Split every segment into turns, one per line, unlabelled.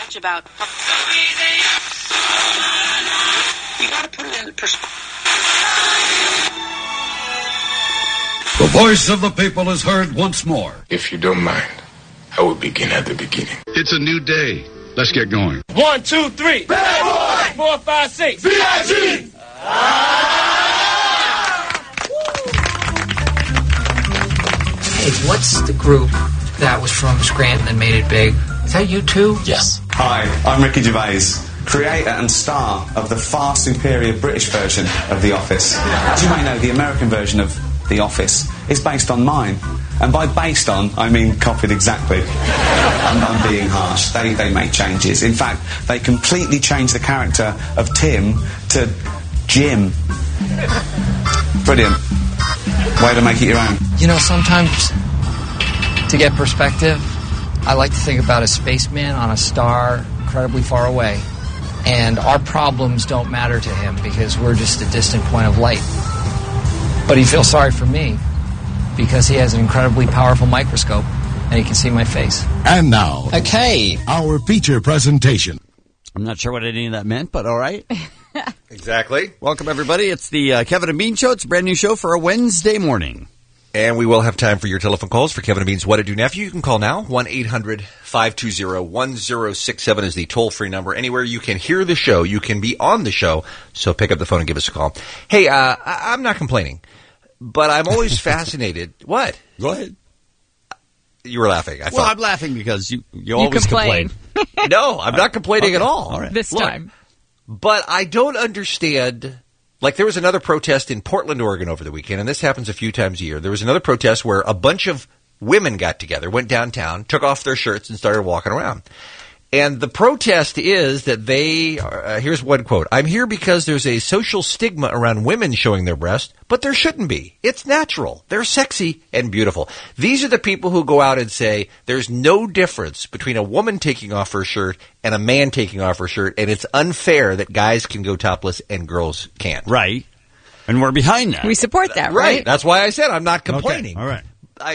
much about. You got to put it in perspective.
The voice of the people is heard once more.
If you don't mind, I will begin at the beginning.
It's a new day. Let's get going.
1, 2, 3. Bad boy. 4, 5, 6. VIG.
Hey, what's the group that was from Scranton and made it big? Is that you too?
Yes.
Hi, I'm Ricky Gervais, creator and star of the far superior British version of The Office. As you may know, the American version of The Office is based on mine. And by based on, I mean copied exactly. I'm being harsh. They make changes. In fact, they completely changed the character of Tim to Jim. Brilliant. Way to make it your own.
You know, sometimes to get perspective, I like to think about a spaceman on a star incredibly far away. And our problems don't matter to him because we're just a distant point of light. But he feels sorry for me because he has an incredibly powerful microscope and he can see my face.
And now,
Okay.
our feature presentation.
I'm not sure what any of that meant, but all right.
Exactly.
Welcome, everybody. It's the Kevin and Bean Show. It's a brand new show for a Wednesday morning.
And we will have time for your telephone calls for Kevin and Bean's What to Do Nephew. You can call now. 1-800-520-1067 is the toll-free number. Anywhere you can hear the show, you can be on the show. So pick up the phone and give us a call. Hey, I'm not complaining, but I'm always fascinated. What?
Go ahead.
You were laughing.
Well, I'm laughing because you always complain.
No, I'm not complaining at all.
All right.
This time.
But I don't understand. Like, there was another protest in Portland, Oregon over the weekend, and this happens a few times a year. There was another protest where a bunch of women got together, went downtown, took off their shirts, and started walking around. And the protest is that they are, here's one quote, "I'm here because there's a social stigma around women showing their breast, but there shouldn't be. It's natural. They're sexy and beautiful." These are the people who go out and say there's no difference between a woman taking off her shirt and a man taking off her shirt, and it's unfair that guys can go topless and girls can't.
Right. And we're behind that.
We support that, right?
That's why I said I'm not complaining.
Okay. All right.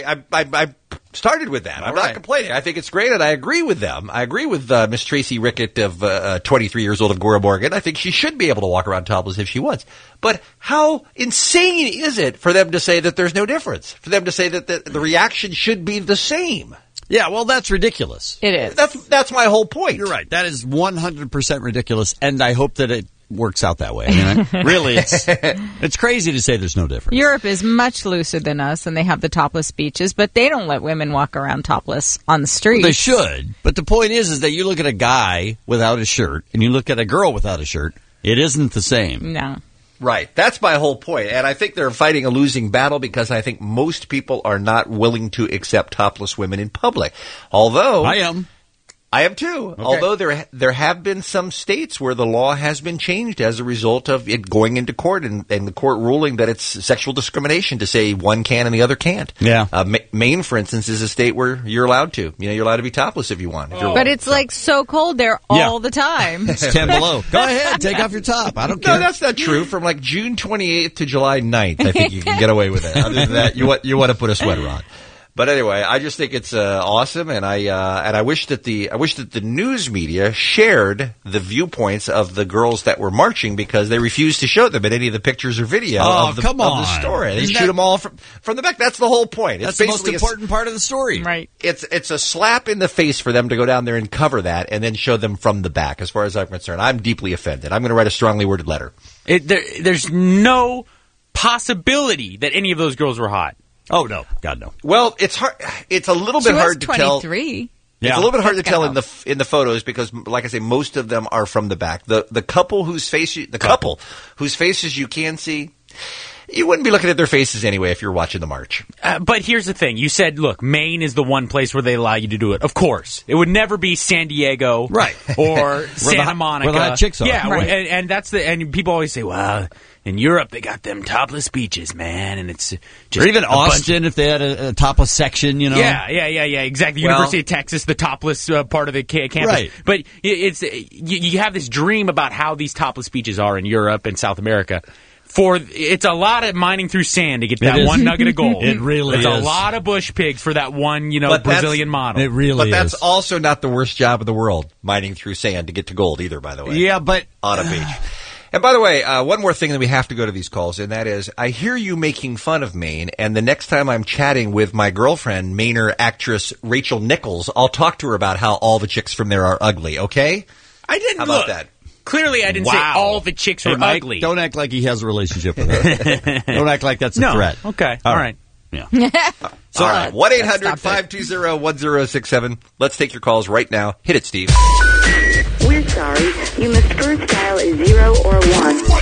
I started with that. I'm not complaining. I think it's great, and I agree with them. I agree with Miss Tracy Rickett of 23 years old of Gorham, Oregon. I think she should be able to walk around topless if she wants. But how insane is it for them to say that there's no difference? For them to say that the reaction should be the same?
Yeah, well, that's ridiculous.
It is.
That's my whole point.
You're right. That is 100% ridiculous, and I hope that it works out that way. I mean, really, it's crazy to say there's no difference.
Europe is much looser than us, and they have the topless beaches, but they don't let women walk around topless on the street.
Well, they should. But the point is that you look at a guy without a shirt, and you look at a girl without a shirt, it isn't the same.
No.
Right. That's my whole point. And I think they're fighting a losing battle because I think most people are not willing to accept topless women in public. Although
I am
too.
Okay.
Although there have been some states where the law has been changed as a result of it going into court and the court ruling that it's sexual discrimination to say one can and the other can't.
Yeah.
Maine, for instance, is a state where you're allowed to. You know, you're allowed to be topless if you want.
But it's like so cold there all the time.
It's 10 below. Go ahead, take off your top. I don't care.
No, that's not true. From like June 28th to July 9th, I think you can get away with it. Other than that, you want to put a sweater on. But anyway, I just think it's awesome, and I wish that the news media shared the viewpoints of the girls that were marching because they refused to show them in any of the pictures or video of the story. They shoot them all from the back. That's the whole point.
That's the most important part of the story,
right?
It's a slap in the face for them to go down there and cover that and then show them from the back. As far as I'm concerned, I'm deeply offended. I'm going to write a strongly worded letter.
There's no possibility that any of those girls were hot.
Oh, no. God, no.
Well, it's hard. It's a little bit hard to tell.
23.
Yeah. It's a little bit hard to tell in the photos because, like I say, most of them are from the back. The couple whose faces you can see, you wouldn't be looking at their faces anyway if you're watching the march.
But here's the thing: you said, "Look, Maine is the one place where they allow you to do it." Of course, it would never be San Diego,
right,
or Santa Monica,
where the hot chicks are.
Yeah,
right.
and that's and people always say, "Well, in Europe they got them topless beaches, man," and it's just
or even Austin if they had a topless section, you know.
Yeah, exactly. University of Texas, the topless part of the campus.
Right.
But it's you have this dream about how these topless beaches are in Europe and South America. it's a lot of mining through sand to get that
is.
one nugget of gold.
It really
it's
is.
a lot of bush pigs for that one, Brazilian model.
It really
But
is.
that's also not the worst job in the world, mining through sand to get to gold either, by the way.
Yeah, but
On a beach. And by the way, one more thing that we have to go to these calls, and that is, I hear you making fun of Maine, and the next time I'm chatting with my girlfriend, Mainer actress Rachel Nichols, I'll talk to her about how all the chicks from there are ugly, okay?
I didn't
How about
look.
that?
Clearly, I didn't say all the chicks
Hey,
were
Mike,
ugly.
don't act like he has a relationship with her. Don't act like that's a
No.
threat.
Okay. All right.
Yeah.
All right, 1-800-520-1067. Let's take your calls right now. Hit it, Steve.
We're sorry. You must first dial a 0 or 1.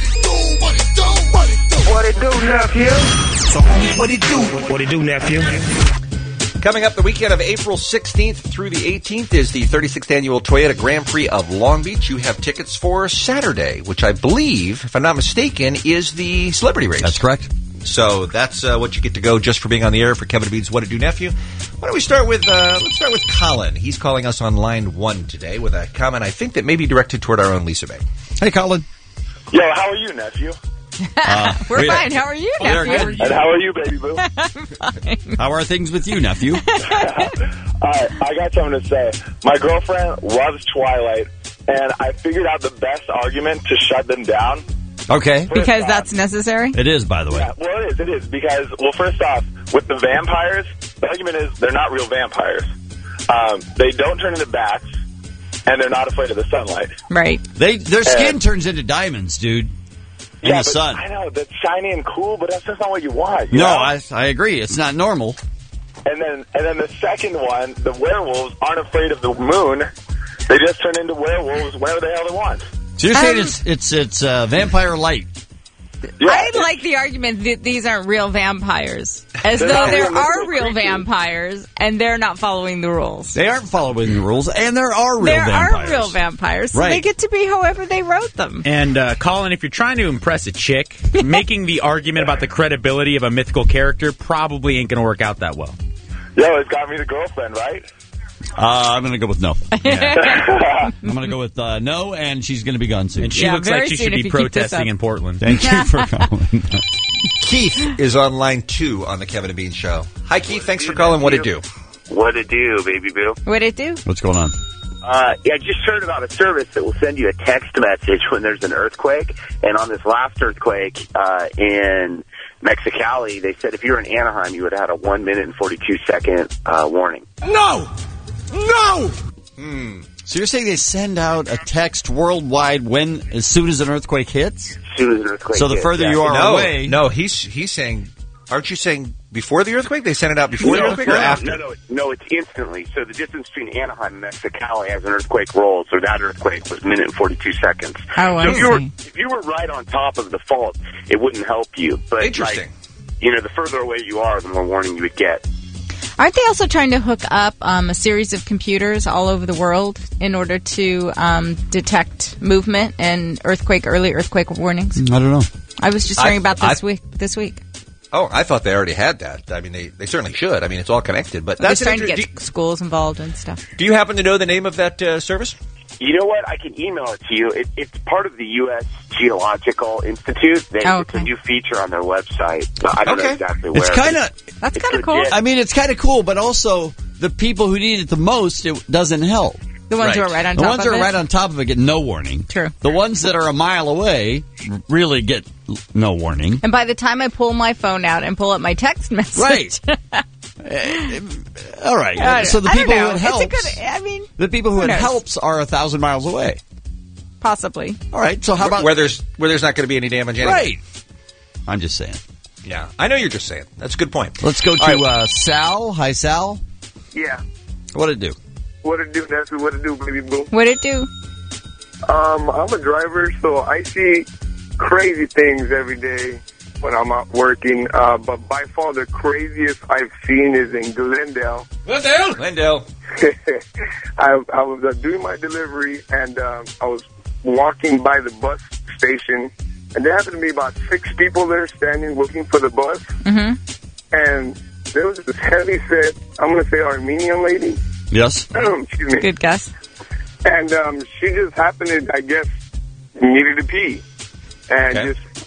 What it do, nephew? So, homie, what it do? What it do, nephew?
Coming up the weekend of April 16th through the 18th is the 36th annual Toyota Grand Prix of Long Beach. You have tickets for Saturday, which I believe, if I'm not mistaken, is the celebrity race.
That's correct.
So that's what you get to go just for being on the air for Kevin Bean's What It Do Nephew. Why don't we start with, let's start with Colin. He's calling us on line 1 today with a comment I think that may be directed toward our own Lisa May.
Hey, Colin.
Yo, how are you, nephew?
We're fine. How are you, nephew?
And how are you, baby boo?
I'm fine.
How are things with you, nephew?
All right, I got something to say. My girlfriend loves Twilight, and I figured out the best argument to shut them down.
Okay.
Because that's necessary?
It is, by the way.
Yeah, well, it is. Because, well, first off, with the vampires, the argument is they're not real vampires. They don't turn into bats, and they're not afraid of the sunlight.
Right.
Their skin turns into diamonds, dude. In the sun.
I know, that's shiny and cool, but that's just not what you want.
No, I agree. It's not normal.
And then the second one, the werewolves aren't afraid of the moon. They just turn into werewolves whenever the hell they want.
So you're saying it's vampire light.
Yeah.
I like the argument that these aren't real vampires. As though there are real vampires and they're not following the rules.
They aren't following the rules, and there are real vampires.
There are real vampires, so
Right.
they get to be however they wrote them.
And Colin, if you're trying to impress a chick, making the argument about the credibility of a mythical character probably ain't going to work out that well.
Yo, it's got me the girlfriend, right?
I'm going to go with no. I'm going to go with no, and she's going to be gone soon.
And she looks like she should be protesting in Portland.
Thank you for calling.
Keith is on line 2 on the Kevin and Bean Show. Hi, Keith. Thanks for calling. What it do?
What it do, baby boo?
What'd it do?
What's going on?
Yeah, I just heard about a service that will send you a text message when there's an earthquake. And on this last earthquake in Mexicali, they said if you were in Anaheim, you would have had a 1 minute and 42 second warning.
No! So you're saying they send out a text worldwide as soon as an earthquake hits?
As soon as an earthquake
So the
hits,
further
yeah.
you are away...
No, he's saying... Aren't you saying before the earthquake? They sent it out before the earthquake or after?
No, it's instantly. So the distance between Anaheim and Mexicali as an earthquake rolls, or that earthquake was 1 minute and 42 seconds.
Oh, I
so
see.
if you were right on top of the fault, it wouldn't help you. But
Interesting.
The further away you are, the more warning you would get.
Aren't they also trying to hook up a series of computers all over the world in order to detect movement and early earthquake warnings?
I don't know.
I was just hearing about this week.
Oh, I thought they already had that. I mean, they certainly should. I mean, it's all connected. But
They're
that's
trying to get schools involved and stuff.
Do you happen to know the name of that service?
You know what? I can email it to you. It's part of the U.S. Geological Institute. It's a new feature on their website. I don't know exactly where.
It's kind of...
That's kind of cool.
I mean, it's kind of cool, but also the people who need it the most, it doesn't help.
The ones who are right on top of it?
The ones that are right on top of it get no warning.
True.
The ones that are a mile away really get no warning.
And by the time I pull my phone out and pull up my text message...
Right. All right. So the people who it helps... the people who it helps are 1,000 miles away.
Possibly.
All right. So how about...
Where there's not going to be any damage anyway.
Right. I'm just saying.
Yeah. I know you're just saying. That's a good point.
Let's go to Sal. Hi, Sal.
Yeah.
What'd it do?
What it do, Nancy? What it do, baby boo?
What'd it do?
I'm a driver, so I see crazy things every day when I'm out working. But by far the craziest I've seen is in Glendale.
Glendale.
I was doing my delivery, and I was walking by the bus station, and there happened to be about 6 people there standing looking for the bus.
Mm-hmm.
And there was this heavy-set, I'm going to say Armenian lady.
Yes.
Excuse me.
Good guess.
And she just happened to, I guess, needed to pee. And just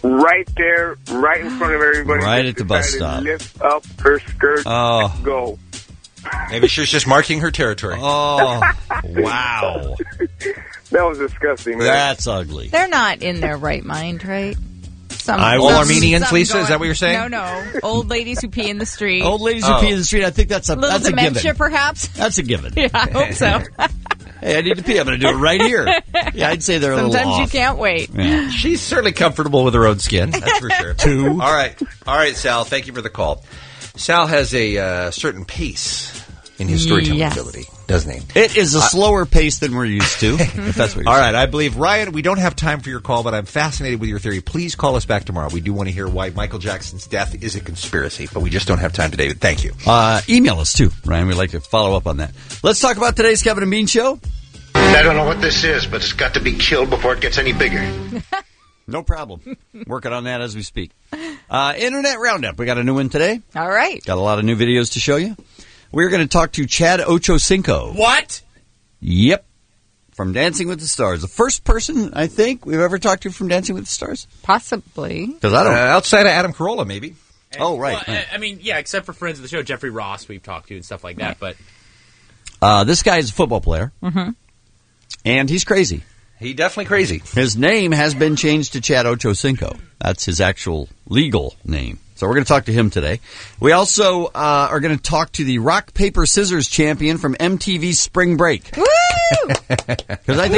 right there, right in front of everybody.
Right at the bus
decided to
stop.
Lift up her skirt.
Oh.
Go.
Maybe she was just marking her territory.
Oh, wow.
That was disgusting, man.
That's ugly.
They're not in their right mind, right?
All Armenians, Lisa? Is that what you're saying?
No. Old ladies who pee in the street.
Old ladies who pee in the street, I think that's a
Little
given.
dementia, perhaps?
That's a given.
Yeah, I hope so.
Hey, I need to pee. I'm going to do it right here. Yeah, I'd say they're a little off.
Sometimes you can't wait.
Yeah.
She's certainly comfortable with her own skin, that's for sure.
Two.
All right, Sal, thank you for the call. Sal has a certain pace in his storytelling ability, doesn't he?
It is a slower pace than we're used to, if that's what you're
All
saying.
right, I believe, Ryan, we don't have time for your call, but I'm fascinated with your theory. Please call us back tomorrow. We do want to hear why Michael Jackson's death is a conspiracy, but we just don't have time today. Thank you.
Email us, too, Ryan. We'd like to follow up on that. Let's talk about today's Kevin and Bean Show.
I don't know what this is, but it's got to be killed before it gets any bigger.
No problem. Working on that as we speak. Internet Roundup. We got a new one today.
All right.
Got a lot of new videos to show you. We're going to talk to Chad Ochocinco.
What?
Yep. From Dancing with the Stars. The first person, I think, we've ever talked to from Dancing with the Stars.
Possibly.
Because I don't
outside of Adam Carolla, maybe.
Oh, right.
Well, I mean, yeah, except for friends of the show, Jeffrey Ross we've talked to and stuff like that. But
this guy is a football player.
Mm-hmm.
And he's crazy.
He's definitely crazy.
His name has been changed to Chad Ochocinco. That's his actual legal name. So we're going to talk to him today. We also are going to talk to the rock, paper, scissors champion from MTV's Spring Break.
Woo!
Because I think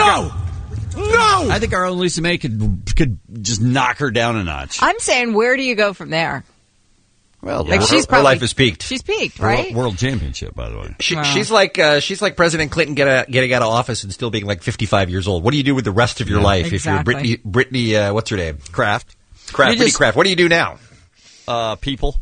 I think our own Lisa May could just knock her down a notch.
I'm saying, where do you go from there?
Well,
Like,
her life is peaked.
She's peaked, right?
World championship, by the way.
She's like President Clinton getting out of office and still being like 55 years old. What do you do with the rest of your life
exactly.
if you're Brittany? What's her name?
Kraft.
Brittany Kraft. What do you do now?
People.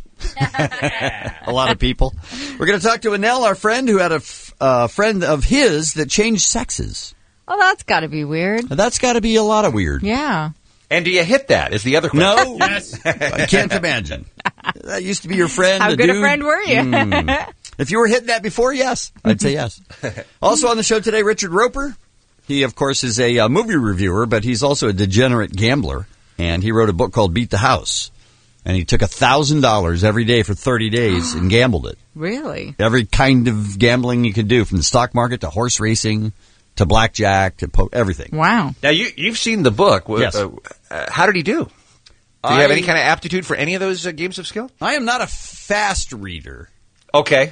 A lot of people. We're going to talk to Anel, our friend, who had a friend of his that changed sexes.
Oh, that's got to be weird.
That's got to be a lot of weird.
Yeah.
And do you hit that? Is the other question.
No.
Yes.
I can't imagine. That used to be your friend.
How
the
good
dude.
a friend were you?
If you were hitting that before, yes. I'd say yes. Also on the show today, Richard Roper. He, of course, is a movie reviewer, but he's also a degenerate gambler. And he wrote a book called Beat the House. And he took $1,000 every day for 30 days and gambled it.
Really?
Every kind of gambling you could do, from the stock market to horse racing to blackjack to everything.
Wow.
Now, you've seen the book.
Yes.
How did he do? Do you have any kind of aptitude for any of those games of skill?
I am not a fast reader.
Okay.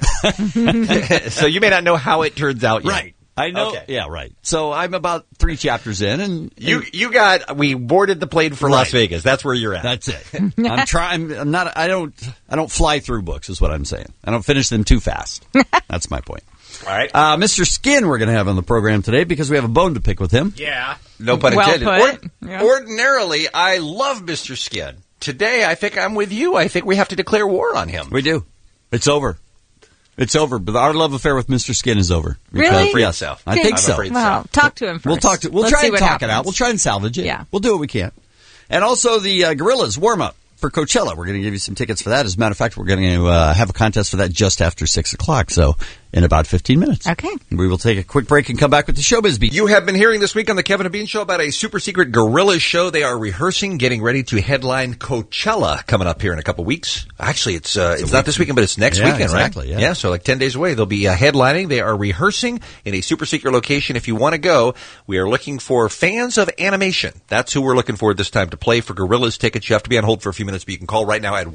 So you may not know how it turns out yet.
Right. I know.
Okay.
Yeah, right. So I'm about 3 chapters in, and
we boarded the plane for Las Vegas. That's where you're at.
That's it. I'm trying. I'm not. I don't fly through books. Is what I'm saying. I don't finish them too fast. That's my point.
All right.
Mr. Skin, we're going to have on the program today because we have a bone to pick with him.
Yeah.
No pun
Well
intended.
put. Yeah.
Ordinarily, I love Mr. Skin. Today, I think I'm with you. I think we have to declare war on him.
We do. It's over. It's over. But our love affair with Mr. Skin is over.
Really?
Yes. I think so.
Well, talk to him first.
We'll
Let's
try
see
and
what
talk
happens.
it out. We'll try and salvage it.
Yeah.
We'll do what we can. And also the Gorillas warm-up for Coachella. We're going to give you some tickets for that. As a matter of fact, we're going to have a contest for that just after 6 o'clock. So in about 15 minutes.
Okay.
We will take a quick break and come back with the Showbiz Beat.
You have been hearing this week on the Kevin and Bean Show about a super secret Gorillaz show. They are rehearsing, getting ready to headline Coachella coming up here in a couple weeks. Actually, it's not this weekend, but it's next weekend,
exactly,
right?
Yeah.
So like 10 days away, they'll be headlining. They are rehearsing in a super secret location. If you want to go, we are looking for fans of animation. That's who we're looking for this time to play for Gorillaz tickets. You have to be on hold for a few minutes, but you can call right now at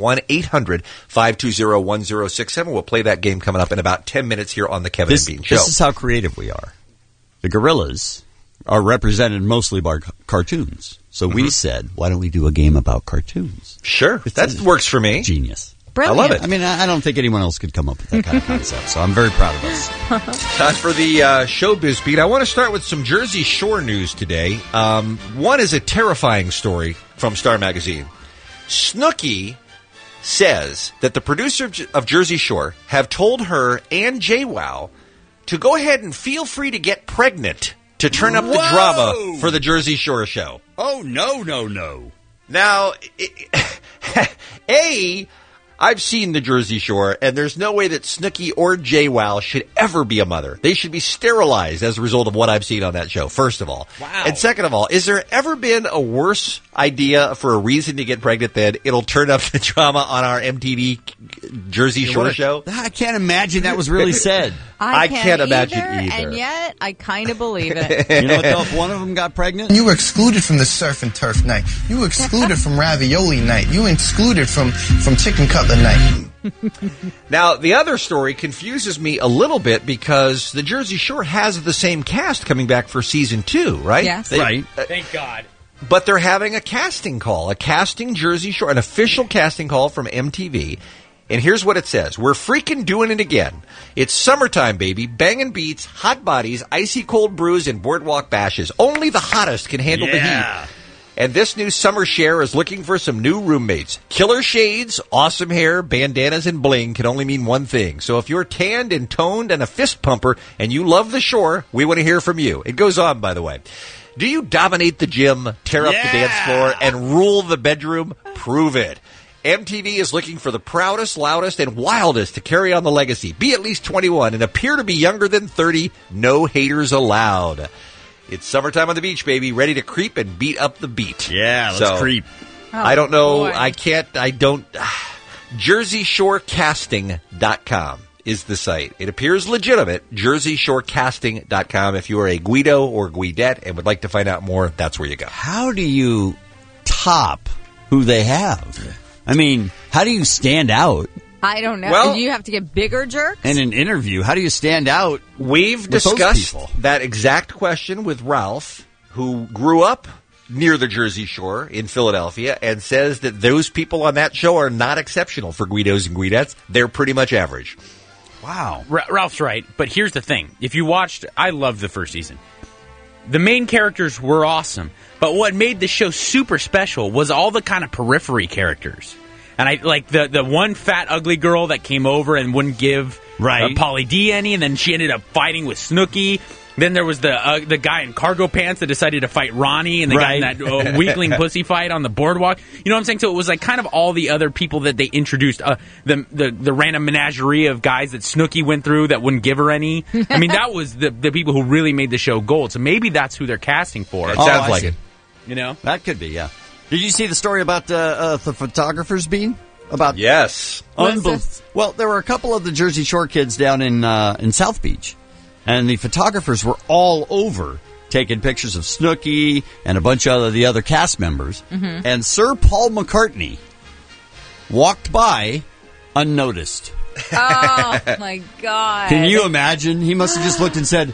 1-800-520-1067. We'll play that game coming up in about 10 minutes here on the Kevin and Bean Show.
This is how creative we are. The Gorillas are represented mostly by cartoons. So we said, why don't we do a game about cartoons?
Sure. That works for me.
Genius.
Brilliant.
I love it.
I mean, I don't think anyone else could come up with that kind of concept, so I'm very proud of us.
As for the Showbiz Beat, I want to start with some Jersey Shore news today. One is a terrifying story from Star Magazine. Snooki says that the producer of Jersey Shore have told her and JWoww to go ahead and feel free to get pregnant to turn up the drama for the Jersey Shore show.
Oh, no.
Now, I've seen the Jersey Shore, and there's no way that Snooki or JWoww should ever be a mother. They should be sterilized as a result of what I've seen on that show, first of all.
Wow.
And second of all, is there ever been a worse idea for a reason to get pregnant than it'll turn up the drama on our MTV Jersey Shore show?
I can't imagine that was really said.
I can't imagine either.
And yet, I kind of believe it.
You know what, though? If one of them got pregnant?
You were excluded from the surf and turf night. You were excluded from ravioli night. You were excluded from chicken cutlet night.
Now, the other story confuses me a little bit because the Jersey Shore has the same cast coming back for season 2, right?
Yes.
Right.
Thank God.
But they're having a casting call, a casting Jersey Shore, an official casting call from MTV. And here's what it says. We're freaking doing it again. It's summertime, baby. Banging beats, hot bodies, icy cold brews, and boardwalk bashes. Only the hottest can handle the heat. And this new summer share is looking for some new roommates. Killer shades, awesome hair, bandanas, and bling can only mean one thing. So if you're tanned and toned and a fist pumper and you love the shore, we want to hear from you. It goes on, by the way. Do you dominate the gym, tear up the dance floor, and rule the bedroom? Prove it. MTV is looking for the proudest, loudest, and wildest to carry on the legacy. Be at least 21 and appear to be younger than 30. No haters allowed. It's summertime on the beach, baby. Ready to creep and beat up the beat.
Yeah, let's creep.
I don't know.
boy.
JerseyShoreCasting.com is the site. It appears legitimate. JerseyShoreCasting.com. If you are a Guido or Guidette and would like to find out more, that's where you go.
How do you top who they have? I mean, how do you stand out?
I don't know.
Well-
Do you have to get bigger jerks?
In an interview, how do you stand out?
We've
with those
discussed
people?
that exact question with Ralph, who grew up near the Jersey Shore in Philadelphia and says that those people on that show are not exceptional for Guidos and Guidettes. They're pretty much average.
Wow.
Ralph's right, but here's the thing. If you watched, I loved the first season. The main characters were awesome, but what made the show super special was all the kind of periphery characters. And I like the one fat, ugly girl that came over and wouldn't give Pauly D any, and then she ended up fighting with Snooki. Then there was the guy in cargo pants that decided to fight Ronnie, and the guy in that weakling pussy fight on the boardwalk. You know what I'm saying? So it was like kind of all the other people that they introduced. The random menagerie of guys that Snooki went through that wouldn't give her any. I mean, that was the people who really made the show gold. So maybe that's who they're casting for.
It sounds like it.
You know?
That could be, yeah. Did you see the story about the photographers being?
Yes.
Well, there were a couple of the Jersey Shore kids down in South Beach, and the photographers were all over taking pictures of Snooki and a bunch of the other cast members.
Mm-hmm.
And Sir Paul McCartney walked by unnoticed.
Oh, my God.
Can you imagine? He must have just looked and said,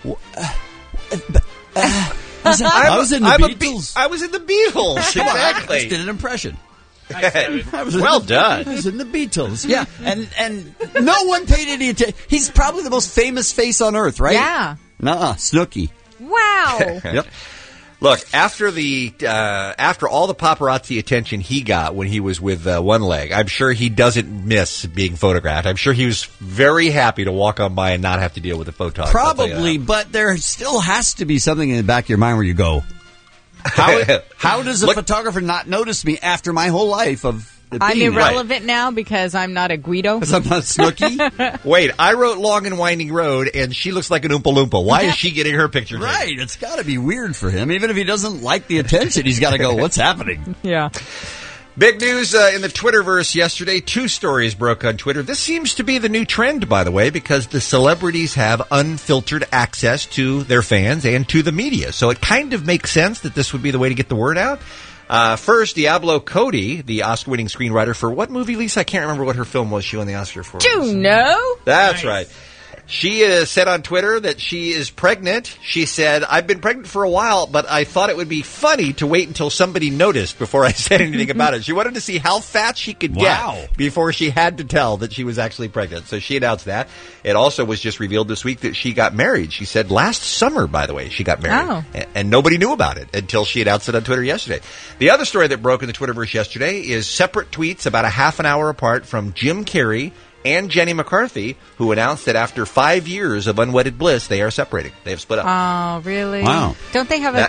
I was in the Beatles.
I was in the Beatles. Exactly.
I just did an impression.
Well done.
I was in the Beatles. Yeah, and no one paid any attention. He's probably the most famous face on earth, right?
Yeah.
Nuh-uh, Snooki.
Wow.
Yep.
Look, after all the paparazzi attention he got when he was with One Leg, I'm sure he doesn't miss being photographed. I'm sure he was very happy to walk on by and not have to deal with the photographer.
Probably, but there still has to be something in the back of your mind where you go, how does a photographer not notice me after my whole life of
I'm
being
irrelevant now because I'm not a Guido.
Because I'm not Snooki?
Wait, I wrote Long and Winding Road, and she looks like an Oompa Loompa. Why is she getting her picture taken?
Right, it's got to be weird for him. Even if he doesn't like the attention, he's got to go, what's happening?
Yeah.
Big news in the Twitterverse yesterday. 2 stories broke on Twitter. This seems to be the new trend, by the way, because the celebrities have unfiltered access to their fans and to the media. So it kind of makes sense that this would be the way to get the word out. First, Diablo Cody, the Oscar-winning screenwriter for what movie, Lisa? I can't remember what her film was she won the Oscar for.
Juno.
That's right. She said on Twitter that she is pregnant. She said, I've been pregnant for a while, but I thought it would be funny to wait until somebody noticed before I said anything about it. She wanted to see how fat she could get before she had to tell that she was actually pregnant. So she announced that. It also was just revealed this week that she got married. She said last summer, by the way, she got married.
Oh.
And nobody knew about it until she announced it on Twitter yesterday. The other story that broke in the Twitterverse yesterday is separate tweets about a half an hour apart from Jim Carrey and Jenny McCarthy, who announced that after 5 years of unwedded bliss, they are separating. They have split up.
Oh, really?
Wow.
Don't they have a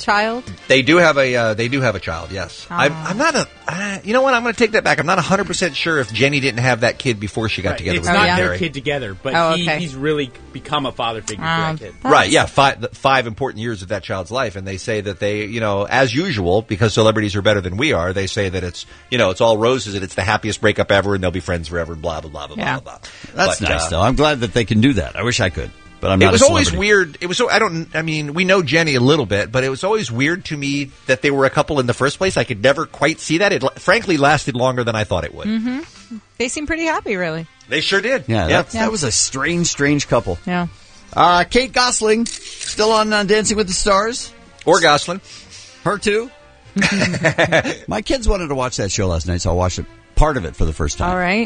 child?
They do have a child. Yes, I'm not a. You know what? I'm going to take that back. I'm not 100% sure if Jenny didn't have that kid before she got together.
It's
with
not
Harry.
their kid together, but he's really become a father figure for that kid.
Right, yeah, five important years of that child's life, and they say that they, as usual, because celebrities are better than we are, they say that it's, it's all roses and it's the happiest breakup ever, and they'll be friends forever, and blah blah blah blah blah blah.
That's nice, though. I'm glad that they can do that. I wish I could, but I'm not.
It was
a
always
celebrity.
weird. It was so we know Jenny a little bit, but it was always weird to me that they were a couple in the first place. I could never quite see that. It frankly lasted longer than I thought it would.
Mm-hmm. They seem pretty happy, really.
They sure did.
Yeah, that was a strange couple.
Yeah.
Kate Gosling, still on Dancing with the Stars.
Or Gosling.
Her too. My kids wanted to watch that show last night, so I watched part of it for the first time.
All right.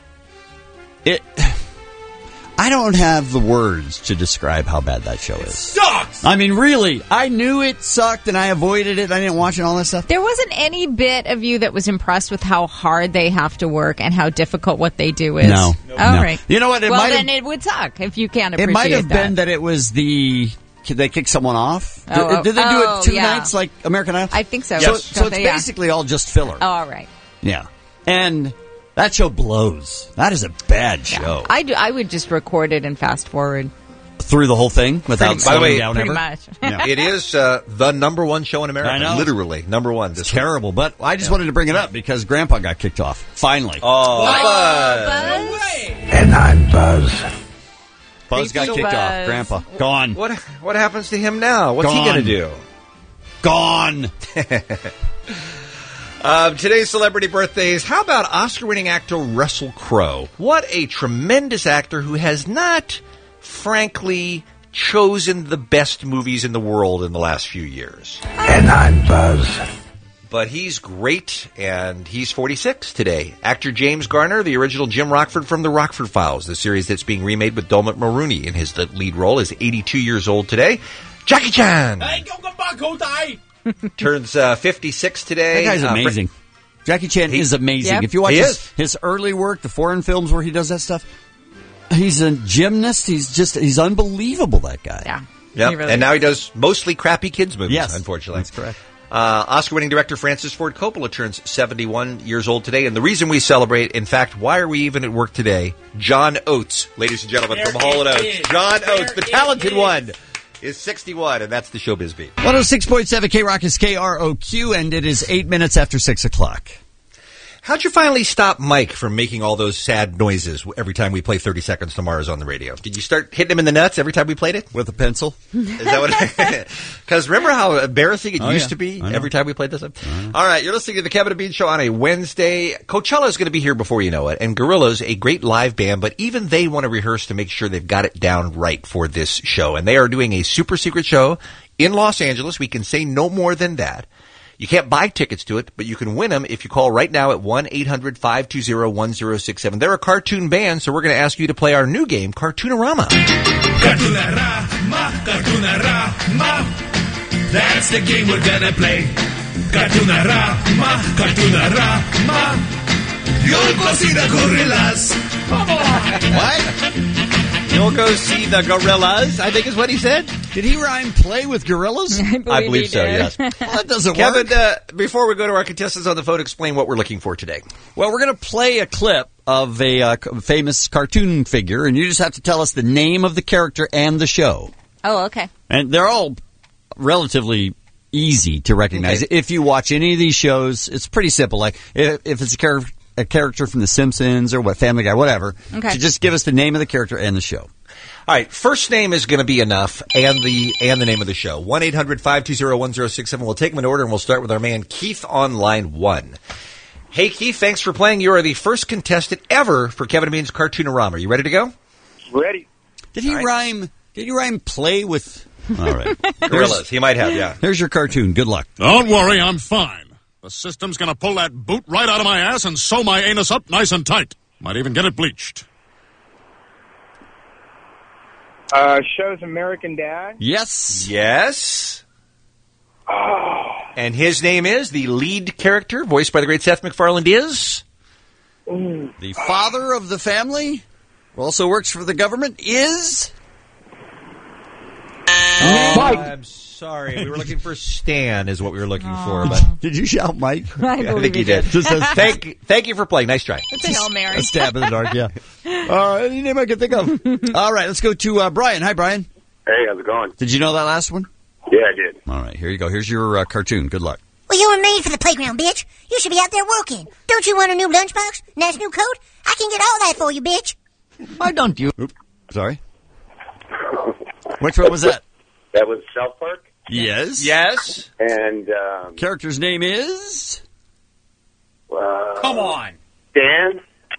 I don't have the words to describe how bad that show is.
Sucks!
I mean, really, I knew it sucked and I avoided it. I didn't watch it and all that stuff.
There wasn't any bit of you that was impressed with how hard they have to work and how difficult what they do is.
No.
All right.
You know what?
It would suck if you can't appreciate
it might have
that.
been that it was they kicked someone off.
Oh,
did they do it two
yeah.
nights like American Idol?
I think so.
Yes. So it's basically all just filler.
Oh, all right.
Yeah. And that show blows. That is a bad show.
I would just record it and fast forward.
Through the whole thing without slowing down
pretty
ever?
much.
Yeah.
It is the number one show in America.
I know.
Literally, number one.
It's terrible, but I just wanted to bring it up because Grandpa got kicked off. Finally.
Oh,
Buzz.
And I'm Buzz.
Buzz got kicked off. Grandpa. Gone.
What happens to him now? What's he
Gone.
going to do?
Gone.
Today's celebrity birthdays. How about Oscar-winning actor Russell Crowe? What a tremendous actor who has not, frankly, chosen the best movies in the world in the last few years.
And I'm Buzz.
But he's great, and he's 46 today. Actor James Garner, the original Jim Rockford from The Rockford Files, the series that's being remade with Dermot Mulroney in his lead role, is 82 years old today. Jackie Chan turns 56 today.
That guy's amazing. Jackie Chan is amazing.
Yep.
If you watch his early work, the foreign films where he does that stuff, he's a gymnast. He's unbelievable, that guy.
Yeah.
Yep.
Really
and now he does mostly crappy kids movies,
Yes,
unfortunately.
that's correct.
Oscar-winning director Francis Ford Coppola turns 71 years old today. And the reason we celebrate, in fact, why are we even at work today? John Oates, ladies and gentlemen, from Hall & Oates. John Oates, the talented one, is 61, and that's the Showbiz Beat.
106.7 K-Rock is KROQ, and it is 8 minutes after 6 o'clock.
How'd you finally stop Mike from making all those sad noises every time we play 30 Seconds to Mars on the radio? Did you start hitting him in the nuts every time we played it?
With a pencil?
Is that what? Because remember how embarrassing it used to be every time we played this? All right, you're listening to the Kevin and Bean Show on a Wednesday. Coachella is going to be here before you know it, and Gorillaz, a great live band, but even they want to rehearse to make sure they've got it down right for this show. And they are doing a super secret show in Los Angeles. We can say no more than that. You can't buy tickets to it, but you can win them if you call right now at 1-800-520-1067. They're a cartoon band, so we're going to ask you to play our new game, Cartoonorama.
Cartoonorama, Cartoonorama. That's the game we're gonna play. Cartoonorama, Cartoonorama. You'll go see the gorillas.
What?
You'll go see the Gorillaz, I think is what he said.
Did he rhyme play with gorillas?
I believe so, yes.
Well, that doesn't
Kevin,
work.
before we go to our contestants on the phone, explain what we're looking for today.
Well, we're going to play a clip of a famous cartoon figure, and you just have to tell us the name of the character and the show.
Oh, okay.
And they're all relatively easy to recognize.
Okay.
If you watch any of these shows, it's pretty simple. Like, if it's a character from The Simpsons or what Family Guy, whatever,
Okay.
so just give us the name of the character and the show.
All right, first name is going to be enough, and the name of the show. 1-800-520-1067. We'll take them in order, and we'll start with our man Keith on line 1. Hey, Keith, thanks for playing. You are the first contestant ever for Kevin and Bean's Cartoonorama. Are you ready to go?
Ready.
Did he rhyme play with... All right.
Gorillaz. He might have, yeah.
Here's your cartoon. Good luck.
Don't worry, I'm fine. The system's gonna pull that boot right out of my ass and sew my anus up nice and tight. Might even get it bleached.
Show's American Dad.
Yes.
Yes.
Oh.
And his name is, the lead character, voiced by the great Seth MacFarlane, is?
The father of the family, who also works for the government, is...
I'm sorry. We were looking for Stan is what we were looking for. But
Did you shout Mike?
I
think you did.
Just says,
Thank you for playing. Nice try.
It's a Hail Mary.
a stab in the dark, yeah. Any name I can think of. All right, let's go to Brian. Hi, Brian.
Hey, how's it going?
Did you know that last one?
Yeah, I did.
All right, here you go. Here's your cartoon. Good luck.
Well, you were made for the playground, bitch. You should be out there working. Don't you want a new lunchbox? Nice new coat? I can get all that for you, bitch.
Why don't you? Oops, sorry. Which one was that?
That was South Park.
Yes.
Yes.
And
character's name is?
Come on.
Dan.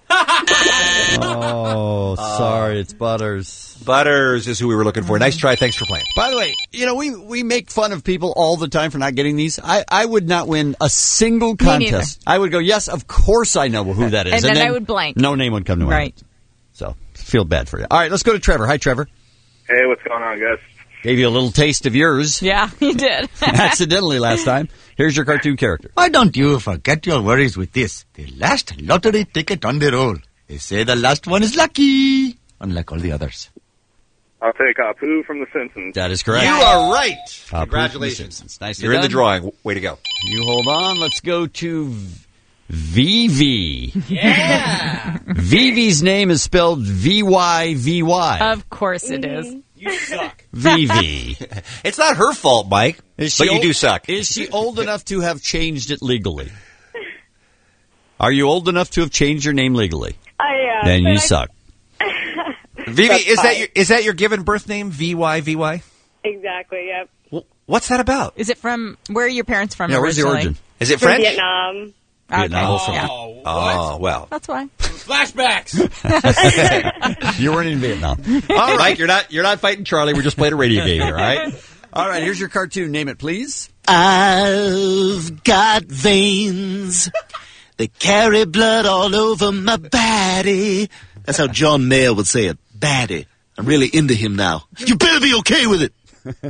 Oh, sorry, it's Butters.
Butters is who we were looking for. Nice try. Thanks for playing.
By the way, we make fun of people all the time for not getting these. I would not win a single contest. I would go, yes, of course I know who that is.
And then I would blank.
No name would come to mind.
Right.
So, feel bad for you. All right, let's go to Trevor. Hi, Trevor.
Hey, what's going on, guys?
Gave you a little taste of yours.
Yeah, you did.
Accidentally last time. Here's your cartoon character.
Why don't you forget your worries with this? The last lottery ticket on the roll. They say the last one is lucky, unlike all the others.
I'll take Apu from The Simpsons.
That is correct.
You are right.
Apu from
Congratulations.
The Simpsons. Nicely
You're in the
done.
drawing. Way to go.
You hold on. Let's go to Vivi.
Yeah.
Vivi's name is spelled V-Y-V-Y.
Of course it is.
You suck.
Vivi.
It's not her fault, Mike.
But
you do suck.
Is she old enough to have changed it legally? Are you old enough to have changed your name legally?
I am.
Then you suck.
Vivi, is that your given birth name? V-Y-V-Y?
Exactly, yep.
Well, what's that about?
Is it from, where are your parents from
Yeah, where's the
originally?
origin?
Is it
From
French?
Vietnam.
Vietnam.
Okay. Yeah.
Oh, well.
That's why.
Flashbacks.
You weren't in Vietnam.
All right, Mike, you're not fighting Charlie. We're just playing a radio game here, all right?
All right, here's your cartoon. Name it, please.
I've got veins that carry blood all over my body. That's how John Mayer would say it. Baddie. I'm really into him now. You better be okay with it.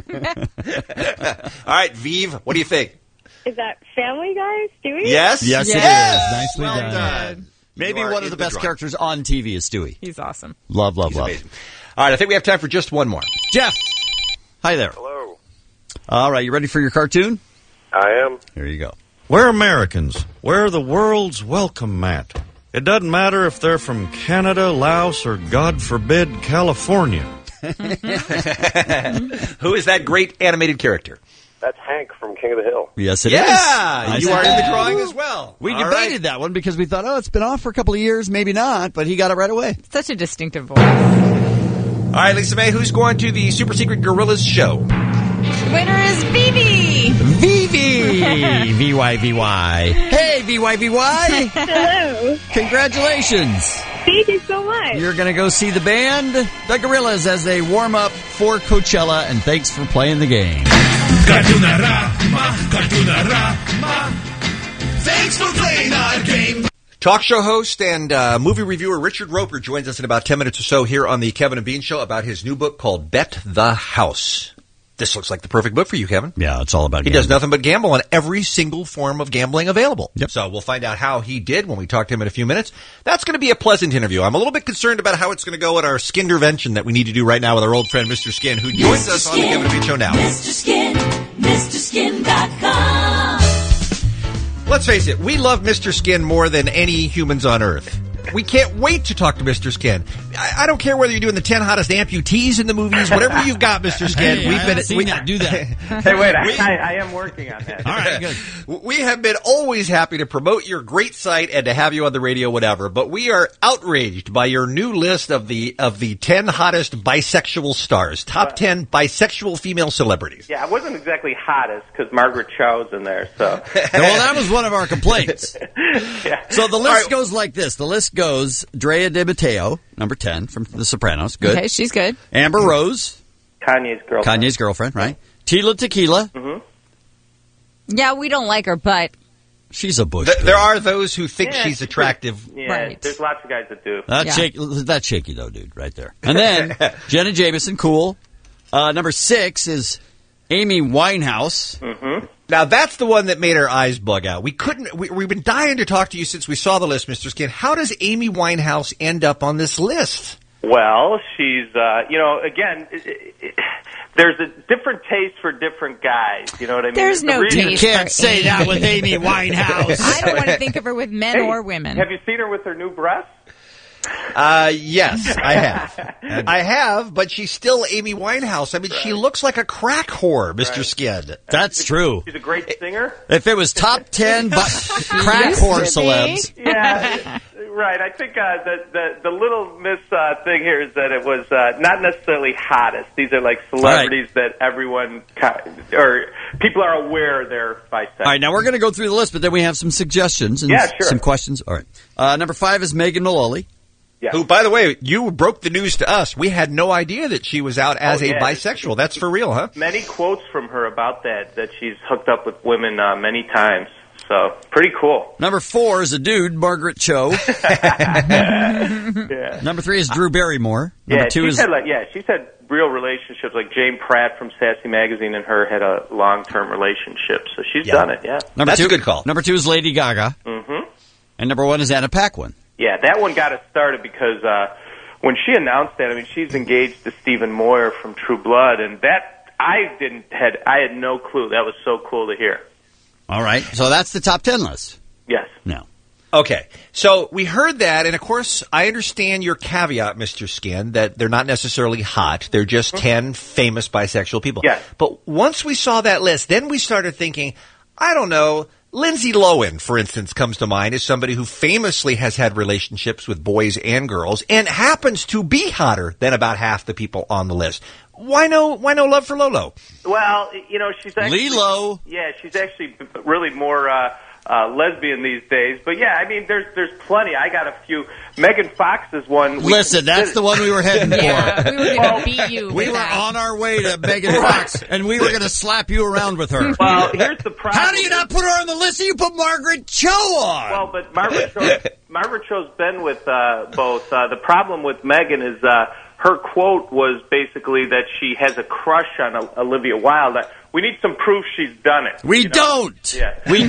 All right, Vive, what do you think?
Is that Family Guy, Stewie?
Yes?
Yes, it is. Nicely
Well
done.
done.
Maybe
You are
one of
in
the
the
best
drawing.
characters on TV is Stewie.
He's awesome.
Love.
He's amazing. All right, I think we have time for just one more.
Jeff. Hi there.
Hello.
All right, you ready for your cartoon?
I am.
Here you go.
We're Americans. We're the world's welcome mat. It doesn't matter if they're from Canada, Laos, or, God forbid, California.
Who is that great animated character?
That's Hank from King of the Hill.
Yes, it is.
Yeah, you
Nice.
are in the drawing as well.
We
All
debated
right.
that one because we thought, it's been off for a couple of years, maybe not, but he got it right away.
Such a distinctive voice.
All right, Lisa May, who's going to the Super Secret Gorillas show?
Winner is Vivi.
Vivi! V-Y-V-Y. Hey, V-Y-V-Y!
Hello.
Congratulations!
Thank you so much.
You're going to go see the band, the Gorillas, as they warm up for Coachella, and thanks for playing the game.
Thanks for playing our game.
Talk show host and movie reviewer Richard Roper joins us in about 10 minutes or so here on the Kevin and Bean Show about his new book called Bet the House. This looks like the perfect book for you, Kevin.
Yeah, it's all about
He
gambling.
does nothing but gamble on every single form of gambling available.
Yep.
So we'll find out how he did when we talk to him in a few minutes. That's going to be a pleasant interview. I'm a little bit concerned about how it's going to go at our Skintervention that we need to do right now with our old friend Mr. Skin, who joins us on the Kevin and Bean Show now.
Mr. Skin, MrSkin.com.
Let's face it, we love Mr. Skin more than any humans on Earth. We can't wait to talk to Mr. Skin. I don't care whether you're doing the 10 hottest amputees in the movies, whatever you've got, Mr. Skin.
Do that.
Hey, wait, I am working on that.
All right, good. We have been always happy to promote your great site and to have you on the radio, whatever. But we are outraged by your new list of the 10 hottest bisexual stars, top 10 bisexual female celebrities.
Yeah, I wasn't exactly hottest because Margaret Cho's in there, so.
Well, that was one of our complaints. So the list goes like this. The list goes Drea De Matteo, number 10 from The Sopranos. Good.
Okay, she's good.
Amber Rose.
Kanye's girlfriend.
Right? Tila Tequila.
Mm-hmm.
Yeah, we don't like her, but
She's a bush.
There are those who think
Yeah,
she's attractive.
Yeah,
Right.
there's lots of guys that do.
That's shaky, though, dude, right there. And then Jenna Jameson, cool. Number 6 is Amy Winehouse.
Mm-hmm.
Now, that's the one that made our eyes bug out. We've been dying to talk to you since we saw the list, Mr. Skin. How does Amy Winehouse end up on this list?
Well, she's, again, there's a different taste for different guys. You know what I mean?
There's no taste.
You can't
for
say that with Amy
Amy.
Winehouse.
I don't want to think of her with men or women.
Have you seen her with her new breasts?
Yes, I have. I have, but she's still Amy Winehouse. I mean, she looks like a crack whore, Mr. Skid.
That's true.
She's a great singer.
If it was top 10 crack whore celebs.
Yeah, right. I think the little miss thing here is that it was not necessarily hottest. These are like celebrities that everyone or people are aware they're bisexual.
All right, now we're going to go through the list, but then we have some suggestions and some questions. All right. Number 5 is Megan Mullally.
Yeah.
Who, by the way, you broke the news to us. We had no idea that she was out as a bisexual. That's for real, huh?
Many quotes from her about that she's hooked up with women many times. So, pretty cool.
Number 4 is a dude, Margaret Cho.
Yeah.
Number 3 is Drew Barrymore. Number 2 is...
she's had real relationships. Like Jane Pratt from Sassy Magazine and her had a long-term relationship. So she's done it, yeah.
That's a good call. Number 2 is Lady Gaga.
Mm-hmm.
And number 1 is Anna Paquin.
Yeah, that one got us started because when she announced that, I mean, she's engaged to Stephen Moyer from True Blood, and that I had no clue. That was so cool to hear.
All right, so that's the top 10 list.
Yes.
No.
Okay, so we heard that, and of course, I understand your caveat, Mr. Skin, that they're not necessarily hot. They're just 10 famous bisexual people.
Yes.
But once we saw that list, then we started thinking, I don't know, Lindsay Lohan, for instance, comes to mind as somebody who famously has had relationships with boys and girls and happens to be hotter than about half the people on the list. Why no love for Lolo?
Well, you know, she's actually...
Lilo.
Yeah, she's actually really more lesbian these days. But yeah, I mean, there's plenty. I got a few. Megan Fox is one.
Listen, that's the one we were heading for.
Yeah, we were going to beat you.
We were on our way to Megan Fox, and we were going to slap you around with her.
Well, here's the problem.
How do you not put her on the list and you put Margaret Cho on?
Well, but Margaret Cho's been with both. The problem with Megan is her quote was basically that she has a crush on Olivia Wilde. We need some proof she's done it.
We don't.
Yeah.
We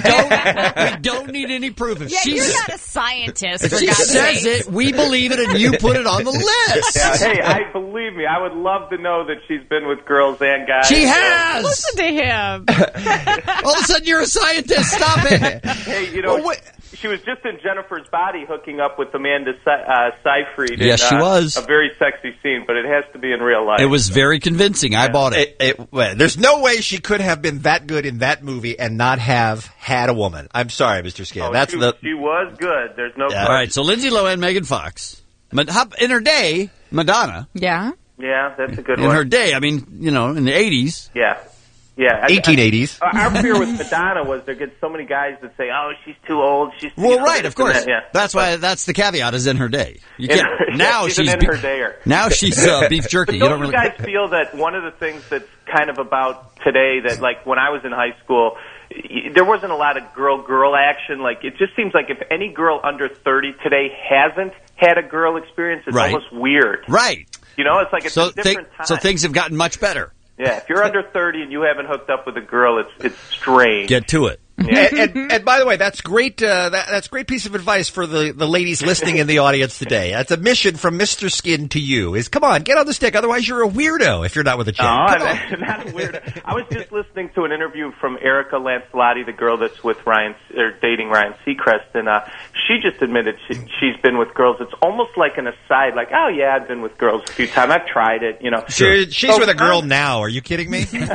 don't need any proof. If
you're not a scientist.
If she says it, we believe it, and you put it on the list.
Yeah, hey, believe me, I would love to know that she's been with girls and guys.
She has.
Listen to him.
All of a sudden, you're a scientist. Stop it.
Hey, you know. She was just in Jennifer's Body hooking up with Amanda Seyfried.
Yes, she was.
A very sexy scene, but it has to be in real life.
It was very convincing. I bought it.
There's no way she could have been that good in that movie and not have had a woman. I'm sorry, Mr. Skin.
She was good. There's no question.
All right, so Lindsay Lohan, Megan Fox. In her day, Madonna.
Yeah.
Yeah, that's a good one.
In her day, I mean, you know, in the 80s.
Yeah. Yeah,
1880s.
Our fear with Madonna was there get so many guys that say, "Oh, she's too old." She's too
well, right, of course.
Yeah.
That's why. That's the caveat. Is in her day. You can't, now
she's in her dayer.
Now she's beef jerky.
But don't you guys feel that one of the things that's kind of about today that, like, when I was in high school, there wasn't a lot of girl action. Like, it just seems like if any girl under 30 today hasn't had a girl experience, it's almost weird.
Right.
You know, it's like it's a different time.
So things have gotten much better.
Yeah, if you're under 30 and you haven't hooked up with a girl, it's strange.
Get to it.
Yeah.
And by the way, that's great. That's a great piece of advice for the ladies listening in the audience today. That's a mission from Mr. Skin to you: is come on, get on the stick. Otherwise, you're a weirdo if you're not with a chick.
No, I'm not a weirdo. I was just listening to an interview from Erica Lancelotti, the girl that's with dating Ryan Seacrest, and she just admitted she's been with girls. It's almost like an aside, like, "Oh yeah, I've been with girls a few times. I've tried it." You know,
she's with a girl now. Are you kidding me?
All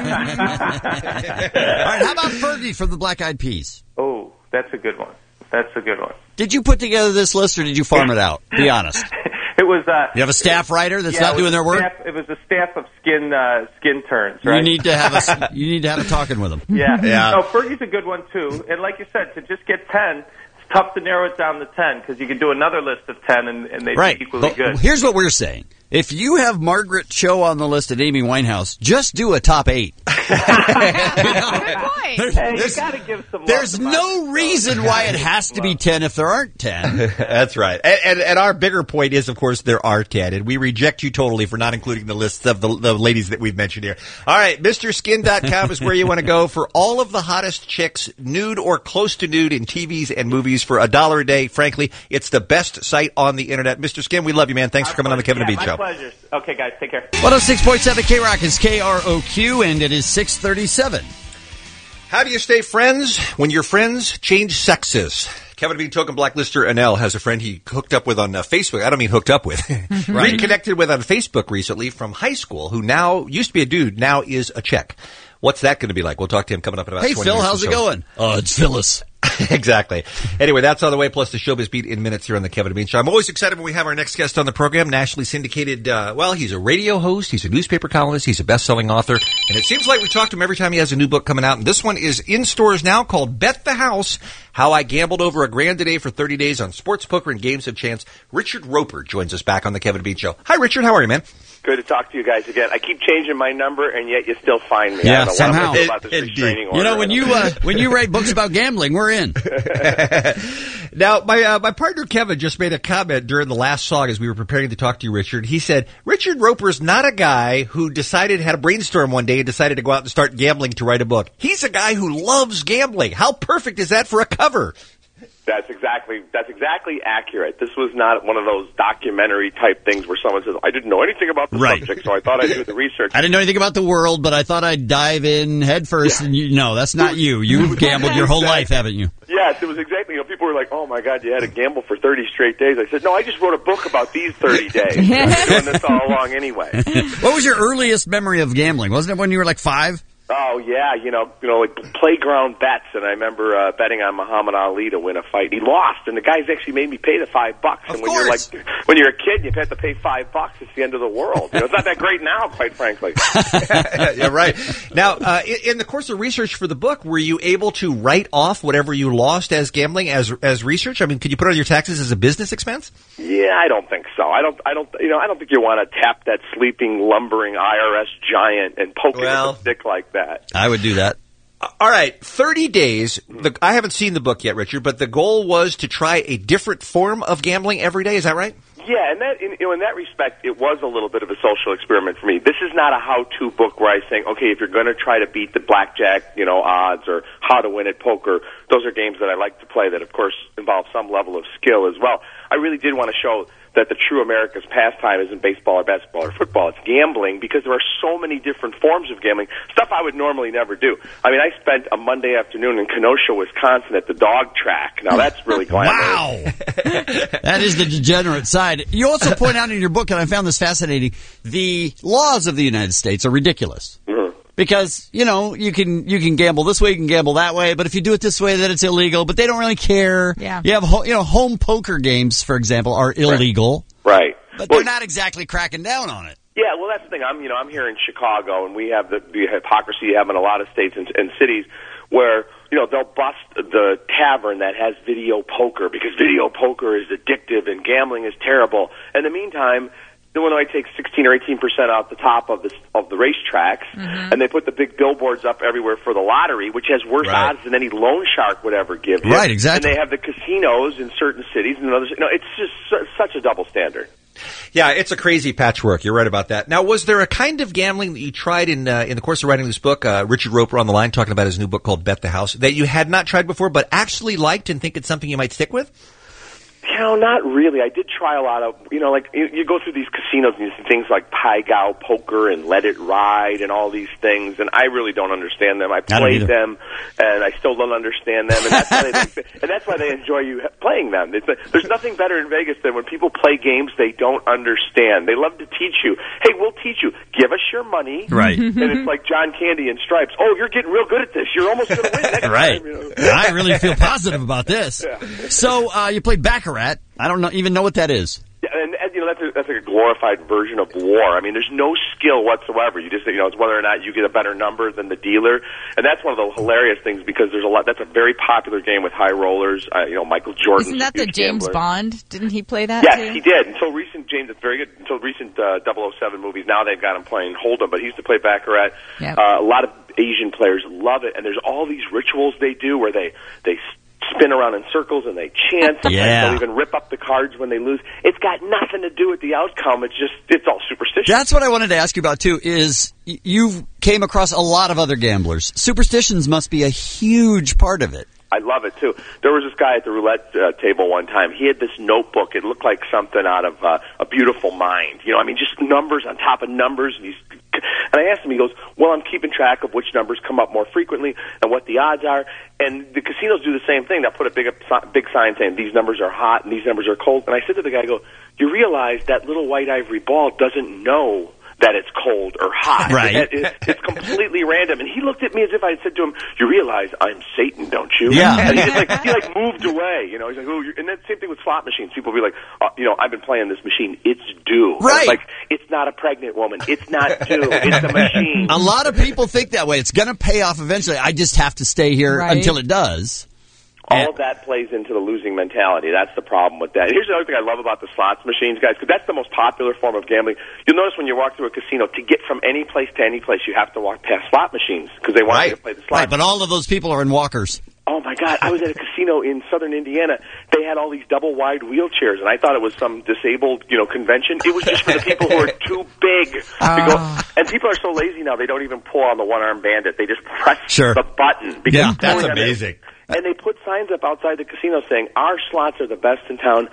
right, how about Fergie from the Black Eyed Peas?
Oh, that's a good one. That's a good one.
Did you put together this list, or did you farm it out? Be honest.
It was.
You have a staff writer that's not doing their work.
It was a staff of skin turns. Right.
You need to have a talking with them.
Yeah. No, Fergie's a good one too. And like you said, to just get 10, it's tough to narrow it down to 10 because you can do another list of 10 and they'd be equally good.
Here's what we're saying. If you have Margaret Cho on the list and Amy Winehouse, just do a top 8.
Hey,
you got to give some love
There's
to
no
my-
reason why it has to be 10 if there aren't 10.
That's right. And our bigger point is, of course, there are 10, and we reject you totally for not including the lists of the ladies that we've mentioned here. All right, MrSkin.com is where you want to go for all of the hottest chicks, nude or close to nude, in TVs and movies for $1 a day. Frankly, it's the best site on the internet. Mr. Skin, we love you, man. Thanks for coming on the Kevin and Bean
my
Show.
pleasure. Okay, guys, take care.
106.7 K-Rock is KROQ, and it is 6:37.
How do you stay friends when your friends change sexes? Kevin Bean Token Blacklister Anel has a friend he hooked up with on Facebook. I don't mean hooked up with. Reconnected with on Facebook recently from high school, who now used to be a dude, now is a chick. What's that going to be like? We'll talk to him coming up in about
Hey,
20
Phil,
minutes.
how's it going? Oh, it's Phyllis.
Exactly. Anyway, that's on the way, plus the Showbiz Beat in minutes here on the Kevin and Bean Show. I'm always excited when we have our next guest on the program, nationally syndicated, he's a radio host, he's a newspaper columnist, he's a best-selling author, and it seems like we talk to him every time he has a new book coming out, and this one is in stores now called Bet the House, How I Gambled Over $1,000 a Day for 30 Days on Sports, Poker, and Games of Chance. Richard Roper joins us back on the Kevin and Bean Show. Hi, Richard. How are you, man?
Good to talk to you guys again. I keep changing my number, and yet you still find me.
Yeah,
I don't know
somehow.
what I'm gonna do about this restraining order.
You know, when you write books about gambling, we're in.
Now, my partner Kevin just made a comment during the last song as we were preparing to talk to you, Richard. He said, Richard Roper is not a guy who had a brainstorm one day and decided to go out and start gambling to write a book. He's a guy who loves gambling. How perfect is that for a cover?
That's exactly accurate. This was not one of those documentary type things where someone says, I didn't know anything about the subject, so I thought I'd do the research.
I didn't know anything about the world, but I thought I'd dive in head first. And no, that's not you. You've gambled your whole life, haven't you?
Yes, it was exactly. People were like, "Oh my God, you had to gamble for 30 straight days." I said, "No, I just wrote a book about these 30 days. I've been doing this all along anyway."
What was your earliest memory of gambling? Wasn't it when you were like 5?
Oh yeah, you know, like playground bets, and I remember betting on Muhammad Ali to win a fight. He lost, and the guys actually made me pay the $5. And when you're a kid, you have to pay $5. It's the end of the world. You know, it's not that great now, quite frankly.
Yeah, right. Now, in the course of research for the book, were you able to write off whatever you lost as gambling as research? I mean, could you put it on your taxes as a business expense?
Yeah, I don't think so. I don't think you want to tap that sleeping, lumbering IRS giant and poke it with a stick like that.
I would do that.
All right, 30 days. I haven't seen the book yet, Richard, but the goal was to try a different form of gambling every day. Is that right?
Yeah, and that in that respect, it was a little bit of a social experiment for me. This is not a how-to book where I say, okay, if you're going to try to beat the blackjack, odds or how to win at poker, those are games that I like to play that, of course, involve some level of skill as well. I really did want to show that the true America's pastime isn't baseball or basketball or football. It's gambling, because there are so many different forms of gambling, stuff I would normally never do. I mean, I spent a Monday afternoon in Kenosha, Wisconsin at the dog track. Now, that's really glamorous.
Wow! That is the degenerate side. You also point out in your book, and I found this fascinating, the laws of the United States are ridiculous.
Mm-hmm.
Because, you can gamble this way, you can gamble that way, but if you do it this way, then it's illegal, but they don't really care.
Yeah.
You have, home poker games, for example, are illegal.
Right.
But they're not exactly cracking down on it.
Yeah, well, that's the thing. I'm here in Chicago, and we have the hypocrisy you have in a lot of states and cities where, they'll bust the tavern that has video poker because video poker is addictive and gambling is terrible. In the meantime, Illinois takes 16 or 18% off the top of the racetracks, and they put the big billboards up everywhere for the lottery, which has worse odds than any loan shark would ever give you.
Right, exactly.
And they have the casinos in certain cities and others. It's just such a double standard.
Yeah, it's a crazy patchwork. You're right about that. Now, was there a kind of gambling that you tried in the course of writing this book, Richard Roper on the line talking about his new book called Bet the House, that you had not tried before but actually liked and think it's something you might stick with?
Not really. I did try a lot of, like you go through these casinos and you see things like Pai Gow Poker and Let It Ride and all these things, and I really don't understand them. I played them, and I still don't understand them, and that's why they enjoy you playing them. There's nothing better in Vegas than when people play games they don't understand. They love to teach you. Hey, we'll teach you. Give us your money.
Right.
And it's like John Candy and Stripes. Oh, you're getting real good at this. You're almost going to win next
right.
time.
I really feel positive about this. Yeah. So you played Baccarat. I don't even know what that is.
Yeah, and that's like a glorified version of war. I mean, there's no skill whatsoever. You just, it's whether or not you get a better number than the dealer, and that's one of the hilarious things because there's a lot. That's a very popular game with high rollers. Michael Jordan.
Isn't that the James Bond? Didn't he play that?
Yes,
too?
he did. Until recent James, it's very good. Until recent 007 movies, now they've got him playing Hold'em, but he used to play Baccarat.
Yep.
A lot of Asian players love it, and there's all these rituals they do where they spin around in circles and they chant.
Yeah.
They'll even rip up the cards when they lose. It's got nothing to do with the outcome. It's all superstition.
That's what I wanted to ask you about, too, is you came across a lot of other gamblers. Superstitions must be a huge part of it.
I love it, too. There was this guy at the roulette table one time. He had this notebook. It looked like something out of A Beautiful Mind. Just numbers on top of numbers. And I asked him, he goes, well, I'm keeping track of which numbers come up more frequently and what the odds are. And the casinos do the same thing. They'll put a big sign saying these numbers are hot and these numbers are cold. And I said to the guy, I go, you realize that little white ivory ball doesn't know that it's cold or hot.
Right.
It's completely random. And he looked at me as if I had said to him, you realize I'm Satan, don't you?
Yeah.
And he moved away. He's like, oh, and that same thing with slot machines. People will be like, I've been playing this machine. It's due.
Right.
Like, it's not a pregnant woman. It's not due. It's a machine.
A lot of people think that way. It's going to pay off eventually. I just have to stay here until it does.
All of that plays into the losing mentality. That's the problem with that. Here's another thing I love about the slots machines, guys, because that's the most popular form of gambling. You'll notice when you walk through a casino, to get from any place to any place, you have to walk past slot machines because they want you to play the slots.
Right, but all of those people are in walkers.
Oh, my God. I was at a casino in southern Indiana. They had all these double-wide wheelchairs, and I thought it was some disabled, convention. It was just for the people who are too big to go. And people are so lazy now, they don't even pull on the one-arm bandit. They just press the button.
Yeah,
that's amazing. And they put signs up outside the casino saying, our slots are the best in town,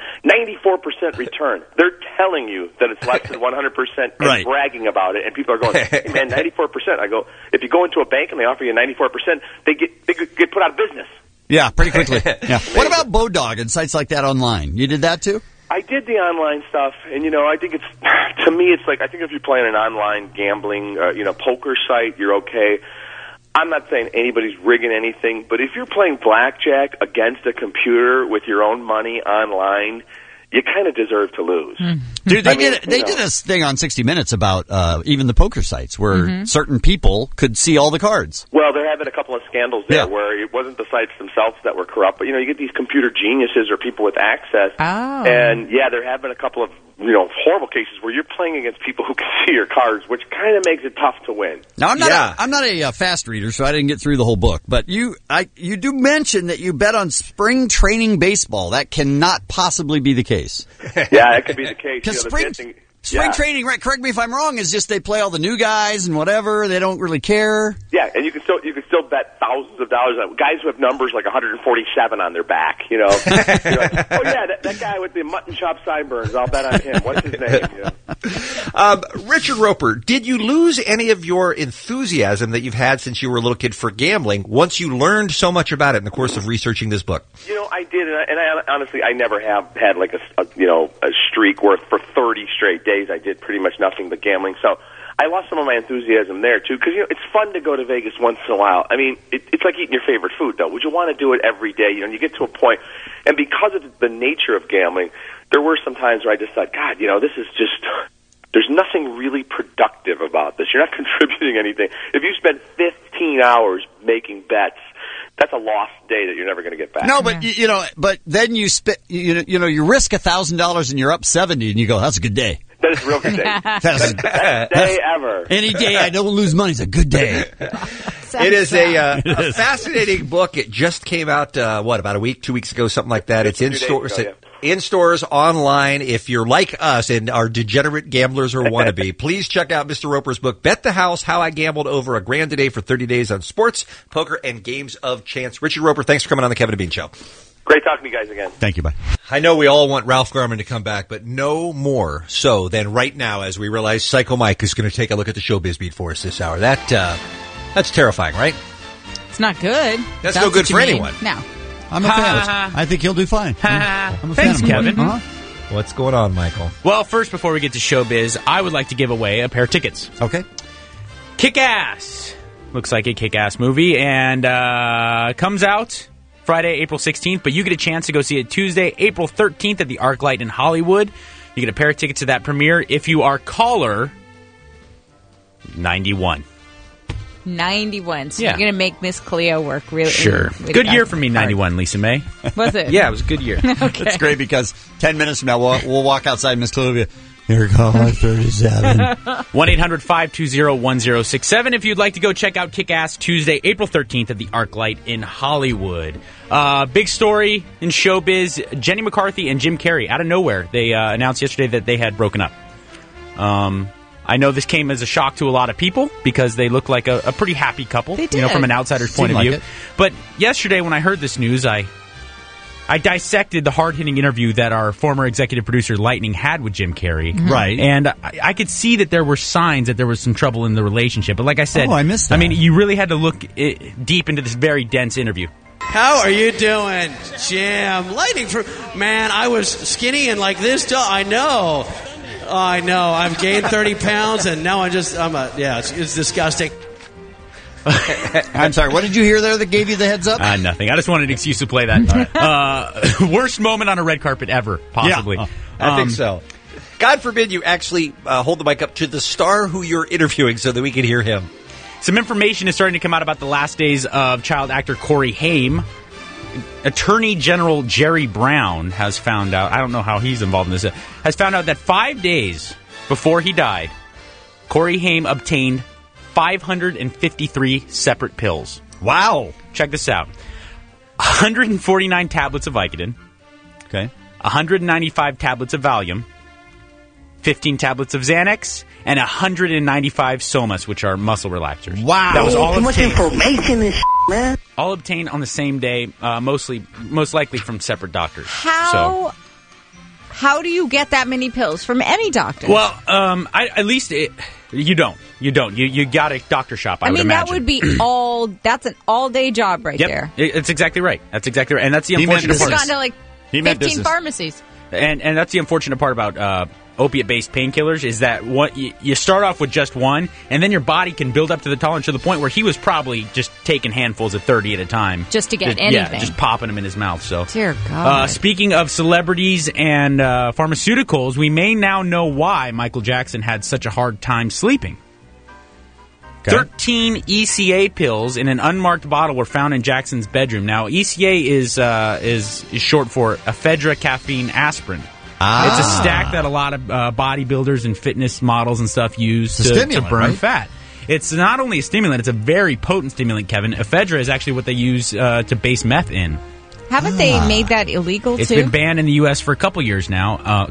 94% return. They're telling you that it's less than 100% and bragging about it. And people are going, hey, man, 94%. I go, if you go into a bank and they offer you 94%, they get put out of business.
Yeah, pretty quickly. Yeah. What about Bodog and sites like that online? You did that too?
I did the online stuff, and I think to me, it's like, I think if you're playing an online gambling, poker site, you're okay. I'm not saying anybody's rigging anything, but if you're playing blackjack against a computer with your own money online, you kind of deserve to lose.
Dude, they did a thing on 60 Minutes about even the poker sites where certain people could see all the cards.
Well, they're having a couple of scandals there where it wasn't the sites themselves that were corrupt, but, you get these computer geniuses or people with access.
Oh.
And, they're having a couple of, horrible cases where you're playing against people who can see your cards, which kind of makes it tough to win.
Now, I'm not a fast reader, so I didn't get through the whole book. But you do mention that you bet on spring training baseball. That cannot possibly be the case.
Yeah, that could be the case.
Because spring training, right? Correct me if I'm wrong. Is just they play all the new guys and whatever. They don't really care.
Yeah, and you can still bet thousands of dollars on guys who have numbers like 147 on their back. You're like, oh yeah, that guy with the mutton chop sideburns. I'll bet on him. What's his name?
Richard Roper, did you lose any of your enthusiasm that you've had since you were a little kid for gambling once you learned so much about it in the course of researching this book?
I did, and I honestly, I never have had like a streak where for 30 straight days I did pretty much nothing but gambling. So I lost some of my enthusiasm there too, because it's fun to go to Vegas once in a while. I mean, it's like eating your favorite food, though. Would you want to do it every day? You get to a point, and because of the nature of gambling, there were some times where I just thought, God, this is just. There's nothing really productive about this. You're not contributing anything. If you spend 15 hours making bets, that's a lost day that you're never going to get back.
No, but but then you you risk $1,000 and you're up 70, and you go, that's a good day.
That is a real good day. Best day ever.
Any day I don't lose money is a good day.
It is a fascinating book. It just came out, about a week, 2 weeks ago, something like that. It's in stores. In stores, online. If you're like us and are degenerate gamblers or wannabe, please check out Mr. Roper's book, Bet the House, How I Gambled Over $1,000 a Day for 30 Days on Sports, Poker, and Games of Chance. Richard Roper, thanks for coming on the Kevin and Bean Show.
Great talking to you guys again.
Thank you, bye.
I know we all want Ralph Garman to come back, but no more so than right now as we realize Psycho Mike is going to take a look at the showbiz beat for us this hour. That's terrifying, right?
It's not good.
That's no good for anyone.
No.
I'm a fan. I think he'll do fine. I'm a
Thanks,
fan of him.
Kevin.
What's going on, Michael?
Well, first, before we get to showbiz, I would like to give away a pair of tickets.
Okay.
Kick-Ass. Looks like a kick-ass movie, and comes out Friday, April 16th, but you get a chance to go see it Tuesday, April 13th at the ArcLight in Hollywood. You get a pair of tickets to that premiere if you are caller 91.
91. So
Yeah.
you're going to make Miss Cleo work really.
Sure.
really
Good year
fast.
for me, 91, Lisa May.
Was it?
Yeah, it was a good year.
Okay.
It's great because 10 minutes from now, we'll walk outside Miss Clovia. Here caller 37.
1-800-520-1067 if you'd like to go check out Kick-Ass Tuesday, April 13th at the ArcLight in Hollywood. Big story in showbiz. Jenny McCarthy and Jim Carrey, out of nowhere, they announced yesterday that they had broken up. I know this came as a shock to a lot of people because they look like a pretty happy couple,
They did.
from an outsider's point of
Seemed
view.
like it.
But yesterday when I heard this news, I dissected the hard-hitting interview that our former executive producer, Lightning, had with Jim Carrey.
Mhm. Right.
And I could see that there were signs that there was some trouble in the relationship. But like I said,
Oh, I missed that.
I mean, you really had to look deep into this very dense interview.
How are you doing, Jim? Lightning for man, I was skinny and like this. I know. I've gained 30 pounds and now it's disgusting.
I'm sorry, what did you hear there that gave you the heads up?
Nothing. I just wanted an excuse to play that. Worst moment on a red carpet ever, possibly.
Yeah, I think so. God forbid you actually hold the mic up to the star who you're interviewing so that we can hear him.
Some information is starting to come out about the last days of child actor Corey Haim. Attorney General Jerry Brown has found out, I don't know how he's involved in this, has found out that 5 days before he died, Corey Haim obtained 553 separate pills.
Wow.
Check this out. 149 tablets of Vicodin.
Okay.
195 tablets of Valium. 15 tablets of Xanax. And 195 Somas, which are muscle relaxers.
Wow.
That was all
Too much
obtained.
information, this man.
All obtained on the same day, most likely from separate doctors.
How do you get that many pills from any doctor?
Well, at least you don't. You got a doctor shop, I would
mean,
imagine.
that would be that's an all-day job right there.
It's exactly right. That's exactly right. And that's the
He meant
unfortunate
It's
part.
gone to like
He meant
15
business.
pharmacies.
And that's the unfortunate part about opiate-based painkillers is that you start off with just one, and then your body can build up to the tolerance to the point where he was probably just taking handfuls of 30 at a time.
Just to get
Yeah,
anything.
just popping them in his mouth. So,
Dear God.
speaking of celebrities and pharmaceuticals, we may now know why Michael Jackson had such a hard time sleeping. 13 ECA pills in an unmarked bottle were found in Jackson's bedroom. Now, ECA is short for ephedra caffeine aspirin. It's a stack that a lot of bodybuilders and fitness models and stuff use
It's a
to
stimulant,
burn
right?
fat. It's not only a stimulant, it's a very potent stimulant, Kevin. Ephedra is actually what they use to base meth in.
Haven't they made that illegal
It's
too?
been banned in the U.S. for a couple years now.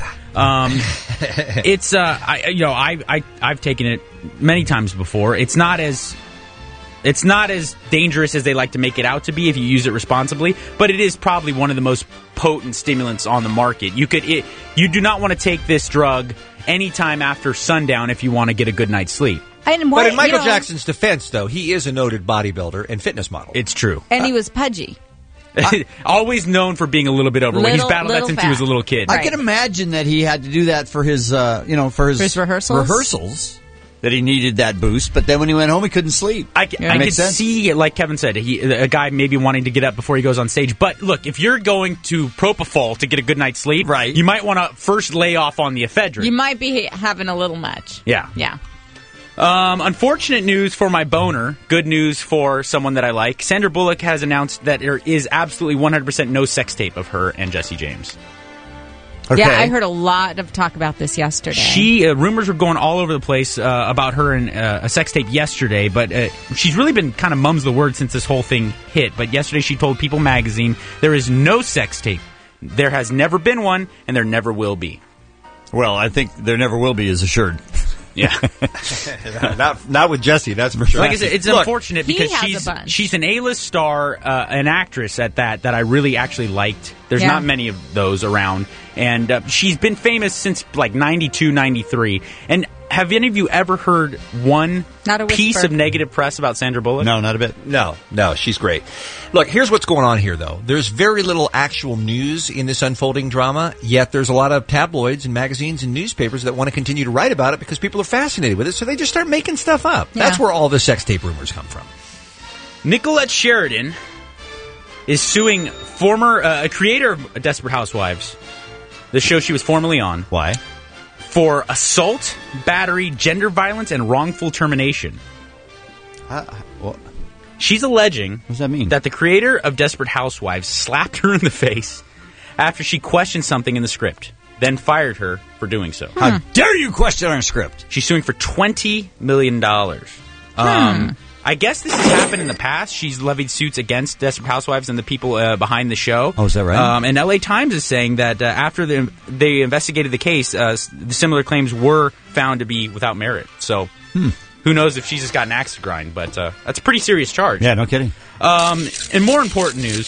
It's I've taken it many times before. It's not as dangerous as they like to make it out to be if you use it responsibly, but it is probably one of the most potent stimulants on the market. You do not want to take this drug anytime after sundown if you want to get a good night's sleep.
And
But in Michael Jackson's defense, though, he is a noted bodybuilder and fitness model.
It's true.
And he was pudgy.
Always known for being a little bit overweight. He's battled that since he was a little kid.
I can imagine that he had to do that for his, for his
rehearsals?
That he needed that boost, but then when he went home, he couldn't sleep.
I could see, like Kevin said, a guy maybe wanting to get up before he goes on stage. But look, if you're going to propofol to get a good night's sleep, right, you might want to first lay off on the ephedra.
You might be having a little much.
Yeah.
Yeah.
Unfortunate news for my boner. Good news for someone that I like. Sandra Bullock has announced that there is absolutely 100% no sex tape of her and Jesse James.
Yeah, I heard a lot of talk about this yesterday.
Rumors were going all over the place about her and a sex tape yesterday, but she's really been kind of mum's the word since this whole thing hit. But yesterday she told People magazine there is no sex tape. There has never been one, and there never will be.
Well, I think there never will be is assured.
Yeah.
not with Jesse, that's for sure.
Like I said, it's unfortunate
he
because
has a bunch.
she's an A-list star, an actress at that I really actually liked. There's
Yeah.
not many of those around. And she's been famous since like 92, 93. And have any of you ever heard one
Not a
piece
whisper.
of negative press about Sandra Bullock?
No, not a bit.
No, she's great. Look, here's what's going on here, though. There's very little actual news in this unfolding drama, yet there's a lot of tabloids and magazines and newspapers that want to continue to write about it because people are fascinated with it, so they just start making stuff up.
Yeah.
That's where all the sex tape rumors come from.
Nicolette Sheridan is suing former creator of Desperate Housewives, the show she was formerly on.
Why?
For assault, battery, gender violence, and wrongful termination. She's alleging
what does that mean?
That the creator of Desperate Housewives slapped her in the face after she questioned something in the script, then fired her for doing so.
How dare you question our script?
She's suing for $20 million. I guess this has happened in the past. She's levied suits against Desperate Housewives and the people behind the show.
Oh, is that right?
And LA Times is saying that after they investigated the case, the similar claims were found to be without merit. So who knows if she's just got an axe to grind, but that's a pretty serious charge.
Yeah, no kidding.
And more important news...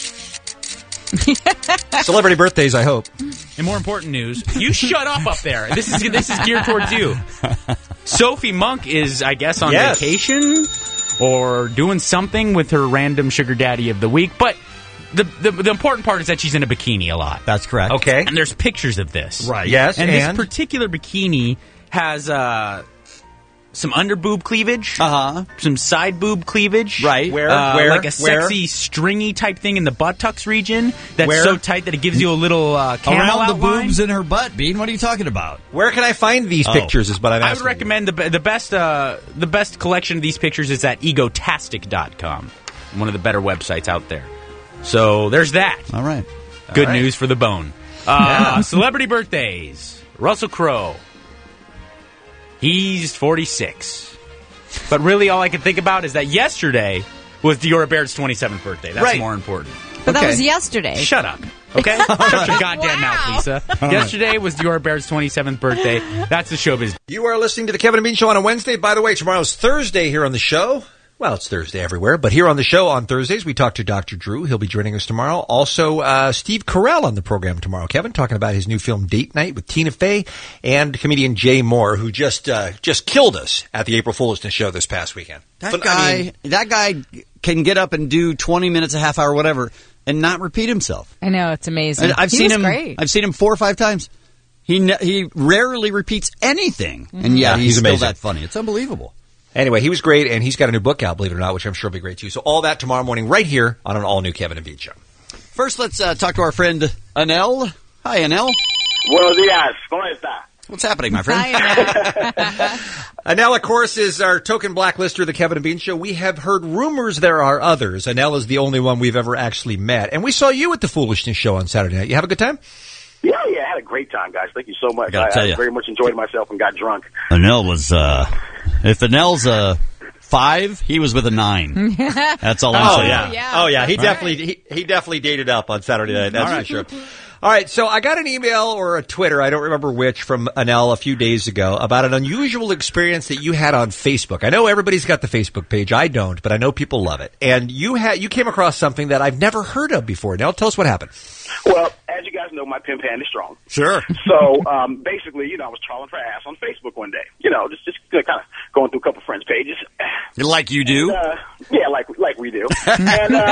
Celebrity birthdays, I hope.
And more important news, you shut up there. This is geared towards you. Sophie Monk is, I guess, on vacation or doing something with her random sugar daddy of the week. But the important part is that she's in a bikini a lot.
That's correct.
Okay.
And there's pictures of this.
Right.
Yes,
and this particular bikini has some under boob cleavage, some side boob cleavage,
right?
Where
like a sexy stringy type thing in the buttocks region that's so tight that it gives you a little camel
around the
outline.
boobs in her butt. Bean, what are you talking about?
Where can I find these pictures? Is what I'm asking.
I would recommend the best collection of these pictures is at egotastic.com, one of the better websites out there. So there's that.
All right.
Good news for the bone. Celebrity birthdays. Russell Crowe. He's 46. But really all I can think about is that yesterday was Diora Baird's 27th birthday. That's more important.
But that was yesterday.
Shut up. Okay? Shut your goddamn mouth, Lisa. Yesterday was Diora Baird's 27th birthday. That's the showbiz.
You are listening to the Kevin and Bean Show on a Wednesday. By the way, tomorrow's Thursday here on the show. Well, it's Thursday everywhere, but here on the show on Thursdays, we talk to Dr. Drew. He'll be joining us tomorrow. Also, Steve Carell on the program tomorrow. Kevin, talking about his new film Date Night with Tina Fey and comedian Jay Moore, who just killed us at the April Foolishness show this past weekend.
That guy can get up and do 20 minutes, a half hour, whatever, and not repeat himself.
I know, it's amazing.
I've seen him.
Great.
I've seen him 4 or 5 times. He rarely repeats anything, and he's still
amazing.
that funny. It's unbelievable.
Anyway, he was great, and he's got a new book out, believe it or not, which I'm sure will be great too. So all that tomorrow morning right here on an all-new Kevin and Bean Show.
First, let's talk to our friend Anel. Hi, Anel.
Buenos días. ¿Cómo está?
What's happening, my friend?
Anel, of course, is our token blacklister of the Kevin and Bean Show. We have heard rumors there are others. Anel is the only one we've ever actually met. And we saw you at the Foolishness Show on Saturday night. You have a good time?
Yeah, I had a great time, guys. Thank you so much.
I
very much enjoyed myself and got drunk.
Anel was, if Anel's a 5, he was with a 9. That's all I'm saying.
Oh yeah. He definitely dated up on Saturday night. That's for sure. All right, so I got an email or a Twitter, I don't remember which, from Anel a few days ago about an unusual experience that you had on Facebook. I know everybody's got the Facebook page. I don't, but I know people love it. And you came across something that I've never heard of before. Anel, tell us what happened.
Well, as you guys know, my pimp hand is strong.
Sure.
So, basically, I was trawling for ass on Facebook one day. Just kind of going through a couple friends' pages.
Like you do?
Yeah, like we do. And,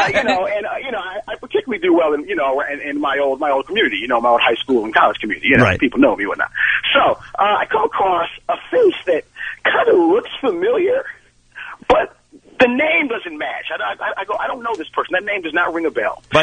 I particularly do well in my old community, my old high school and college community.
Right.
People know me and whatnot. So, I come across a face that kind of looks familiar, but the name doesn't match. I go, I don't know this person. That name does not ring a bell.
But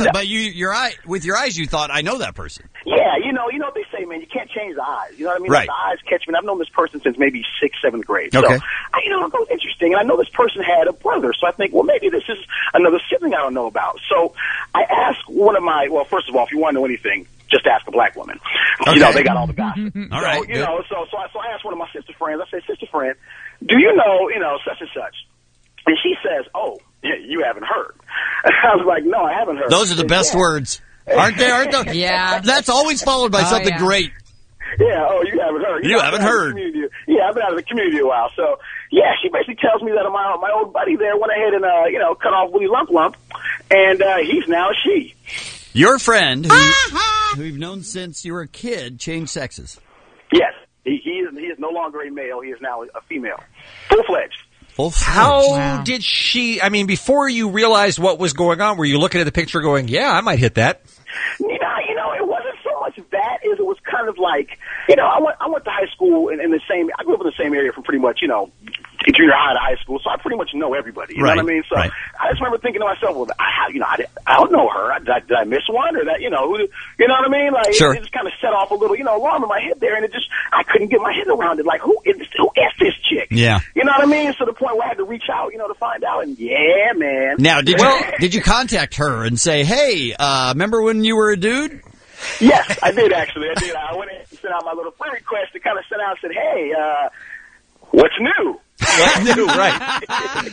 with your eyes, you thought, I know that person.
Yeah, what they say, man, you can't change the eyes. You know what I mean?
Right.
Like, the eyes catch me. And I've known this person since maybe 6th, 7th grade.
Okay.
So, I go, interesting. And I know this person had a brother. So I think, well, maybe this is another sibling I don't know about. So I asked one of well, first of all, if you want to know anything, just ask a black woman.
Okay.
They got all the gossip.
All right.
So I asked one of my sister friends. I said, sister friend, do you know, such and such? And she says, oh, you haven't heard. I was like, no, I haven't heard.
Those are the best words. Aren't they?
Yeah.
That's always followed by something great.
Yeah, you haven't heard.
You haven't heard.
Yeah, I've been out of the community a while. So, yeah, she basically tells me that my old buddy there went ahead and, cut off Willie Lump, and he's now a she.
Your friend, who you've known since you were a kid, changed sexes.
Yes. He is no longer a male. He is now a female. Full-fledged.
How did she, before you realized what was going on, were you looking at the picture going, yeah, I might hit that?
It wasn't so much that as it was kind of like, I went to high school in the same, I grew up in the same area from pretty much, junior high to high school, so I pretty much know everybody. You know what I mean? So I just remember thinking to myself, well, I don't know her. Did I miss one or that? You know what I mean? Like it just kind of set off a little, alarm in my head there, and I couldn't get my head around it. Like who is this chick?
Yeah.
You know what I mean? So the point where I had to reach out, to find out, and yeah, man.
Now, did you contact her and say, hey, remember when you were a dude?
Yes, I did actually. I went and sent out my little friend request to kind of send out and said, hey, what's new?
What's new, right.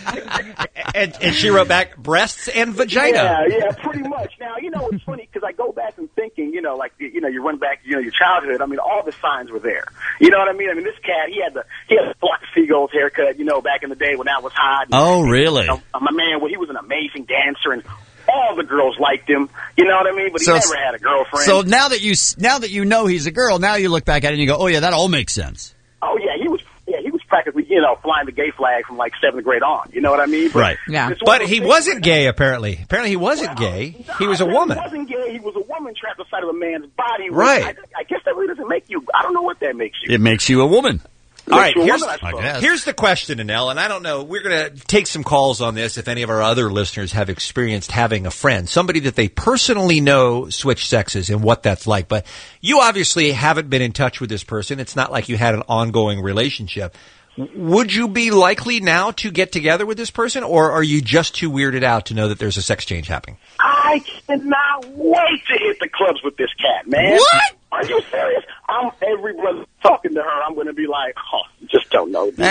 and she wrote back, breasts and vagina.
Yeah, pretty much. Now, it's funny because I go back and thinking, you run back, your childhood. I mean, all the signs were there. You know what I mean? I mean, this cat, he had the flock of seagulls haircut, back in the day when that was hot.
Oh, really?
My man, he was an amazing dancer, and all the girls liked him. You know what I mean? But he never had a girlfriend.
So now that you know he's a girl, now you look back at it and you go, oh yeah, that all makes sense.
Oh yeah, he was practically, flying the gay flag from like 7th grade on. You know what I mean? But
right. Yeah. But he wasn't gay, apparently. Apparently he wasn't gay. He was a woman.
He wasn't gay. He was a woman trapped inside of a man's body.
Right.
I guess that really doesn't make you, I don't know what that makes you.
It makes you a woman.
All right, here's the question, Anel, and I don't know. We're going to take some calls on this if any of our other listeners have experienced having a friend, somebody that they personally know switch sexes and what that's like. But you obviously haven't been in touch with this person. It's not like you had an ongoing relationship. Would you be likely now to get together with this person, or are you just too weirded out to know that there's a sex change happening?
I cannot wait to hit the clubs with this cat, man. What? Are you serious? Every brother talking to her, I'm going to be like, you just don't know this.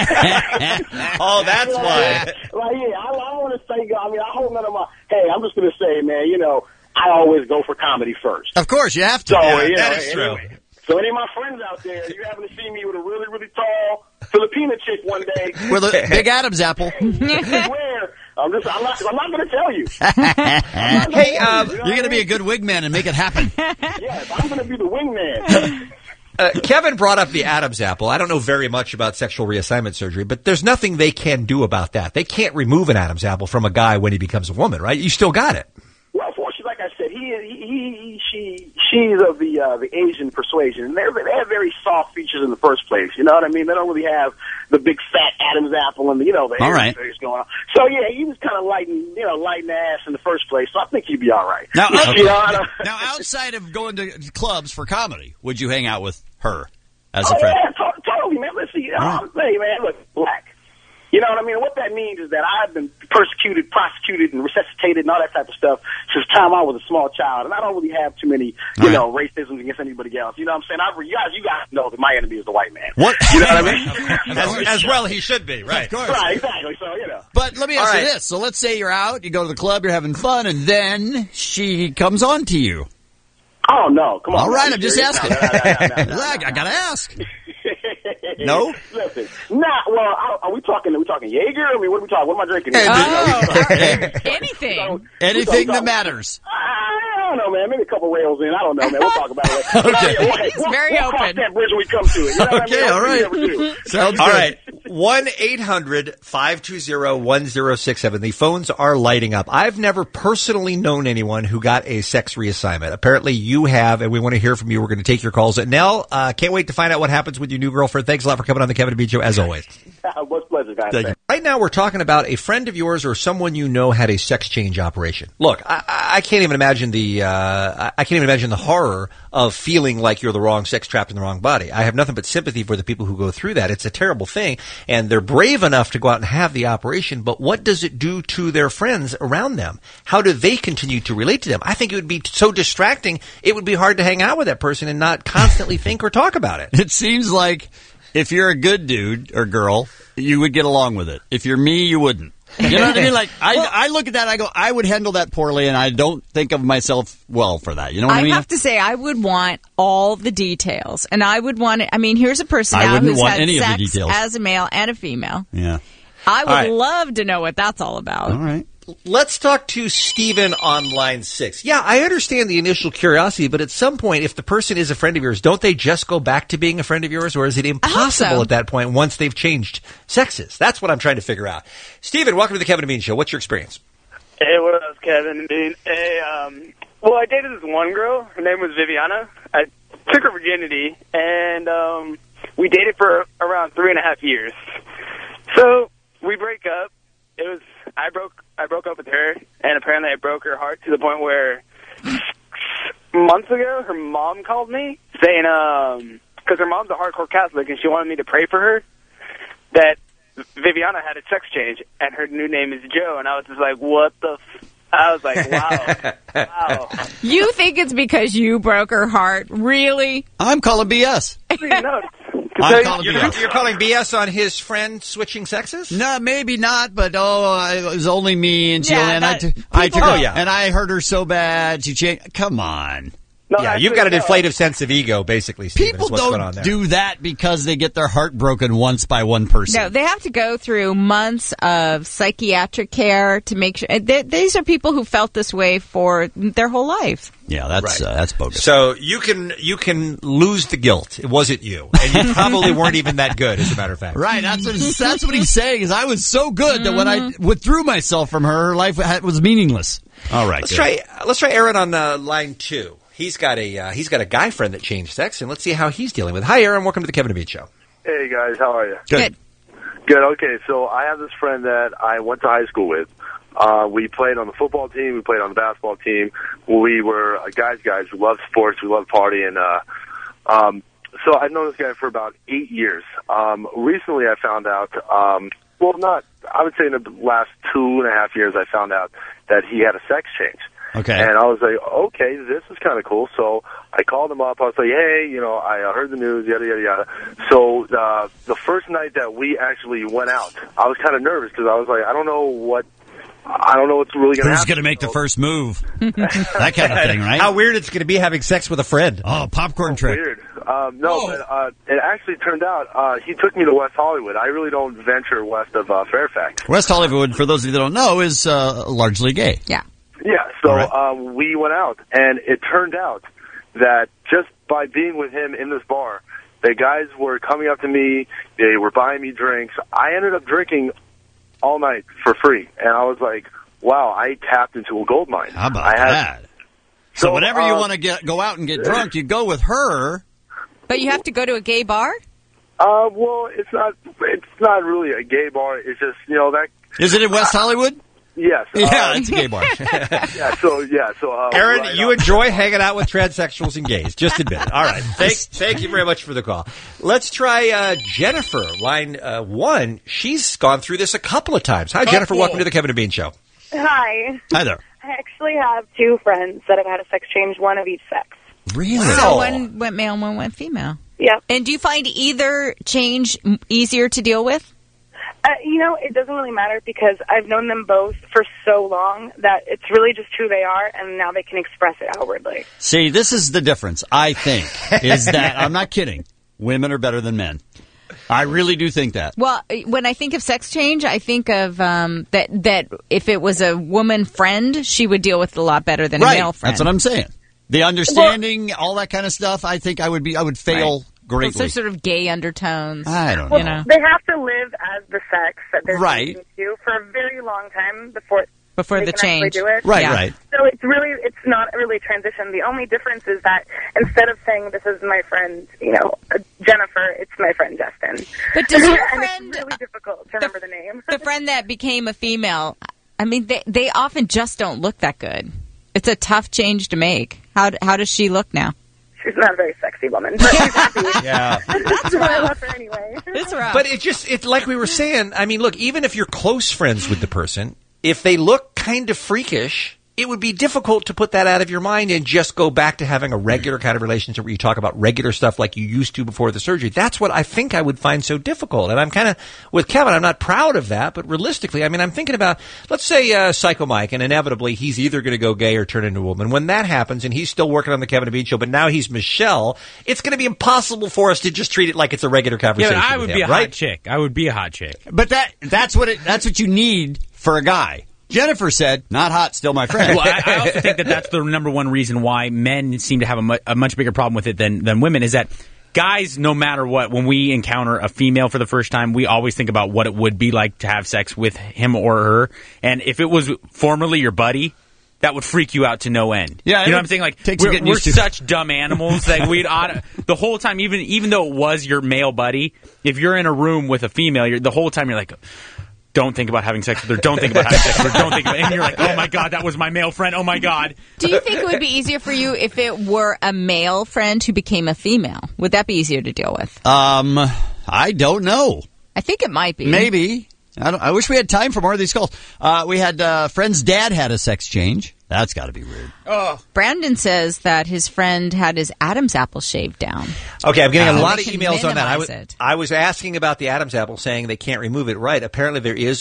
Oh, that's why.
I want to say, I hope none of I'm just going to say, man, I always go for comedy first.
Of course, you have to.
So,
that is true.
So any of my friends out there, you happen to see me with a really, really tall Filipina chick one day.
With a big Adam's apple.
I'm not going to tell you.
Hey, you're going to be a good wingman and make it happen.
Yes, I'm going to be the wingman.
Kevin brought up the Adam's apple. I don't know very much about sexual reassignment surgery, but there's nothing they can do about that. They can't remove an Adam's apple from a guy when he becomes a woman, right? You still got it.
Well, fortunately, like I said, she's of the Asian persuasion, and they have very soft features in the first place. You know what I mean? They don't really have the big fat Adam's apple and the hair face going on. So yeah, he was kind of lighting the ass in the first place. So I think he'd be all right.
Now, now outside of going to clubs for comedy, would you hang out with her as a friend?
Yeah, totally, man. Let's see. Hey, man, look, black. You know what I mean? What that means is that I've been persecuted, prosecuted, and resuscitated and all that type of stuff since the time I was a small child. And I don't really have too many, racisms against anybody else. You know what I'm saying? You guys know that my enemy is the white man.
What?
You know what I mean?
as well he should be, right?
Of course.
Right, exactly. So,
But let me ask you this. So let's say you're out, you go to the club, you're having fun, and then she comes on to you.
Oh, no. Come on.
All right, I'm just asking.
No.
I got to ask. No?
Listen. Well, are we talking Jaeger? I mean, what are we talking? What am I drinking?
Anything.
Anything that matters.
I don't know, man. Maybe a couple rails in. I don't know, man. We'll talk about it later.
He's very
we'll
open.
Cross that bridge when we come to it. You know what I mean?
all right.
Sounds good.
All right. 1-800-520-1067. The phones are lighting up. I've never personally known anyone who got a sex reassignment. Apparently you have, and we want to hear from you. We're going to take your calls. Nell, can't wait to find out what happens with your new girlfriend. Thanks a lot for coming on the Kevin and Bean Show, as always.
What's pleasure, guys.
Thank you. Right now we're talking about a friend of yours or someone you know had a sex change operation. Look, I can't even imagine the horror of feeling like you're the wrong sex trapped in the wrong body. I have nothing but sympathy for the people who go through that. It's a terrible thing, and they're brave enough to go out and have the operation, but what does it do to their friends around them? How do they continue to relate to them? I think it would be so distracting, it would be hard to hang out with that person and not constantly think or talk about it.
It seems like if you're a good dude or girl, you would get along with it. If you're me, you wouldn't. You know what I mean? Like, I look at that, I go, I would handle that poorly, and I don't think of myself well for that. You know what I mean?
I have to say, I would want all the details. And I would want it. I mean, here's a person now who's had sex as a male and a female.
Yeah.
I would love to know what that's all about.
All right.
Let's talk to Stephen on line 6. Yeah, I understand the initial curiosity, but at some point, if the person is a friend of yours, don't they just go back to being a friend of yours, or is it impossible at that point once they've changed sexes? That's what I'm trying to figure out. Stephen, welcome to the Kevin and Bean Show. What's your experience?
Hey, what up, Kevin and Bean? Hey, well, I dated this one girl. Her name was Viviana. I took her virginity, and we dated for around 3.5 years. So we break up. I broke up with her, and apparently I broke her heart to the point where months ago her mom called me saying, because her mom's a hardcore Catholic and she wanted me to pray for her, that Viviana had a sex change and her new name is Joe, and I was just like, what the I was like, wow. Wow.
You think it's because you broke her heart? Really?
I'm calling BS.
No,
You're calling BS on his friend switching sexes?
No, maybe not, but it was only me, and she
Yeah,
and I took her, and I hurt her so bad she changed. Come on.
No,
yeah, you've got an inflated sense of ego, basically, Stephen.
People
is what's going on
don't
there.
do that because they get their heart broken once by one person.
No, they have to go through months of psychiatric care to make sure. These are people who felt this way for their whole life.
Yeah, that's bogus.
So you can lose the guilt. It wasn't you, and you probably weren't even that good, as a matter of fact.
Right, that's what he's saying. Is I was so good that when I withdrew myself from her life was meaningless. All right,
Let's try Aaron on line 2. He's got a guy friend that changed sex, and let's see how he's dealing with it. Hi, Aaron. Welcome to the Kevin and Bean Show.
Hey, guys. How are you?
Good.
Good. Okay, so I have this friend that I went to high school with. We played on the football team. We played on the basketball team. We were guys. We loved sports. We loved partying. So I've known this guy for about 8 years. Recently, I found out, I would say in the last 2.5 years, I found out that he had a sex change.
Okay.
And I was like, okay, this is kind of cool. So I called him up. I was like, hey, I heard the news, yada, yada, yada. So the first night that we actually went out, I was kind of nervous because I was like, I don't know what's really going to happen.
Who's going to make the first move? That kind of thing, right?
How weird it's going to be having sex with a friend.
Oh, popcorn trick.
Weird. But it actually turned out he took me to West Hollywood. I really don't venture west of Fairfax.
West Hollywood, for those of you that don't know, is largely gay.
Yeah.
Yeah, so we went out, and it turned out that just by being with him in this bar, the guys were coming up to me, they were buying me drinks. I ended up drinking all night for free, and I was like, wow, I tapped into a gold mine.
How about that? So whenever you want to go out and get drunk, you go with her.
But you have to go to a gay bar?
Well, it's not really a gay bar. It's just, that...
Is it in West Hollywood?
Yes.
Yeah, it's a gay bar.
Aaron, you enjoy hanging out with transsexuals and gays. Just admit it. All right. Thank you very much for the call. Let's try Jennifer, line 1. She's gone through this a couple of times. Hi, Jennifer. Welcome to the Kevin and Bean Show.
Hi.
Hi there.
I actually have 2 friends that have had a sex change, one of each sex.
Really?
So one went male and one went female.
Yep.
And do you find either change easier to deal with?
It doesn't really matter because I've known them both for so long that it's really just who they are, and now they can express it outwardly.
See, this is the difference, I think, is that, I'm not kidding, women are better than men. I really do think that.
Well, when I think of sex change, I think of that if it was a woman friend, she would deal with it a lot better than a male friend.
That's what I'm saying. The understanding, all that kind of stuff, I think I would fail greatly.
Some sort of gay undertones.
I don't know.
They have to live as the sex that they're
Right.
to for a very long time before
the
they can
change.
actually do it.
Right.
So it's not really a transition. The only difference is that instead of saying this is my friend, Jennifer, it's my friend Justin.
But does your
and
friend
it's really difficult to remember the name.
The friend that became a female, I mean, they often just don't look that good. It's a tough change to make. How does she look now?
She's not a very sexy woman, but she's happy.
Yeah.
That's why I love her anyway.
It's rough.
But it's like we were saying, I mean, look, even if you're close friends with the person, if they look kind of freakish, it would be difficult to put that out of your mind and just go back to having a regular kind of relationship where you talk about regular stuff like you used to before the surgery. That's what I think I would find so difficult. And I'm kind of, with Kevin, I'm not proud of that, but realistically, I mean, I'm thinking about, let's say Psycho Mike, and inevitably he's either going to go gay or turn into a woman. When that happens, and he's still working on the Kevin and Bean Show, but now he's Michelle, it's going to be impossible for us to just treat it like it's a regular conversation.
Yeah, but I would
with
be
him,
a
right?
hot chick. I would be a hot chick.
But that's what you need for a guy. Jennifer said, not hot, still my friend.
Well, I also think that's the number one reason why men seem to have a much bigger problem with it than women is that guys, no matter what, when we encounter a female for the first time, we always think about what it would be like to have sex with him or her. And if it was formerly your buddy, that would freak you out to no end.
Yeah,
you know what I'm saying? Like we're such dumb animals that we'd the whole time, even though it was your male buddy, if you're in a room with a female, the whole time you're like, don't think about having sex with her. Don't think about having sex with her. Don't think about it. And you're like, oh my God, that was my male friend. Oh my God.
Do you think it would be easier for you if it were a male friend who became a female? Would that be easier to deal with?
I don't know.
I think it might be.
Maybe. I wish we had time for more of these calls. We had friend's dad had a sex change. That's got to be weird.
Oh. Brandon says that his friend had his Adam's apple shaved down.
Okay, I'm getting a lot of
They can
emails on that.
minimize
I was asking about the Adam's apple, saying they can't remove it. Right. Apparently there is.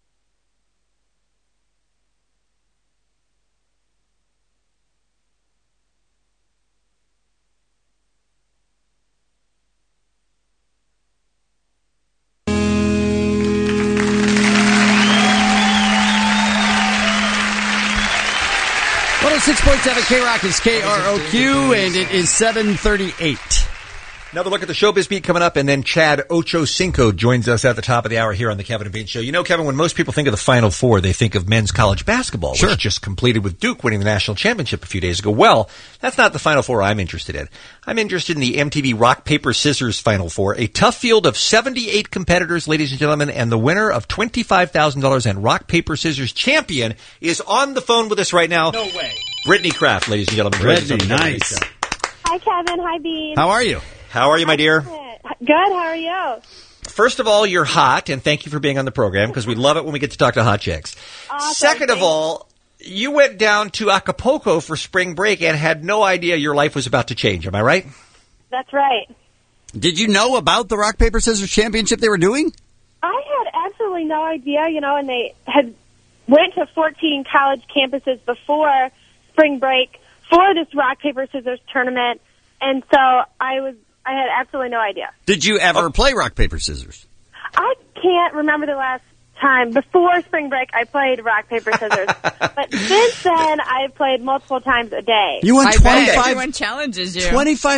K-Rock is KROQ, and it is 7:38.
Another look at the Showbiz Beat coming up, and then Chad Ochocinco joins us at the top of the hour here on the Kevin and Bean Show. You know, Kevin, when most people think of the Final Four, they think of men's college basketball, which just completed with Duke winning the national championship a few days ago. Well, that's not the Final Four I'm interested in. I'm interested in the MTV Rock, Paper, Scissors Final Four, a tough field of 78 competitors, ladies and gentlemen, and the winner of $25,000 and Rock, Paper, Scissors champion is on the phone with us right now.
No way.
Brittany Kraft, ladies and gentlemen.
Brittany, nice.
Hi, Kevin. Hi, Bean.
How are you?
How are you, my dear?
Good. How are you?
First of all, you're hot, and thank you for being on the program, because we love it when we get to talk to hot chicks.
Awesome.
Second of all, you went down to Acapulco for spring break and had no idea your life was about to change. Am I right?
That's right.
Did you know about the Rock, Paper, Scissors championship they were doing?
I had absolutely no idea, and they had went to 14 college campuses before spring break for this Rock, Paper, Scissors tournament, and so I had absolutely no idea.
Did you ever play Rock, Paper, Scissors?
I can't remember the last time. Before spring break, I played Rock, Paper, Scissors. But since then, I've played multiple times a day.
You won
everyone challenges you.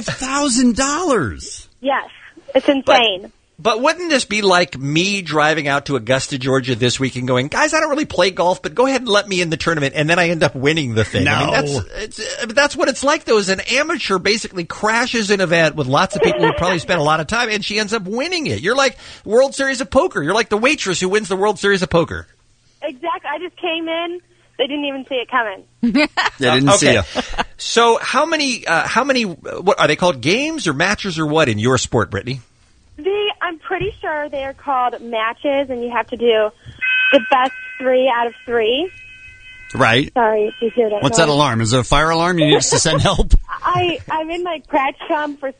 $25,000.
Yes. It's insane.
But wouldn't this be like me driving out to Augusta, Georgia this week and going, guys, I don't really play golf, but go ahead and let me in the tournament, and then I end up winning the thing?
No.
I mean, that's what it's like, though, is an amateur basically crashes an event with lots of people who probably spent a lot of time, and she ends up winning it. You're like World Series of Poker. You're like the waitress who wins the World Series of Poker.
Exactly. I just came in. They didn't even see it coming.
They didn't see you.
So how many, what are they called, games or matches or what in your sport, Brittany?
I'm pretty sure they are called matches, and you have to do the best 3 out of 3.
Right.
Sorry if you hear that.
What's that alarm? Is it a fire alarm? You need us to send help?
I'm in my practicum for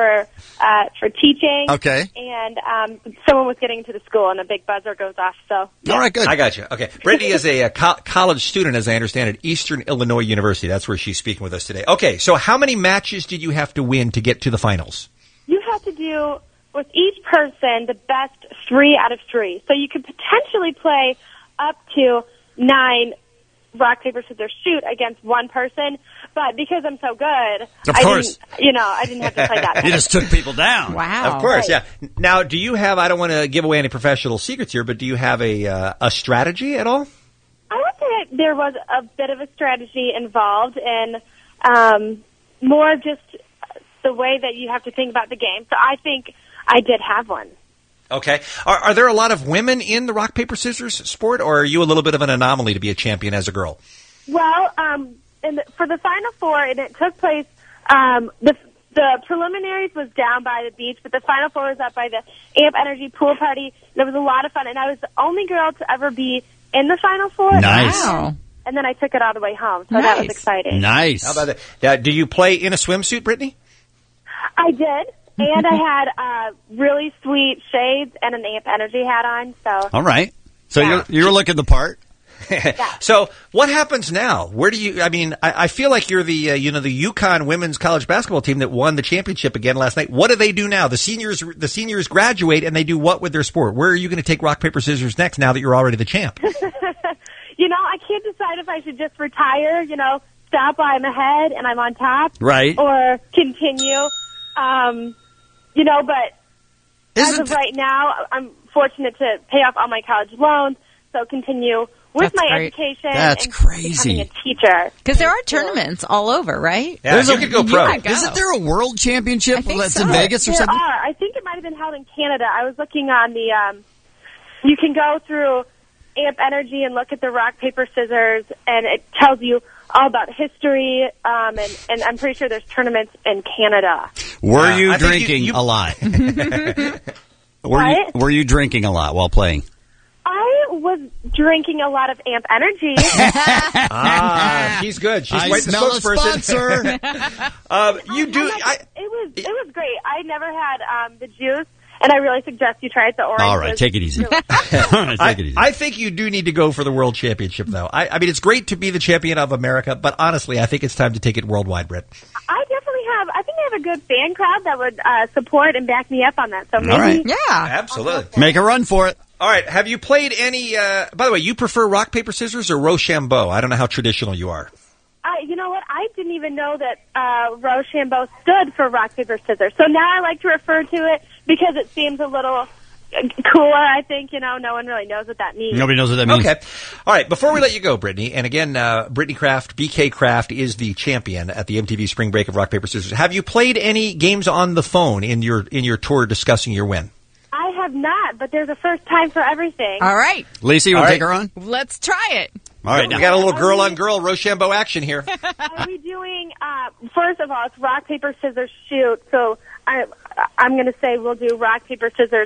teaching.
Okay.
And someone was getting into the school, and a big buzzer goes off. So.
Yeah. All right, good. I got you. Okay. Brittany is a college student, as I understand it, at Eastern Illinois University. That's where she's speaking with us today. Okay, so how many matches did you have to win to get to the finals?
You have to do, with each person, the best 3 out of 3. So you could potentially play up to 9 rock, paper, scissors, shoot against one person. But because I'm so good, I didn't have to play that.
You just took people down.
Wow.
Of course, yeah. Now, do you have, I don't want to give away any professional secrets here, but do you have a strategy at all?
I would say that there was a bit of a strategy involved in more just the way that you have to think about the game. So I think I did have one.
Okay. Are there a lot of women in the rock, paper, scissors sport, or are you a little bit of an anomaly to be a champion as a girl?
Well, for the Final Four, and it took place, the preliminaries was down by the beach, but the Final Four was up by the Amp Energy pool party. There was a lot of fun, and I was the only girl to ever be in the Final Four.
Nice.
Wow.
And then I took it all the way home, so that was exciting.
Nice.
How about that? Now, do you play in a swimsuit, Brittany?
I did. And I had really sweet shades and an Amp Energy hat on. So
all right. So you're looking the part.
So what happens now? Where do you? I mean, I feel like you're the the UConn women's college basketball team that won the championship again last night. What do they do now? The seniors graduate and they do what with their sport? Where are you going to take rock, paper, scissors next? Now that you're already the champ.
I can't decide if I should just retire. Stop while I'm ahead and I'm on top,
right?
Or continue. But as of right now, I'm fortunate to pay off all my college loans, so continue with
That's
my
great.
education
That's
and
crazy.
becoming a teacher.
Because there are tournaments all over, right?
Yeah, you could go pro.
Isn't there a world championship that's in Vegas or
there
something?
Are. I think it might have been held in Canada. I was looking on the, you can go through Amp Energy and look at the rock, paper, scissors, and it tells you all about history, and I'm pretty sure there's tournaments in Canada.
Were you
I think
drinking
you-
a lot?
What?
Were you drinking a lot while playing?
I was drinking a lot of Amp Energy.
She's good. She's
I
quite the
smell a
spokesperson. You do.
It was great. I never had the juice, and I really suggest you try it. The orange.
All right, take it easy.
I think you do need to go for the world championship, though. I mean, it's great to be the champion of America, but honestly, I think it's time to take it worldwide, Britt.
I definitely have. I think I have a good fan crowd that would support and back me up on that. So maybe,
right.
Yeah.
Absolutely.
Make a run for it.
All right. Have you played any? By the way, you prefer rock, paper, scissors or Rochambeau? I don't know how traditional you are.
You know what? I didn't even know that Rochambeau stood for rock, paper, scissors. So now I like to refer to it because it seems a little cooler, I think. No one really knows what that means.
Nobody knows what that means.
Okay. All right. Before we let you go, Brittany, and again, Brittany Kraft, BK Kraft, is the champion at the MTV Spring Break of Rock, Paper, Scissors. Have you played any games on the phone in your tour discussing your win?
I have not, but there's a first time for everything.
All right.
Lisa, you want to take her on?
Let's try it.
All right.
We got a little girl-on-girl Rochambeau action here.
Are we doing, first of all, it's rock, paper, scissors, shoot. So I'm going to say we'll do rock, paper, scissors,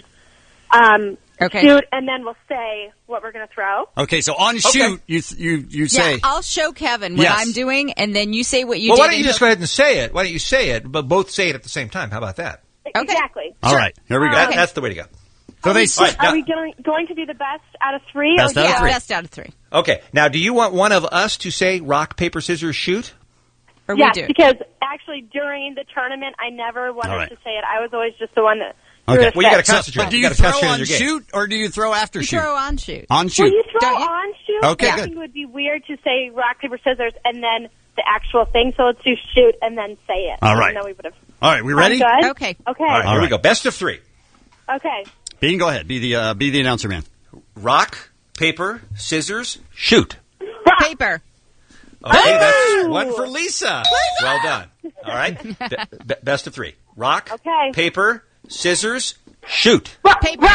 shoot, and then we'll say what we're going to throw.
Okay, so on shoot, you say.
Yeah, I'll show Kevin what
Yes.
I'm doing, and then you say what you
Well,
did.
why don't you just go ahead and say it? Why don't you say it, but both say it at the same time? How about that?
Exactly.
All right, here we go.
That's the way to go.
So they
Are we going to do the best out of three?
Best out of three.
Best out of three.
Okay. Now, do you want one of us to say rock, paper, scissors, shoot?
Or
yes,
we do.
because actually during the tournament, I never wanted
All right.
to say it. I was always just the one that.
Okay.
Well, you
gotta concentrate.
But do
You
you
gotta
throw
concentrate on
on
your game.
shoot or do you throw after
You
shoot?
throw on shoot.
On shoot.
Will you throw
Don't you?
on shoot?
Okay,
I
good.
think it would be weird to say rock, paper, scissors, and then the actual thing. So let's do shoot and then say it.
All right.
Even though we would have.
All right, we ready?
Good?
Okay.
Okay.
All right, here we go. Best of three.
Okay.
Bean, go ahead. Be the announcer man.
Rock, paper, scissors, shoot.
Paper.
Okay, that's one for Lisa. Well done. All right. Best of three. Rock,
Okay.
paper, scissors, shoot.
Paper.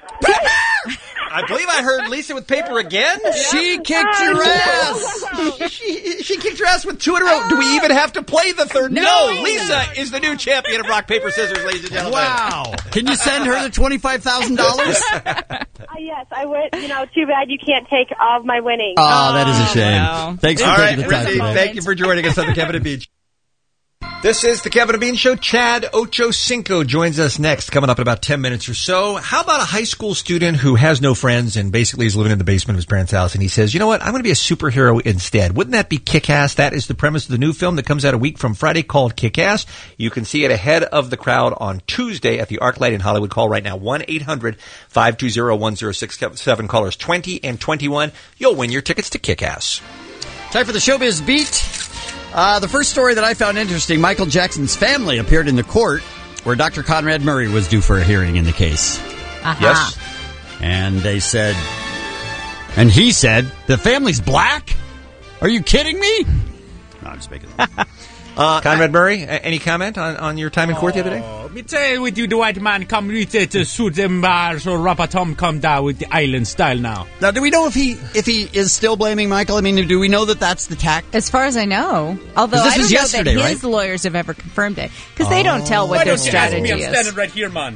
I believe I heard Lisa with paper again.
She kicked your ass.
She kicked your ass with two in a row. Do we even have to play the third?
No.
Lisa is the new champion of rock, paper, scissors, ladies and gentlemen.
Wow. Can you send her the $25,000?
Yes, I would. Too bad you can't take all of my winnings.
Oh, that is a shame.
wow.
Thanks for
All
taking
right,
the time
Brittany,
today.
thank you for joining us on the Kevin and Bean Show. This is the Kevin and Bean Show. Chad Ochocinco joins us next, coming up in about 10 minutes or so. How about a high school student who has no friends and basically is living in the basement of his parents' house, and he says, you know what, I'm going to be a superhero instead. Wouldn't that be Kick-Ass? That is the premise of the new film that comes out a week from Friday called Kick-Ass. You can see it ahead of the crowd on Tuesday at the ArcLight in Hollywood. Call right now, 1-800-520-1067. Callers 20 and 21. You'll win your tickets to Kick-Ass.
Time for the Showbiz Beat. The first story that I found interesting, Michael Jackson's family appeared in the court where Dr. Conrad Murray was due for a hearing in the case.
Yes.
And they said, and he said, the family's black? Are you kidding me? No, I'm just making that up.
Conrad Murray, any comment on your time in court the other day?
Me tell with you, the white man come with it to suit them bars or Rapper Tom come down with the island style now.
Now, do we know if he is still blaming Michael? I mean, do we know that that's the tack?
As far as I know. Although
'Cause this
I don't
was
know
yesterday,
that
right?
his lawyers have ever confirmed it. Because they don't tell what
Why
their
don't you ask
strategy
me? I'm
is.
standing right here, man.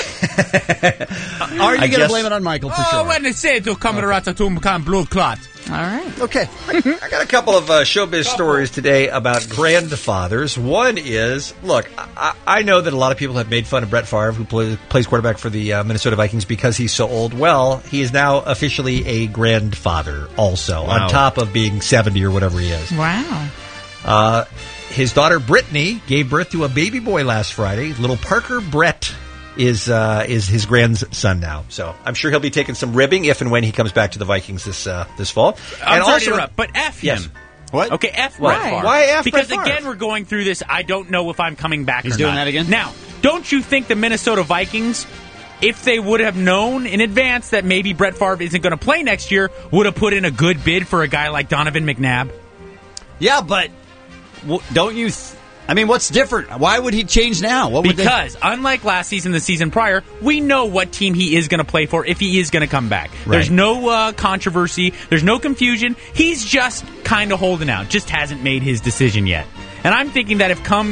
Are you going to
guess-
blame it on Michael for
Oh,
sure?
when they say to come to Ratatum, come blood clot.
All right.
Okay.
I got a couple of showbiz stories today about grandfathers. One is, look, I know that a lot of people have made fun of Brett Favre, who plays quarterback for the Minnesota Vikings, because he's so old. Well, he is now officially a grandfather also,
Wow.
on top of being 70 or whatever he is.
Wow.
His daughter Brittany gave birth to a baby boy last Friday. Little Parker Brett is his grandson now. So I'm sure he'll be taking some ribbing if and when he comes back to the Vikings this fall.
I'm sorry to interrupt, but F him.
Yes.
What?
Okay, F
Why?
Brett Favre.
Why F
Because
Brett Favre?
again, we're going through this. I don't know if I'm coming back
He's
or
doing
not.
that again?
Now, don't you think the Minnesota Vikings
if they would have known in advance that maybe Brett Favre isn't going to play next year, would have put in a good bid for a guy like Donovan McNabb.
Yeah, but don't you... I mean, what's different? Why would he change now? What would
because, unlike last season, the season prior, we know what team he is going to play for if he is going to come back.
Right.
There's no controversy. There's no confusion. He's just kind of holding out. Just hasn't made his decision yet. And I'm thinking that if come,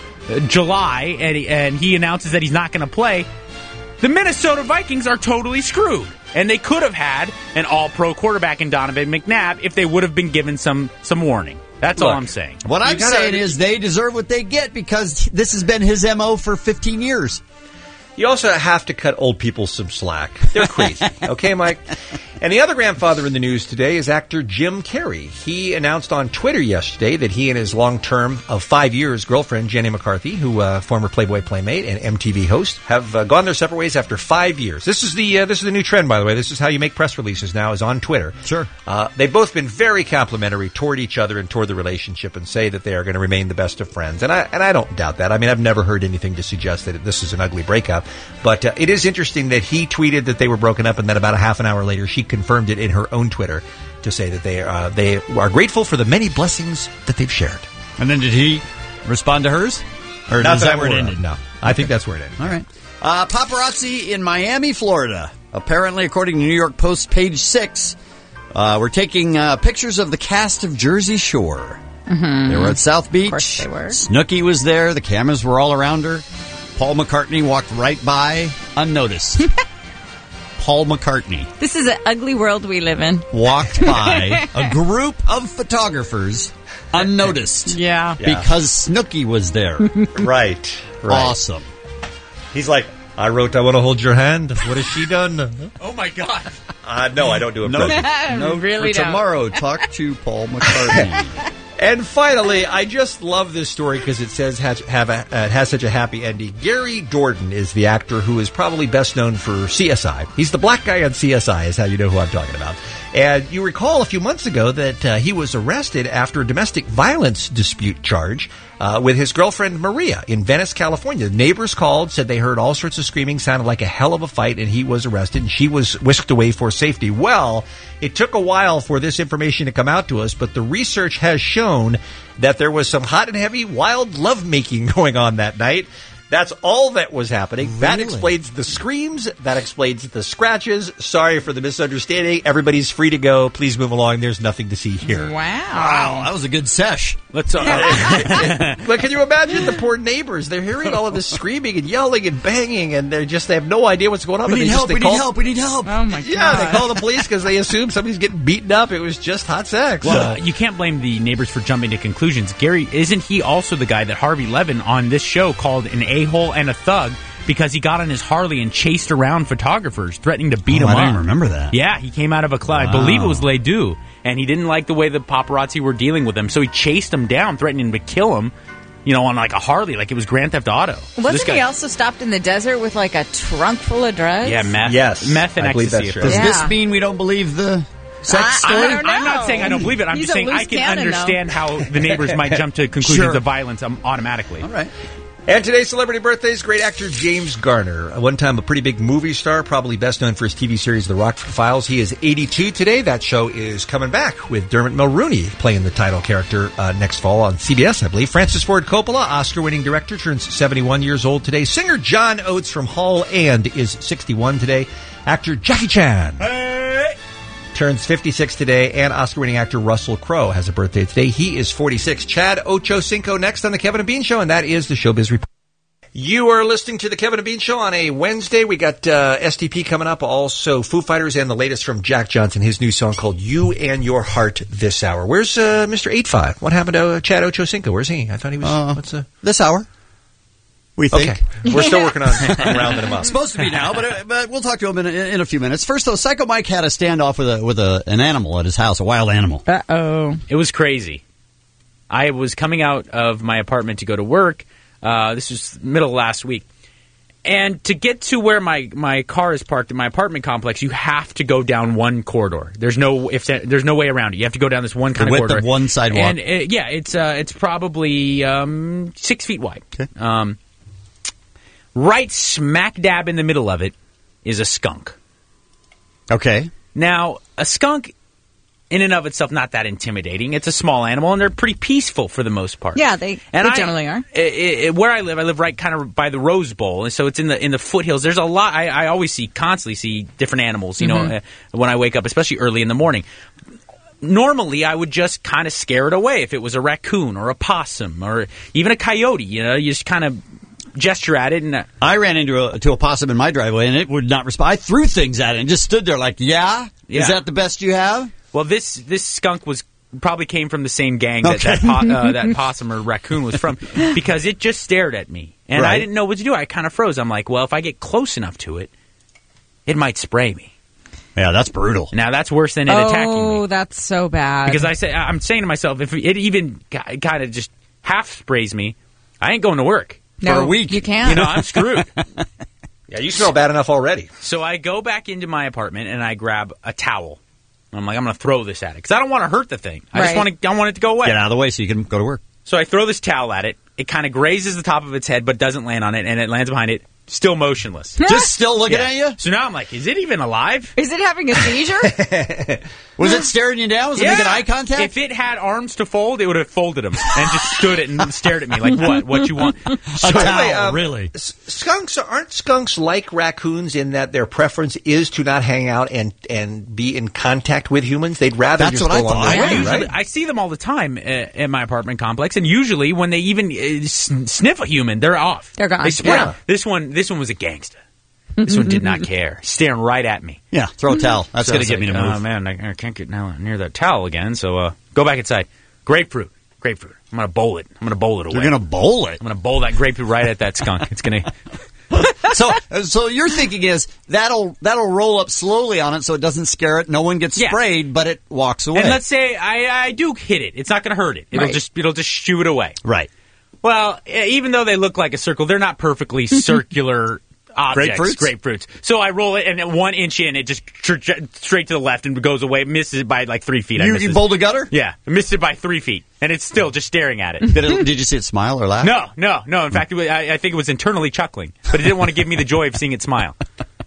July and he announces that he's not going to play, the Minnesota Vikings are totally screwed. And they could have had an all-pro quarterback in Donovan McNabb if they would have been given some warning. That's all I'm saying.
What I'm saying is they deserve what they get because this has been his MO for 15 years.
You also have to cut old people some slack. They're crazy. Okay, Mike? And the other grandfather in the news today is actor Jim Carrey. He announced on Twitter yesterday that he and his long-term of 5 years girlfriend, Jenny McCarthy, who former Playboy Playmate and MTV host, have gone their separate ways after 5 years. This is the new trend, by the way. This is how you make press releases now, is on Twitter.
Sure.
They've both been very complimentary toward each other and toward the relationship and say that they are going to remain the best of friends. And I don't doubt that. I mean, I've never heard anything to suggest that this is an ugly breakup. But it is interesting that he tweeted that they were broken up, and then about a half an hour later, she confirmed it in her own Twitter to say that they are grateful for the many blessings that they've shared.
And then did he respond to hers? Or
Not
is that where it ended?
No, I think that's where it ended.
All right. Paparazzi in Miami, Florida. Apparently, according to New York Post, page 6, we're taking pictures of the cast of Jersey Shore.
Mm-hmm.
They were at South Beach.
Of course they were.
Snooki was there. The cameras were all around her. Paul McCartney walked right by, unnoticed. Paul McCartney.
This is an ugly world we live in.
Walked by a group of photographers, unnoticed.
Yeah.
Because Snooki was there.
Right.
Awesome.
He's like, I wrote, I want to hold your hand. What has she done?
Oh, my God.
No, I don't do it.
No,
really
for tomorrow, talk to Paul McCartney.
And finally, I just love this story because it says it has such a happy ending. Gary Dourdan is the actor who is probably best known for CSI. He's the black guy on CSI is how you know who I'm talking about. And you recall a few months ago that he was arrested after a domestic violence dispute charge with his girlfriend Maria in Venice, California. The neighbors called, said they heard all sorts of screaming, sounded like a hell of a fight, and he was arrested, and she was whisked away for safety. Well, it took a while for this information to come out to us, but the research has shown that there was some hot and heavy wild lovemaking going on that night. That's all that was happening. Really? That explains the screams. That explains the scratches. Sorry for the misunderstanding. Everybody's free to go. Please move along. There's nothing to see here.
Wow.
That was a good sesh.
Let's. But can you imagine the poor neighbors? They're hearing all of this screaming and yelling and banging, and they have no idea what's going on.
We need help. We need help.
Oh, my God.
Yeah, they call the police because they assume somebody's getting beaten up. It was just hot sex.
Well, you can't blame the neighbors for jumping to conclusions. Gary, isn't he also the guy that Harvey Levin on this show called an a-hole and a thug because he got on his Harley and chased around photographers, threatening to beat him up?
I didn't remember that.
Yeah, he came out of a club. Wow. I believe it was Les Deux, and he didn't like the way the paparazzi were dealing with him, so he chased him down, threatening to kill him, on like a Harley, like it was Grand Theft Auto.
Wasn't he also stopped in the desert with like a trunk full of drugs?
Yeah, meth.
Yes.
Meth and ecstasy.
Does this mean we don't believe the sex story?
I don't know.
I'm not saying I don't believe it. I'm just saying I can understand how the neighbors might jump to conclusions of violence automatically.
All right.
And today's celebrity birthdays, great actor James Garner. One time a pretty big movie star, probably best known for his TV series The Rockford Files. He is 82 today. That show is coming back with Dermot Mulroney playing the title character next fall on CBS, I believe. Francis Ford Coppola, Oscar-winning director, turns 71 years old today. Singer John Oates from Hall and is 61 today. Actor Jackie Chan turns 56 today, and Oscar-winning actor Russell Crowe has a birthday today. He is 46. Chad Ochocinco next on The Kevin and Bean Show, and that is the Showbiz Report. You are listening to The Kevin and Bean Show on a Wednesday. We got STP coming up, also Foo Fighters, and the latest from Jack Johnson, his new song called You and Your Heart this hour. Where's Mr. 85? What happened to Chad Ochocinco? Where's he? I thought he was...
this hour. We think.
Okay. We're still working on rounding him up.
Supposed to be now, but we'll talk to him in a few minutes. First, though, Psycho Mike had a standoff with an animal at his house, a wild animal.
Uh-oh.
It was crazy. I was coming out of my apartment to go to work. This was middle of last week. And to get to where my car is parked in my apartment complex, you have to go down one corridor. There's no way around it. You have to go down this one kind of corridor.
The width of one sidewalk.
And it's probably 6 feet wide.
Okay.
Right smack dab in the middle of it is a skunk.
Okay.
Now, a skunk, in and of itself, not that intimidating. It's a small animal, and they're pretty peaceful for the most part.
Yeah, they generally are.
Where I live right kind of by the Rose Bowl, and so it's in the foothills. There's a lot. I always constantly see different animals, when I wake up, especially early in the morning. Normally, I would just kind of scare it away if it was a raccoon or a possum or even a coyote. You just kind of gesture at it. And
I ran into a possum in my driveway, and it would not respond. I threw things at it and just stood there like, yeah? Is that the best you have?
Well, this skunk probably came from the same gang that possum or raccoon was from, because it just stared at me. And I didn't know what to do. I kind of froze. I'm like, well, if I get close enough to it, it might spray me.
Yeah, that's brutal.
Now, that's worse than it attacking me.
Oh, that's so bad.
Because I'm saying to myself, if it even kind of just half sprays me, I ain't going to work for a week.
You can't.
I'm screwed.
Yeah, you smell bad enough already.
So I go back into my apartment and I grab a towel. I'm like, I'm going to throw this at it because I don't want to hurt the thing. I want it to go away.
Get out of the way so you can go to work.
So I throw this towel at it. It kind of grazes the top of its head, but doesn't land on it, and it lands behind it. Still motionless.
Just still looking at you?
So now I'm like, is it even alive?
Is it having a seizure?
Was it staring you down? Was it making eye contact?
If it had arms to fold, it would have folded them and just stood it and stared at me like, what? What you want?
A towel, really?
Aren't skunks like raccoons in that their preference is to not hang out and be in contact with humans? They'd rather just go on their way, right?
I see them all the time in my apartment complex, and usually when they even sniff a human, they're off.
They're gone.
They spray. Yeah. This one was a gangster. This one did not care. Staring right at me.
Yeah, throw a towel. That's going to get me to move.
Oh, man, I can't get near that towel again, so go back inside. Grapefruit. I'm going to bowl it. I'm going to bowl it away.
You're going to bowl it?
I'm going to bowl that grapefruit right at that skunk. It's going to...
So your thinking is that'll roll up slowly on it so it doesn't scare it. No one gets sprayed, but it walks away.
And let's say I do hit it. It's not going to hurt it. It'll just shoo it away.
Right.
Well, even though they look like a circle, they're not perfectly circular objects. Grapefruits. So I roll it, and 1 inch in, it just straight to the left and goes away. Misses it by like 3 feet.
You bowled a gutter?
Yeah. I missed it by 3 feet. And it's still just staring at it.
Did you see it smile or laugh?
No. In fact, I think it was internally chuckling. But it didn't want to give me the joy of seeing it smile.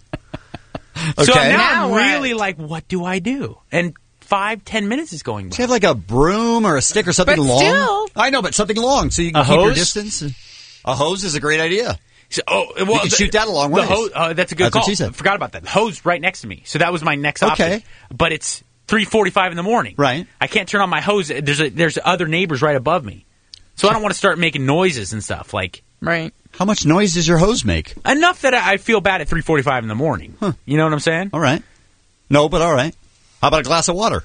Okay.
So now I'm really like, what do I do? And 5-10 minutes is going by.
Do you have like a broom or a stick or something long?
Still.
I know, but something long so you can keep your distance. A hose is a great idea.
So,
you can shoot that a long way.
That's a good call.
What she said.
I forgot about that. The hose right next to me. So that was my next option. But it's 3:45 in the morning.
Right.
I can't turn on my hose. There's other neighbors right above me. So I don't want to start making noises and stuff.
Right.
How much noise does your hose make?
Enough that I feel bad at 3:45 in the morning.
Huh.
You know what I'm saying?
All right. No, but all right. How about a glass of water?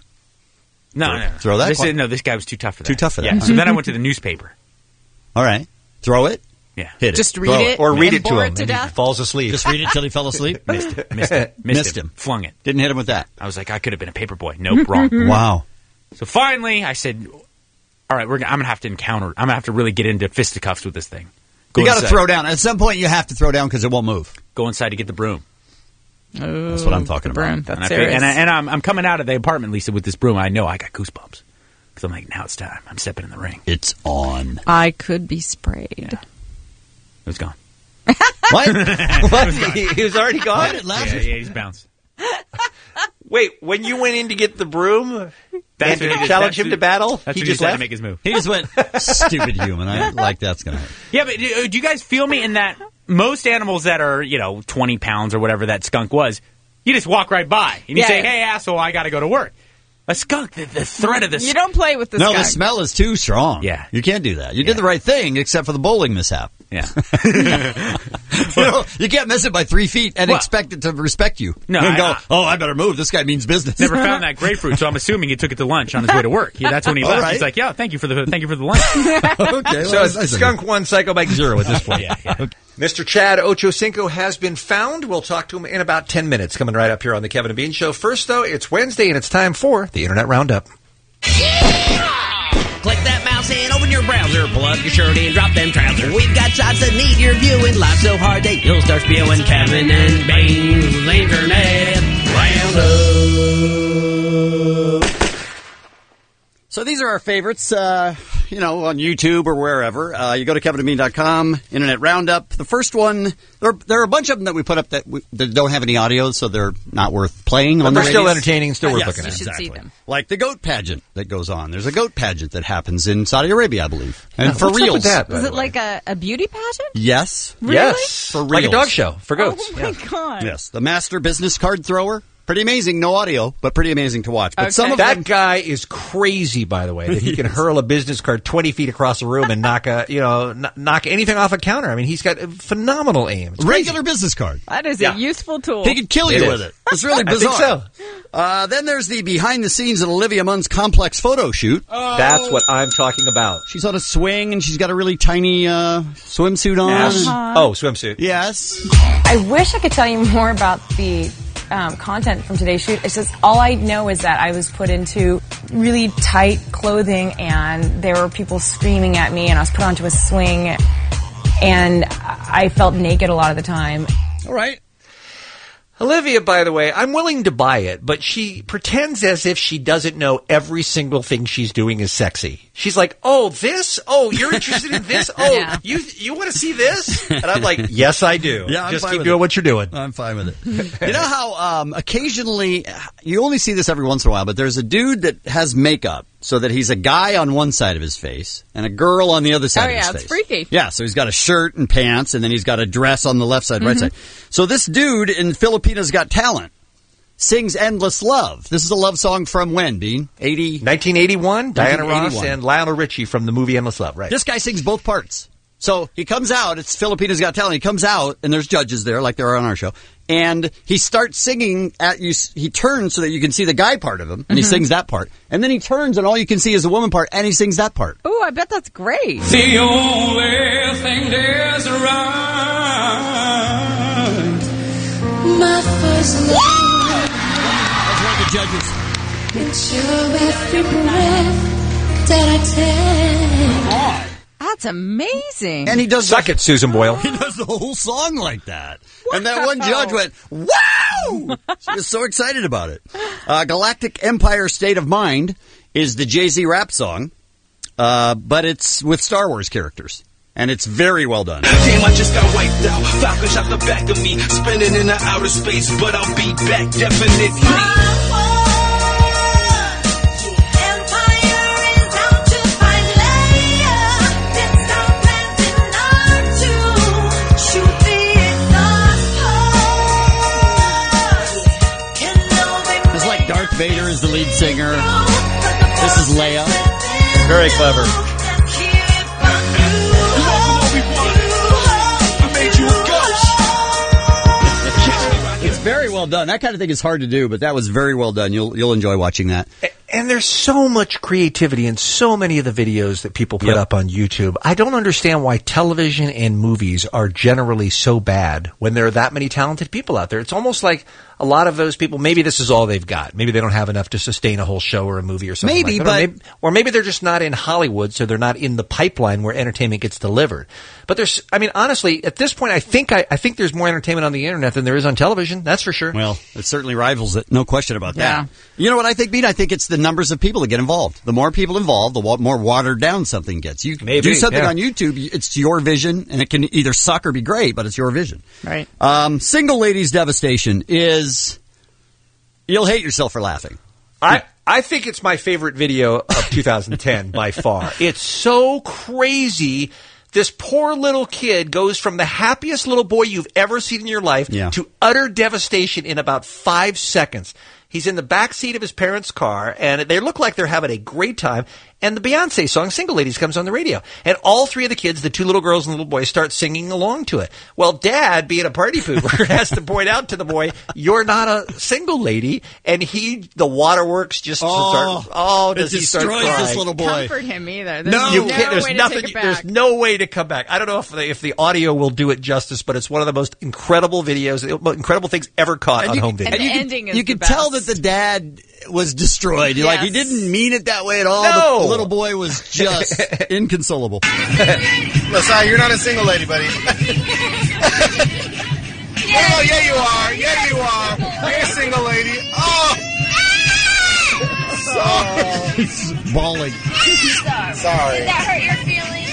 No.
Throw that.
This guy was too tough for that.
Too tough for that.
Yeah. So then I went to the newspaper.
All right. Throw it.
Yeah.
Hit it.
Just read it.
Or read it to
bore
him
it to
and
death.
he falls asleep.
Just read it till he fell asleep.
Missed him. Flung it.
Didn't hit him with that.
I was like, I could have been a paper boy. Nope, wrong.
Wow.
So finally, I said, all right, I'm going to have to really get into fisticuffs with this thing.
You got to throw down. At some point, you have to throw down because it won't move.
Go inside to get the broom.
Oh,
that's what I'm talking about.
That's
and I'm coming out of the apartment, Lisa, with this broom. I know I got goosebumps. Because I'm like, now it's time. I'm stepping in the ring.
It's on.
I could be sprayed.
Yeah. It was gone.
What? He was already gone?
Yeah, he's bounced.
Wait, when you went in to get the broom
and
challenge him to battle,
he
just
left
left?
to make his move.
He just went, stupid human. I like that's going to happen.
Yeah, but do you guys feel me in that most animals that are, 20 pounds or whatever that skunk was, you just walk right by and you say, hey, asshole, I got to go to work. A skunk, the threat of the
You don't play with the skunk.
No, the smell is too strong.
Yeah.
You can't do that. You did the right thing, except for the bowling mishap.
Yeah.
You can't miss it by 3 feet and expect it to respect you.
No,
and go, I better move. This guy means business.
Never found that grapefruit, so I'm assuming he took it to lunch on his way to work. That's when he left.
Right.
He's like, thank you for the lunch.
Okay.
So skunk 1, psycho bike 0 at this point.
Yeah.
Okay. Mr. Chad Ochocinco has been found. We'll talk to him in about 10 minutes, coming right up here on the Kevin and Bean Show. First, though, it's Wednesday, and it's time for the Internet Roundup.
Click that mouse and open your browser. Pull up your shirt and drop them trousers. We've got sites that need your viewing. Live so hard that you'll start spewing. Kevin and Bean's Internet Roundup.
So these are our favorites. on YouTube or wherever. You go to kevinandbean.com, Internet Roundup. The first one, there are a bunch of them that we put up that don't have any audio, so they're not worth playing.
But
on
they're
the
still
radios.
entertaining and still worth
Yes,
looking at.
You should
exactly.
see them.
Like the goat pageant that goes on. There's a goat pageant that happens in Saudi Arabia, I believe. And for
What's up
reals.
with that, by
Is
the
it
way?
like a beauty pageant?
Yes.
Really?
Yes.
For
Like a
reals.
dog show for goats.
Oh my god!
Yes. The master business card thrower. Pretty amazing. No audio, but pretty amazing to watch. But some of
that
them,
guy is crazy, by the way, that he can hurl a business card 20 feet across the room and knock anything off a counter. I mean, he's got phenomenal aim. It's
regular business card.
That is a useful tool.
He could kill you with it. It's really bizarre.
I think so.
Then there's the behind the scenes of Olivia Munn's complex photo shoot.
That's what I'm talking about.
She's on a swing and she's got a really tiny swimsuit on.
Swimsuit.
Yes.
I wish I could tell you more about the content from today's shoot. It's just all I know is that I was put into really tight clothing and there were people screaming at me and I was put onto a swing and I felt naked a lot of the time.
All right.
Olivia, by the way, I'm willing to buy it, but she pretends as if she doesn't know every single thing she's doing is sexy. She's like, oh, this? Oh, you're interested in this? Oh,
Yeah.
you want to see this? And I'm like, yes, I do.
Yeah, I'm
just
fine
keep
with
doing
it.
what you're doing.
I'm fine with it. You know how occasionally, you only see this every once in a while, but there's a dude that has makeup so that he's a guy on one side of his face and a girl on the other side of his face.
It's freaky.
Yeah, so he's got a shirt and pants, and then he's got a dress on the left side, right side. So this dude in Filipinas Got Talent sings Endless Love. This is a love song from when, Bean?
1981, Diana Ross
1981.
and Lionel Richie from the movie Endless Love, right?
This guy sings both parts. So he comes out, it's Filipinas Got Talent, he comes out, and there's judges there, like there are on our show, and he starts singing at you, he turns so that you can see the guy part of him, and he sings that part. And then he turns, and all you can see is the woman part, and he sings that part.
Ooh, I bet that's great.
The only thing there's right. My first love.
That's one of the judges.
It's your every breath that I take.
That's amazing.
And he does
Suck it, Susan Boyle.
He does the whole song like that. And that one judge went, wow! She was so excited about it. Galactic Empire State of Mind is the Jay-Z rap song, but it's with Star Wars characters. And it's very well done.
Damn, I just got wiped out. Falcon shot the back of me, spinning in the outer space, but I'll be back definitely.
It's like Darth Vader is the lead singer. This is Leia.
Very clever.
It's very well done. That kind of thing is hard to do, but that was very well done. You'll enjoy watching that.
And there's so much creativity in so many of the videos that people put up on YouTube. I don't understand why television and movies are generally so bad when there are that many talented people out there. It's almost like a lot of those people, maybe this is all they've got. Maybe they don't have enough to sustain a whole show or a movie or something
Maybe,
like that. Or maybe they're just not in Hollywood, so they're not in the pipeline where entertainment gets delivered. But honestly, at this point, I think there's more entertainment on the internet than there is on television. That's for sure.
Well, it certainly rivals it. No question about
Yeah.
that. You know what I think, Bean? I think it's the numbers of people that get involved. The more people involved, the more watered down something gets. You
Maybe,
do something
yeah.
on YouTube, it's your vision, and it can either suck or be great, but it's your vision.
Right.
Single Ladies Devastation is... You'll hate yourself for laughing.
I think it's my favorite video of 2010 by far. It's so crazy. This poor little kid goes from the happiest little boy you've ever seen in your life to utter devastation in about 5 seconds. He's in the back seat of his parents' car, and they look like they're having a great time. And the Beyonce song, Single Ladies, comes on the radio. And all three of the kids, the two little girls and the little boy, start singing along to it. Well, Dad, being a party pooper, has to point out to the boy, you're not a single lady. And the waterworks just start, does he start crying?
This little boy.
Comfort him either. There's
No, you can't. There's
way to
nothing.
take it back.
There's no way to come back. I don't know if the audio will do it justice, but it's one of the most incredible videos, incredible things ever caught on home video.
And the ending is
You
the
could
best.
tell that the dad was destroyed. You're like, he didn't mean it that way at all.
No.
The little boy was just inconsolable.
Sorry, you're not a single lady, buddy. Oh, yeah, you are. Yeah, you are. You're a single lady. Oh.
He's bawling.
Sorry.
Did that hurt your feelings?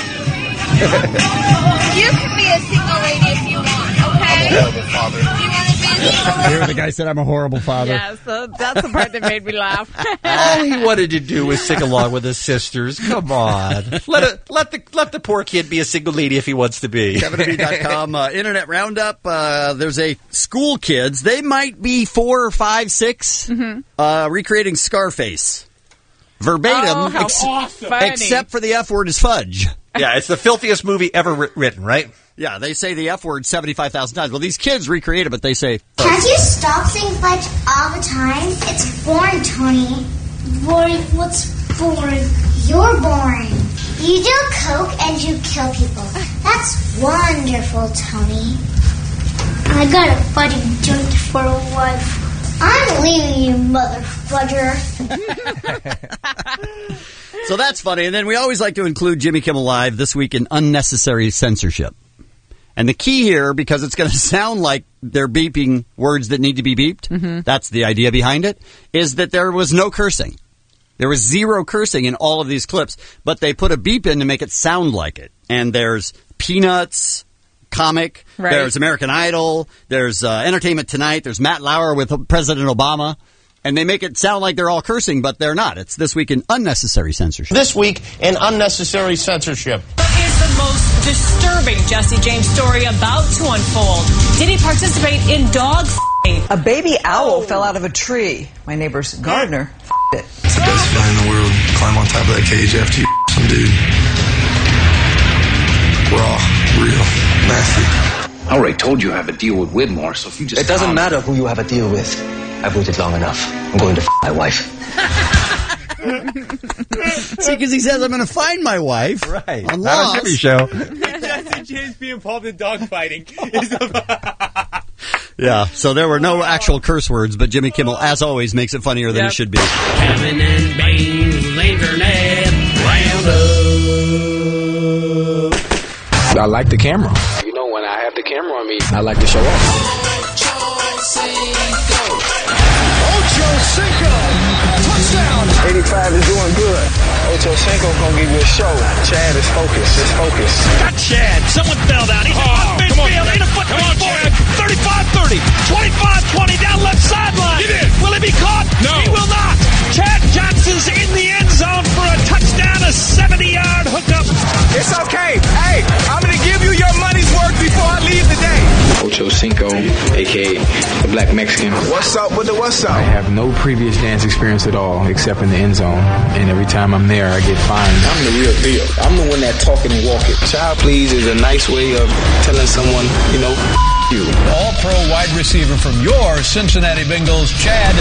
You can be a single lady if you want, okay?
I'm a horrible father.
You want to be a single lady?
Here the guy said I'm a horrible father.
Yeah, so that's the part that made me laugh.
All he wanted to do was sing along with his sisters. Come on. Let the poor kid be a single lady if he wants to be.
KevinandBean.com, Internet Roundup. There's a school kids. They might be 4 or 5, 6, recreating Scarface. Verbatim,
awesome.
except for the F word is fudge.
Yeah, it's the filthiest movie ever written, right?
Yeah, they say the F word 75,000 times. Well, these kids recreate it, but they say fudge.
Can't you stop saying fudge all the time? It's boring, Tony. Boring? What's boring? You're boring. You do coke and you kill people. That's wonderful, Tony. I got a fudging joint for a wife. I'm leaving you, mother fudger.
So that's funny. And then we always like to include Jimmy Kimmel Live this week in unnecessary censorship. And the key here, because it's going to sound like they're beeping words that need to be beeped, that's the idea behind it, is that there was no cursing. There was zero cursing in all of these clips, but they put a beep in to make it sound like it. And there's Peanuts, comic, there's American Idol, there's Entertainment Tonight, there's Matt Lauer with President Obama. And they make it sound like they're all cursing, but they're not. It's This Week in Unnecessary Censorship.
This week in unnecessary censorship.
What is the most disturbing Jesse James story about to unfold? Did he participate in dog f***ing?
A baby owl fell out of a tree. My neighbor's gardener f***ed it.
It's the best feeling in the world. Climb on top of that cage after you some dude. Raw, real, nasty.
I already told you I have a deal with Widmore, so if you just...
It doesn't matter who you have a deal with. I've waited long enough. I'm going to f*** my wife.
See, because he says I'm going to find my wife.
Right.
On
Not
Lost.
a Jimmy show.
Jesse James be involved in dogfighting.
Yeah, so there were no actual curse words, but Jimmy Kimmel, as always, makes it funnier than it should be.
Kevin and Bean's Internet Roundup.
I like the camera. You know, when I have the camera on me, I like to show off.
Ocho Cinco. Touchdown.
85 is doing good. Ocho Cinco gonna give you a show. Chad is focused. It's focused.
Got Chad. Someone fell down. He's off midfield. In a foot forward. 35-30. 25-20 down left sideline. He did. Will he be caught? No. He will not. Chad Johnson's in the end zone for a touchdown, a 70-yard hookup.
It's okay. Hey, I'm gonna give you your money's worth before I leave today.
Ocho Cinco, a.k.a. the Black Mexican.
What's up with the what's up?
I have no previous dance experience at all, except in the end zone. And every time I'm there, I get fined.
I'm the real deal. I'm the one that talking and walking.
Child please is a nice way of telling someone, you know, you.
All-pro wide receiver from your Cincinnati Bengals, Chad.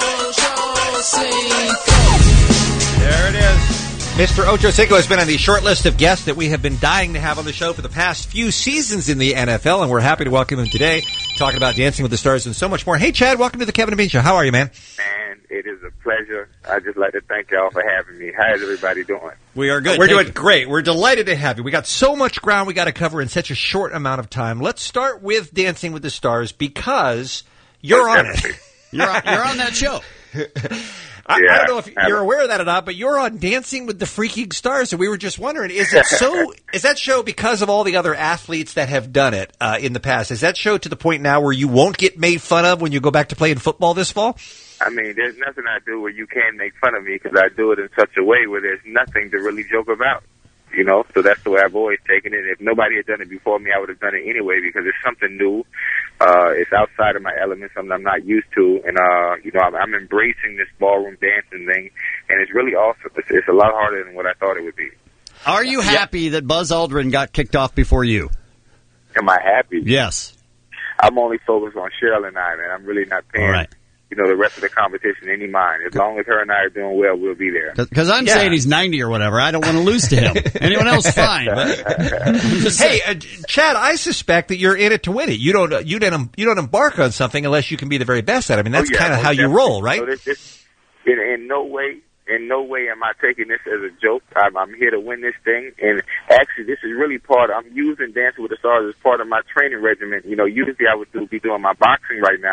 There it is. Mr. Ocho Cinco has been on the short list of guests that we have been dying to have on the show for the past few seasons in the NFL, and we're happy to welcome him today, talking about Dancing with the Stars and so much more. Hey, Chad, welcome to the Kevin and Bean Show. How are you, man?
Man, it is a pleasure. I'd just like to thank y'all for having me. How is everybody doing?
We are good.
We're doing great. We're delighted to have you. We got so much ground we got to cover in such a short amount of time. Let's start with Dancing with the Stars because you're on it.
You're on that show.
I don't know if you're aware of that or not, but you're on Dancing with the Freaking Stars, and we were just wondering, is that show because of all the other athletes that have done it in the past? Is that show to the point now where you won't get made fun of when you go back to playing football this fall?
I mean, there's nothing I do where you can make fun of me because I do it in such a way where there's nothing to really joke about. You know, so that's the way I've always taken it. If nobody had done it before me, I would have done it anyway because it's something new. It's outside of my element, something I'm not used to. And, you know, I'm embracing this ballroom dancing thing, and it's really awesome. It's a lot harder than what I thought it would be.
Are you happy that Buzz Aldrin got kicked off before you?
Am I happy?
Yes.
I'm only focused on Cheryl and I, man. I'm really not paying, you know, the rest of the competition any mind. As long as her and I are doing well, we'll be there.
Because I'm saying he's 90 or whatever. I don't want to lose to him. Anyone else, fine.
Hey, Chad, I suspect that you're in it to win it. You don't embark on something unless you can be the very best at it. I mean, that's kind of how you roll, right?
So in no way am I taking this as a joke. I'm here to win this thing. And actually, this is really I'm using Dancing with the Stars as part of my training regimen. You know, usually I would be doing my boxing right now.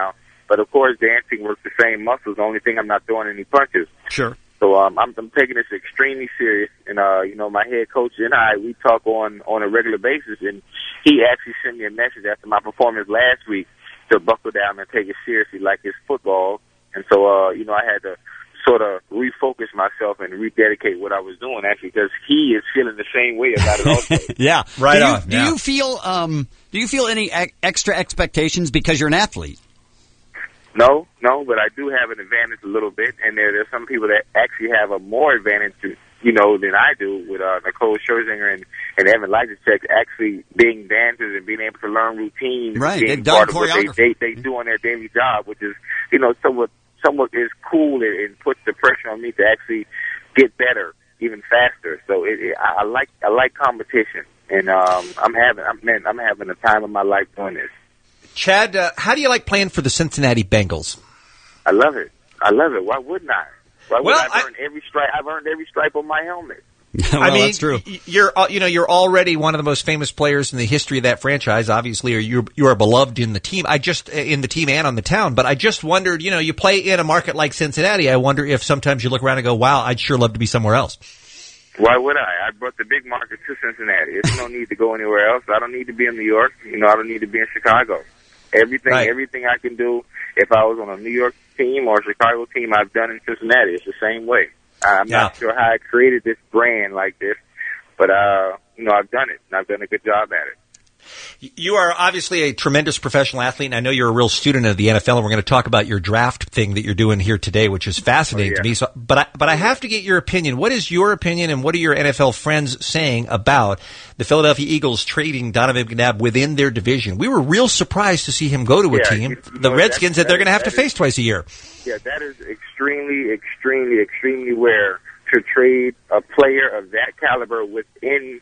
But of course, dancing works the same muscles. The only thing I'm not throwing any punches.
Sure.
So I'm taking this extremely serious, and my head coach and I, we talk on a regular basis, and he actually sent me a message after my performance last week to buckle down and take it seriously like it's football. And so I had to sort of refocus myself and rededicate what I was doing, actually, because he is feeling the same way about it also.
Yeah,
right on.
Do you feel any extra expectations because you're an athlete?
No, but I do have an advantage a little bit, and there's some people that actually have a more advantage, than I do, with Nicole Scherzinger and Evan Leitchek actually being dancers and being able to learn routines,
right?
Being part of what they do on their daily job, which is somewhat is cool and puts the pressure on me to actually get better even faster. So I like competition, and I'm having the time of my life doing this.
Chad, how do you like playing for the Cincinnati Bengals?
I love it. Why wouldn't I? I've earned every stripe. I've earned every stripe on my helmet.
Well,
I mean,
that's true.
You're already one of the most famous players in the history of that franchise. Obviously, or you are beloved in the team. In the team and on the town. But I just wondered, you play in a market like Cincinnati. I wonder if sometimes you look around and go, "Wow, I'd sure love to be somewhere else."
Why would I? I brought the big market to Cincinnati. There's no need to go anywhere else. I don't need to be in New York. I don't need to be in Chicago. Everything I can do, if I was on a New York team or a Chicago team, I've done in Cincinnati. It's the same way. I'm not sure how I created this brand like this, but I've done it, and I've done a good job at it.
You are obviously a tremendous professional athlete, and I know you're a real student of the NFL, and we're going to talk about your draft thing that you're doing here today, which is fascinating to me. So, but I have to get your opinion. What is your opinion, and what are your NFL friends saying about the Philadelphia Eagles trading Donovan McNabb within their division? We were real surprised to see him go to a team, the Redskins, that they're going to have to face twice a year.
Yeah, that is extremely, extremely, extremely rare to trade a player of that caliber within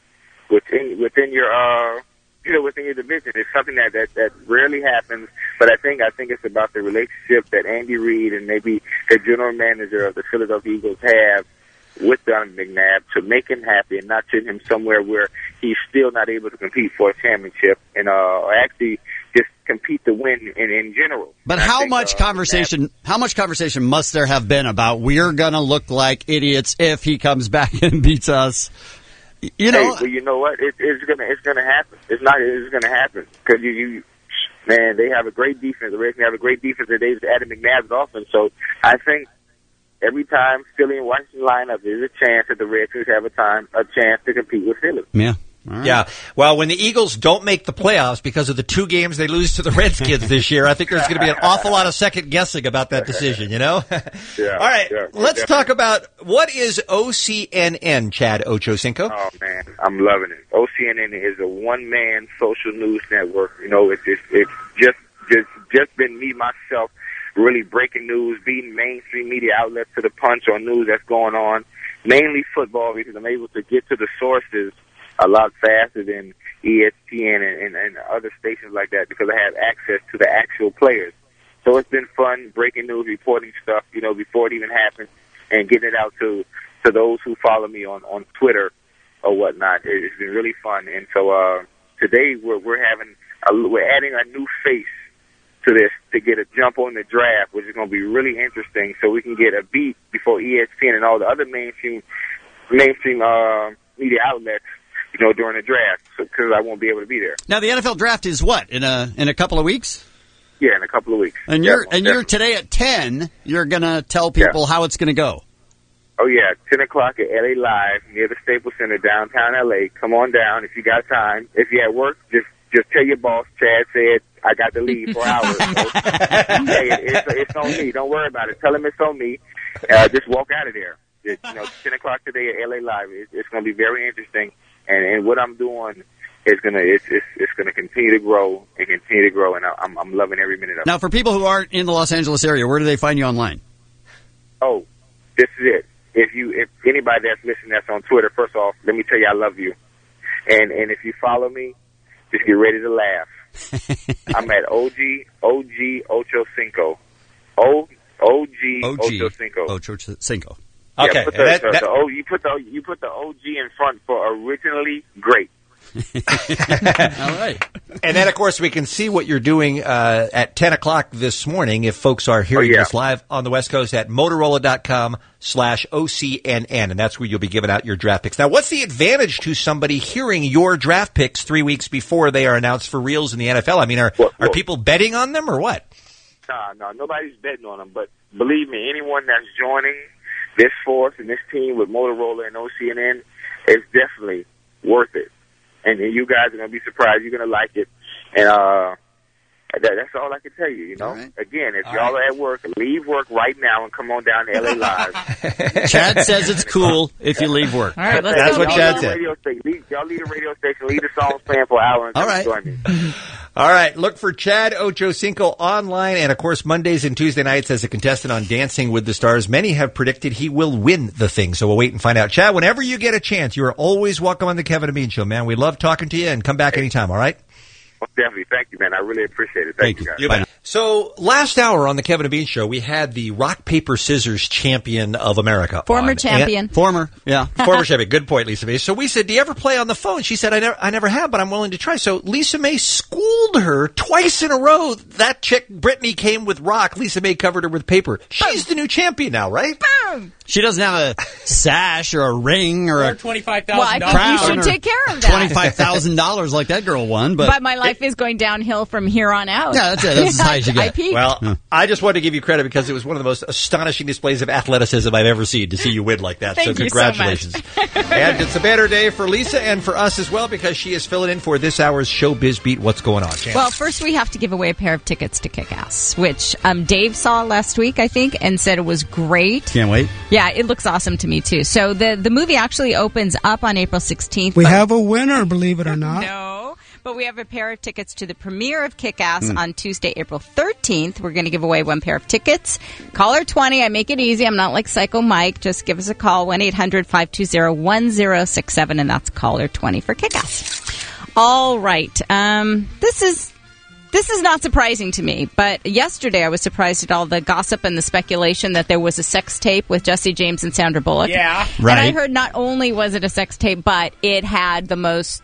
your within your division. It's something that rarely happens, but I think it's about the relationship that Andy Reid and maybe the general manager of the Philadelphia Eagles have with Donovan McNabb to make him happy and not send him somewhere where he's still not able to compete for a championship and actually just compete to win in general.
But how much conversation must there have been about we're going to look like idiots if he comes back and beats us? You know
what? It's gonna happen. It's gonna happen because they have a great defense. The Redskins have a great defense, and they've added McNabb's offense. So I think every time Philly and Washington line up, there's a chance that the Redskins have a chance to compete with Philly.
Yeah. Right.
Yeah. Well, when the Eagles don't make the playoffs because of the 2 games they lose to the Redskins this year, I think there's going to be an awful lot of second guessing about that decision,
Yeah.
All right. Let's talk about what is OCNN, Chad Ochocinco.
Oh, man. I'm loving it. OCNN is a one-man social news network. It's just been me, myself, really breaking news, beating mainstream media outlets to the punch on news that's going on, mainly football, because I'm able to get to the sources a lot faster than ESPN and other stations like that because I have access to the actual players. So it's been fun breaking news, reporting stuff, before it even happens, and getting it out to those who follow me on Twitter or whatnot. It's been really fun. And so today we're adding a new face to this to get a jump on the draft, which is going to be really interesting. So we can get a beat before ESPN and all the other mainstream media outlets. During the draft, because I won't be able to be there.
Now, the NFL draft is what, in a couple of weeks?
Yeah, in a couple of weeks.
And you're today at 10. You're gonna tell people how it's gonna go.
Oh yeah, 10 o'clock at LA Live near the Staples Center, downtown LA. Come on down if you got time. If you're at work, just tell your boss. Chad said I got to leave for hours. So, it's on me. Don't worry about it. Tell him it's on me. Just walk out of there. 10 o'clock today at LA Live. It's going to be very interesting. And what I'm doing is it's gonna continue to grow, and I'm loving every minute of it.
Now, for people who aren't in the Los Angeles area, where do they find you online?
Oh, this is it. If anybody that's listening that's on Twitter, first off, let me tell you I love you, and if you follow me, just get ready to laugh. I'm at OG Ochocinco. OG
Ochocinco.
Okay, you put the OG in front for originally great.
All right.
And then, of course, we can see what you're doing at 10 o'clock this morning if folks are hearing this live on the West Coast at Motorola.com/OCNN. And that's where you'll be giving out your draft picks. Now, what's the advantage to somebody hearing your draft picks 3 weeks before they are announced for reals in the NFL? I mean, are people betting on them or what?
No, nobody's betting on them. But believe me, anyone that's joining this force and this team with Motorola and OCNN is definitely worth it. And you guys are going to be surprised. You're going to like it. And that's all I can tell you, Right. Again, if y'all are at work, leave work right now and come on down to LA Live.
Chad says it's cool if you leave work.
All right,
that's what Chad said.
Y'all leave the radio station, leave the songs playing for an hour and come join me.
All right, look for Chad Ochocinco online, and of course Mondays and Tuesday nights as a contestant on Dancing with the Stars. Many have predicted he will win the thing, so we'll wait and find out. Chad, whenever you get a chance, you are always welcome on the Kevin and Bean Show, man. We love talking to you, and come back anytime, all right?
Definitely. Thank you, man. I really appreciate it. Thank you, guys.
Bye. So, last hour on the Kevin and Bean Show, we had the rock, paper, scissors champion of America.
Former champion.
Former
champion. Good point, Lisa May. So we said, do you ever play on the phone? She said, I never have, but I'm willing to try. So Lisa May schooled her twice in a row. That chick, Brittany, came with rock. Lisa May covered her with paper. She's the new champion now, right?
Boom!
She doesn't have a sash or a ring or a
$25,000.
Well, I think you should take care of that.
$25,000 like that girl won. But
my life is going downhill from here on out.
Yeah, that's it. That's as high as you get.
Well, I just wanted to give you credit because it was one of the most astonishing displays of athleticism I've ever seen to see you win like that.
Thank
so congratulations.
You so much.
And it's a banner day for Lisa and for us as well because she is filling in for this hour's Showbiz Beat. What's going on, Jan?
Well, first we have to give away a pair of tickets to Kick-Ass, which Dave saw last week, I think, and said it was great.
Can't wait.
Yeah, it looks awesome to me, too. So the movie actually opens up on April 16th.
We have a winner, believe it or not.
No, but we have a pair of tickets to the premiere of Kick-Ass on Tuesday, April 13th. We're going to give away one pair of tickets. Caller 20. I make it easy. I'm not like Psycho Mike. Just give us a call, 1-800-520-1067, and that's caller 20 for Kick-Ass. All right. This is not surprising to me, but yesterday I was surprised at all the gossip and the speculation that there was a sex tape with Jesse James and Sandra Bullock.
Yeah.
Right.
And I heard not only was it a sex tape, but it had the most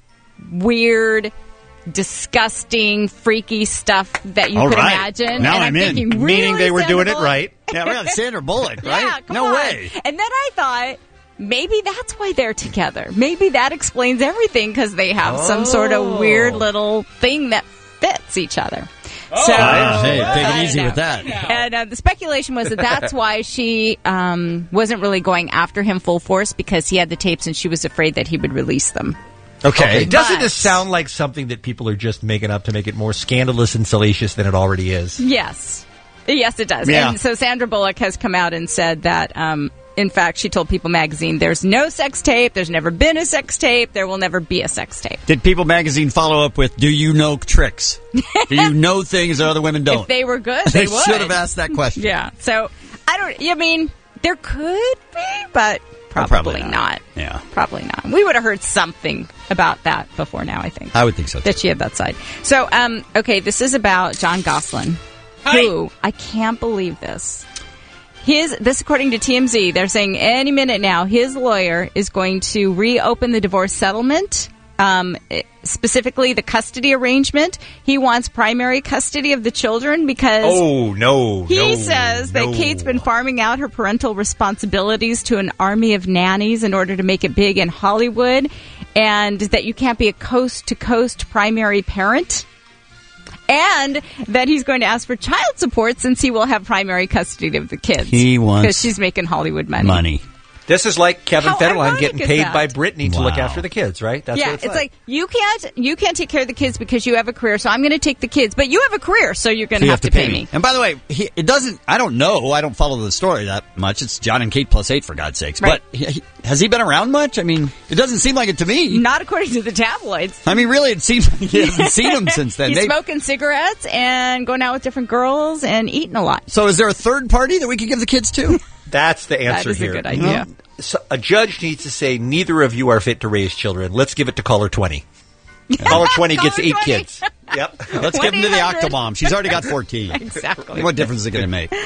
weird, disgusting, freaky stuff that you could imagine.
Now
and
I'm in.
thinking, really,
Meaning they were
Sandra
doing
Bullock?
it right.
Yeah, we got Sandra Bullock, right?
Yeah, come
no
on.
way.
And then I thought, maybe that's why they're together. Maybe that explains everything because they have some sort of weird little thing that fits each other. So,
Hey, take it easy with that.
And the speculation was that that's why she wasn't really going after him full force because he had the tapes and she was afraid that he would release them.
Okay. Doesn't
But-
this sound like something that people are just making up to make it more scandalous and salacious than it already is?
Yes. Yes, it does.
Yeah.
And so Sandra Bullock has come out and said that, in fact, she told People Magazine, there's no sex tape, there's never been a sex tape, there will never be a sex tape.
Did People Magazine follow up with, do you know tricks? Do you know things that other women don't?
If they were good, they would.
should have asked that question.
Yeah. So, I mean, there could be, but probably not.
Yeah.
Probably not. We would have heard something about that before now, I think.
I would think so, too.
That she had that side. So, okay, this is about John Gosselin, who, I can't believe this. This, according to TMZ, they're saying any minute now, his lawyer is going to reopen the divorce settlement, specifically the custody arrangement. He wants primary custody of the children because he says that Kate's been farming out her parental responsibilities to an army of nannies in order to make it big in Hollywood, and that you can't be a coast-to-coast primary parent. And that he's going to ask for child support since he will have primary custody of the kids.
He wants
because she's making Hollywood money.
This is like Kevin
How
Federline
ironic
getting
is
paid
that?
by Brittany to look after the kids, right? That's
yeah,
what
it's like you can't take care of the kids because you have a career, so I'm going to take the kids. But you have a career, so you're going to have to pay me.
And by the way, it doesn't. I don't know. I don't follow the story that much. It's John and Kate plus 8, for God's sakes.
Right.
But has he been around much? I mean, it doesn't seem like it to me.
Not according to the tabloids.
I mean, really, it seems like he hasn't seen him since then.
He's smoking cigarettes and going out with different girls and eating a lot.
So is there a third party that we could give the kids to?
That's the answer
That is
here.
a good idea.
So a judge needs to say, neither of you are fit to raise children. Let's give it to caller 20. Caller 20 gets 8 kids. Yep.
Let's give him to the Octomom. She's already got 14.
Exactly.
What difference is it going to make?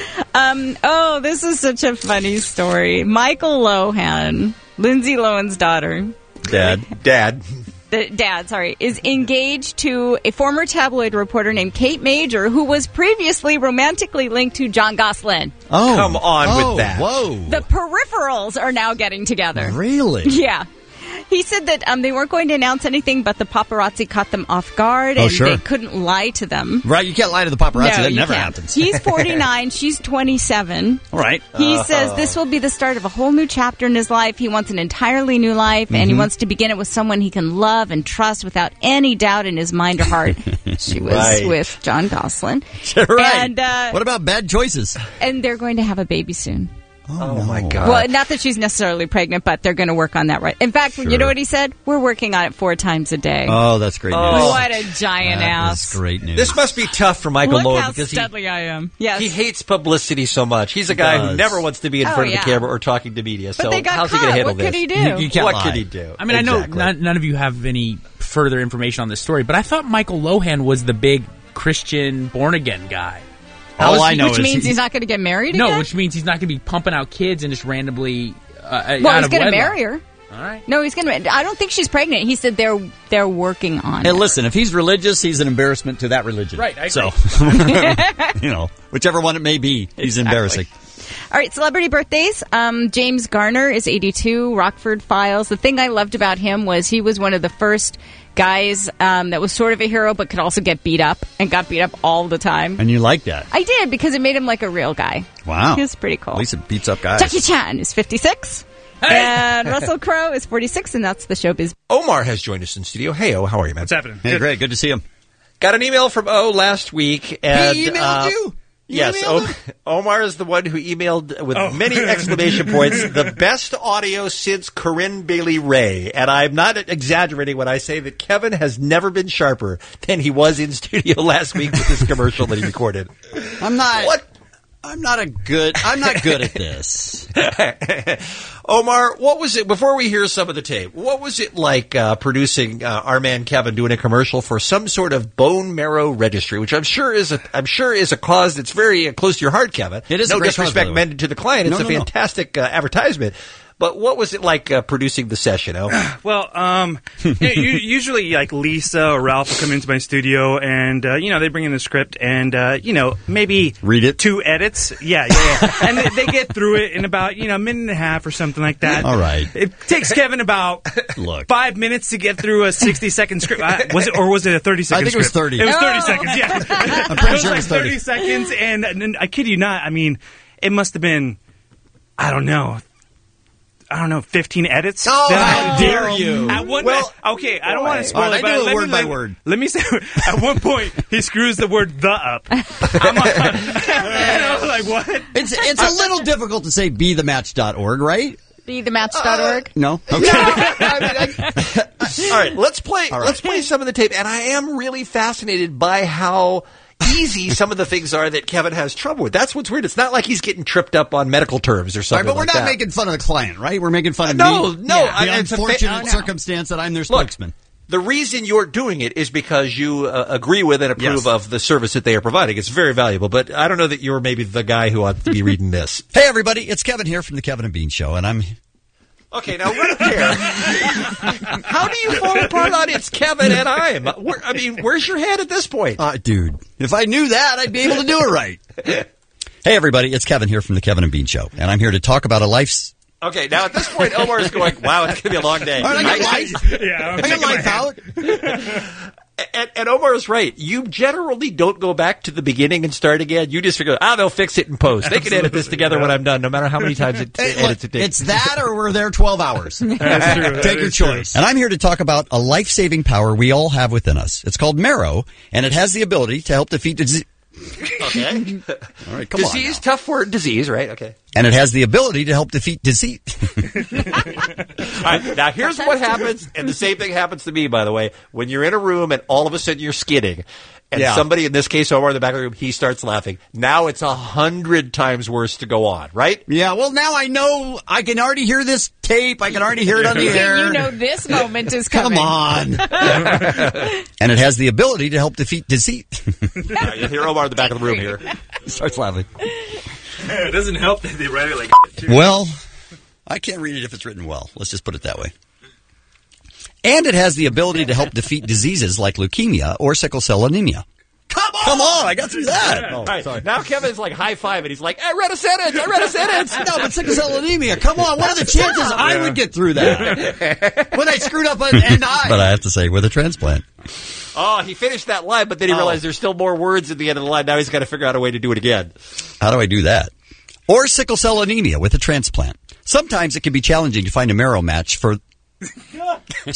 This is such a funny story. Michael Lohan, Lindsay Lohan's daughter.
Dad.
the dad, is engaged to a former tabloid reporter named Kate Major, who was previously romantically linked to John Gosselin.
Oh,
come on with that.
Whoa.
The peripherals are now getting together.
Really?
Yeah. He said that they weren't going to announce anything, but the paparazzi caught them off guard, and they couldn't lie to them.
Right, you can't lie to the paparazzi.
No,
that
you
never
can't.
happens.
He's 49, she's 27.
All right.
He says this will be the start of a whole new chapter in his life. He wants an entirely new life, and he wants to begin it with someone he can love and trust without any doubt in his mind or heart. She was with John Gosselin.
Right.
And,
what about bad choices?
And they're going to have a baby soon.
Oh, my God.
Well, not that she's necessarily pregnant, but they're going to work on that, right? In fact, you know what he said? We're working on it 4 times a day.
Oh, that's great news.
What a giant ass.
That's great news.
This must be tough for Michael
Look
Lohan
how
because
studly I am. Yes.
he hates publicity so much. He's a guy who never wants to be in front of the camera or talking to media.
But
so
they got
how's
caught.
he going to handle
What could
this?
he do?
You can't
What
lie.
could he do?
I mean, I know none of you have any further information on this story, but I thought Michael Lohan was the big Christian born-again guy.
All I know
which
is
means he's not going to get married again?
No, which means he's not going to be pumping out kids and just randomly
well,
out
he's
of
going to
wedlock.
marry her.
All right.
No, he's going to. I don't think she's pregnant. He said they're working on
Hey,
it.
listen, if he's religious, he's an embarrassment to that religion.
Right, I agree.
So, whichever one it may be, he's embarrassing.
All right, celebrity birthdays. James Garner is 82, Rockford Files. The thing I loved about him was he was one of the first guys that was sort of a hero but could also get beat up and got beat up all the time.
And you like that?
I did because it made him like a real guy.
Wow.
He was pretty cool.
At least it beats up guys.
Jackie Chan is 56. And Russell Crowe is 46, and that's the showbiz.
Omar has joined us in studio. Hey, O, how are you, man?
What's happening?
Hey, great. Good to see him.
Got an email from O last week. And,
He emailed you?
Yes, Omar is the one who emailed with many exclamation points, the best audio since Corinne Bailey Ray. And I'm not exaggerating when I say that Kevin has never been sharper than he was in studio last week with this commercial that he recorded.
I'm not good at this.
Omar, what was it, before we hear some of the tape, what was it like producing our man Kevin doing a commercial for some sort of bone marrow registry, which I'm sure is a cause that's very close to your heart, Kevin.
It is
no
a great
disrespect
cause, by the way.
meant to the client. It's
No,
a
no.
fantastic advertisement. But what was it like producing the session?
Well, usually like Lisa or Ralph will come into my studio and, they bring in the script and, maybe
read it.
2 edits. Yeah. And they get through it in about, a minute and a half or something like that.
All right.
It takes Kevin about 5 minutes to get through a 60-second script. Was it a 30-second script?
I think it was 30.
It was 30 seconds, yeah.
I'm pretty sure it
like
was 30.
30 seconds, and I kid you not, I mean, it must have been, I don't know, 15 edits.
Oh, how dare you.
At one okay, I don't want to spoil
All right,
it, but
I do it
let
word
me-
by
let-
word.
Let me say, at one point, he screws the word "the" up. I'm and I was like, what?
It's a little difficult to say bethematch.org, right?
BeTheMatch.org.
No? Okay.
All right, let's play some of the tape. And I am really fascinated by how easy some of the things are that Kevin has trouble with. That's what's weird. It's not like he's getting tripped up on medical terms or
All
something
right, but we're
like
not
that.
making fun of the client, right? We're making fun of
No,
me.
no,
The
it's a
unfortunate
no.
circumstance that I'm their
Look,
spokesman.
the reason you're doing it is because you agree with and approve
Yes.
of the service that they are providing. It's very valuable, but I don't know that you're maybe the guy who ought to be reading this.
Hey, everybody, it's Kevin here from the Kevin and Bean Show, and I'm...
Okay, now right there. How do you fall apart on it's Kevin and I'm? Where's your head at this point?
Dude, if I knew that, I'd be able to do it right. Hey, everybody, it's Kevin here from the Kevin and Bean Show, and I'm here to talk about a life's...
Okay, now at this point, Omar is going, wow, it's going to be a long day.
All right, I got life out.
And Omar is right. You generally don't go back to the beginning and start again. You just figure, they'll fix it in post. They can edit this together when I'm done, no matter how many times it edits it.
It's that or we're there 12 hours.
That's true.
Take your choice. And I'm here to talk about a life-saving power we all have within us. It's called marrow, and it has the ability to help defeat disease.
Okay.
All right, come on.
Disease, tough word, disease, right? Okay.
And it has the ability to help defeat disease.
All right, now here's what happens, and the same thing happens to me, by the way, when you're in a room and all of a sudden you're skidding, and somebody, in this case, Omar in the back of the room, he starts laughing. Now it's 100 times worse to go on, right?
Yeah, well, now I know. I can already hear this tape. I can already hear it on the air.
You know this moment is coming.
Come on. And it has the ability to help defeat disease.
Yeah, you'll hear Omar in the back of the room here.
He starts laughing.
It doesn't help that they write it like
Well, I can't read it if it's written well. Let's just put it that way. And it has the ability to help defeat diseases like leukemia or sickle cell anemia. Come on, I got through that.
All right. Now Kevin's like high-fiving. He's like, I read a sentence.
No, but sickle cell anemia, come on. What are the chances I would get through that? When I screwed up an I. But I have to say, with a transplant.
Oh, he finished that line, but then he realized there's still more words at the end of the line. Now he's got to figure out a way to do it again.
How do I do that? Or sickle cell anemia with a transplant. Sometimes it can be challenging to find a marrow match for those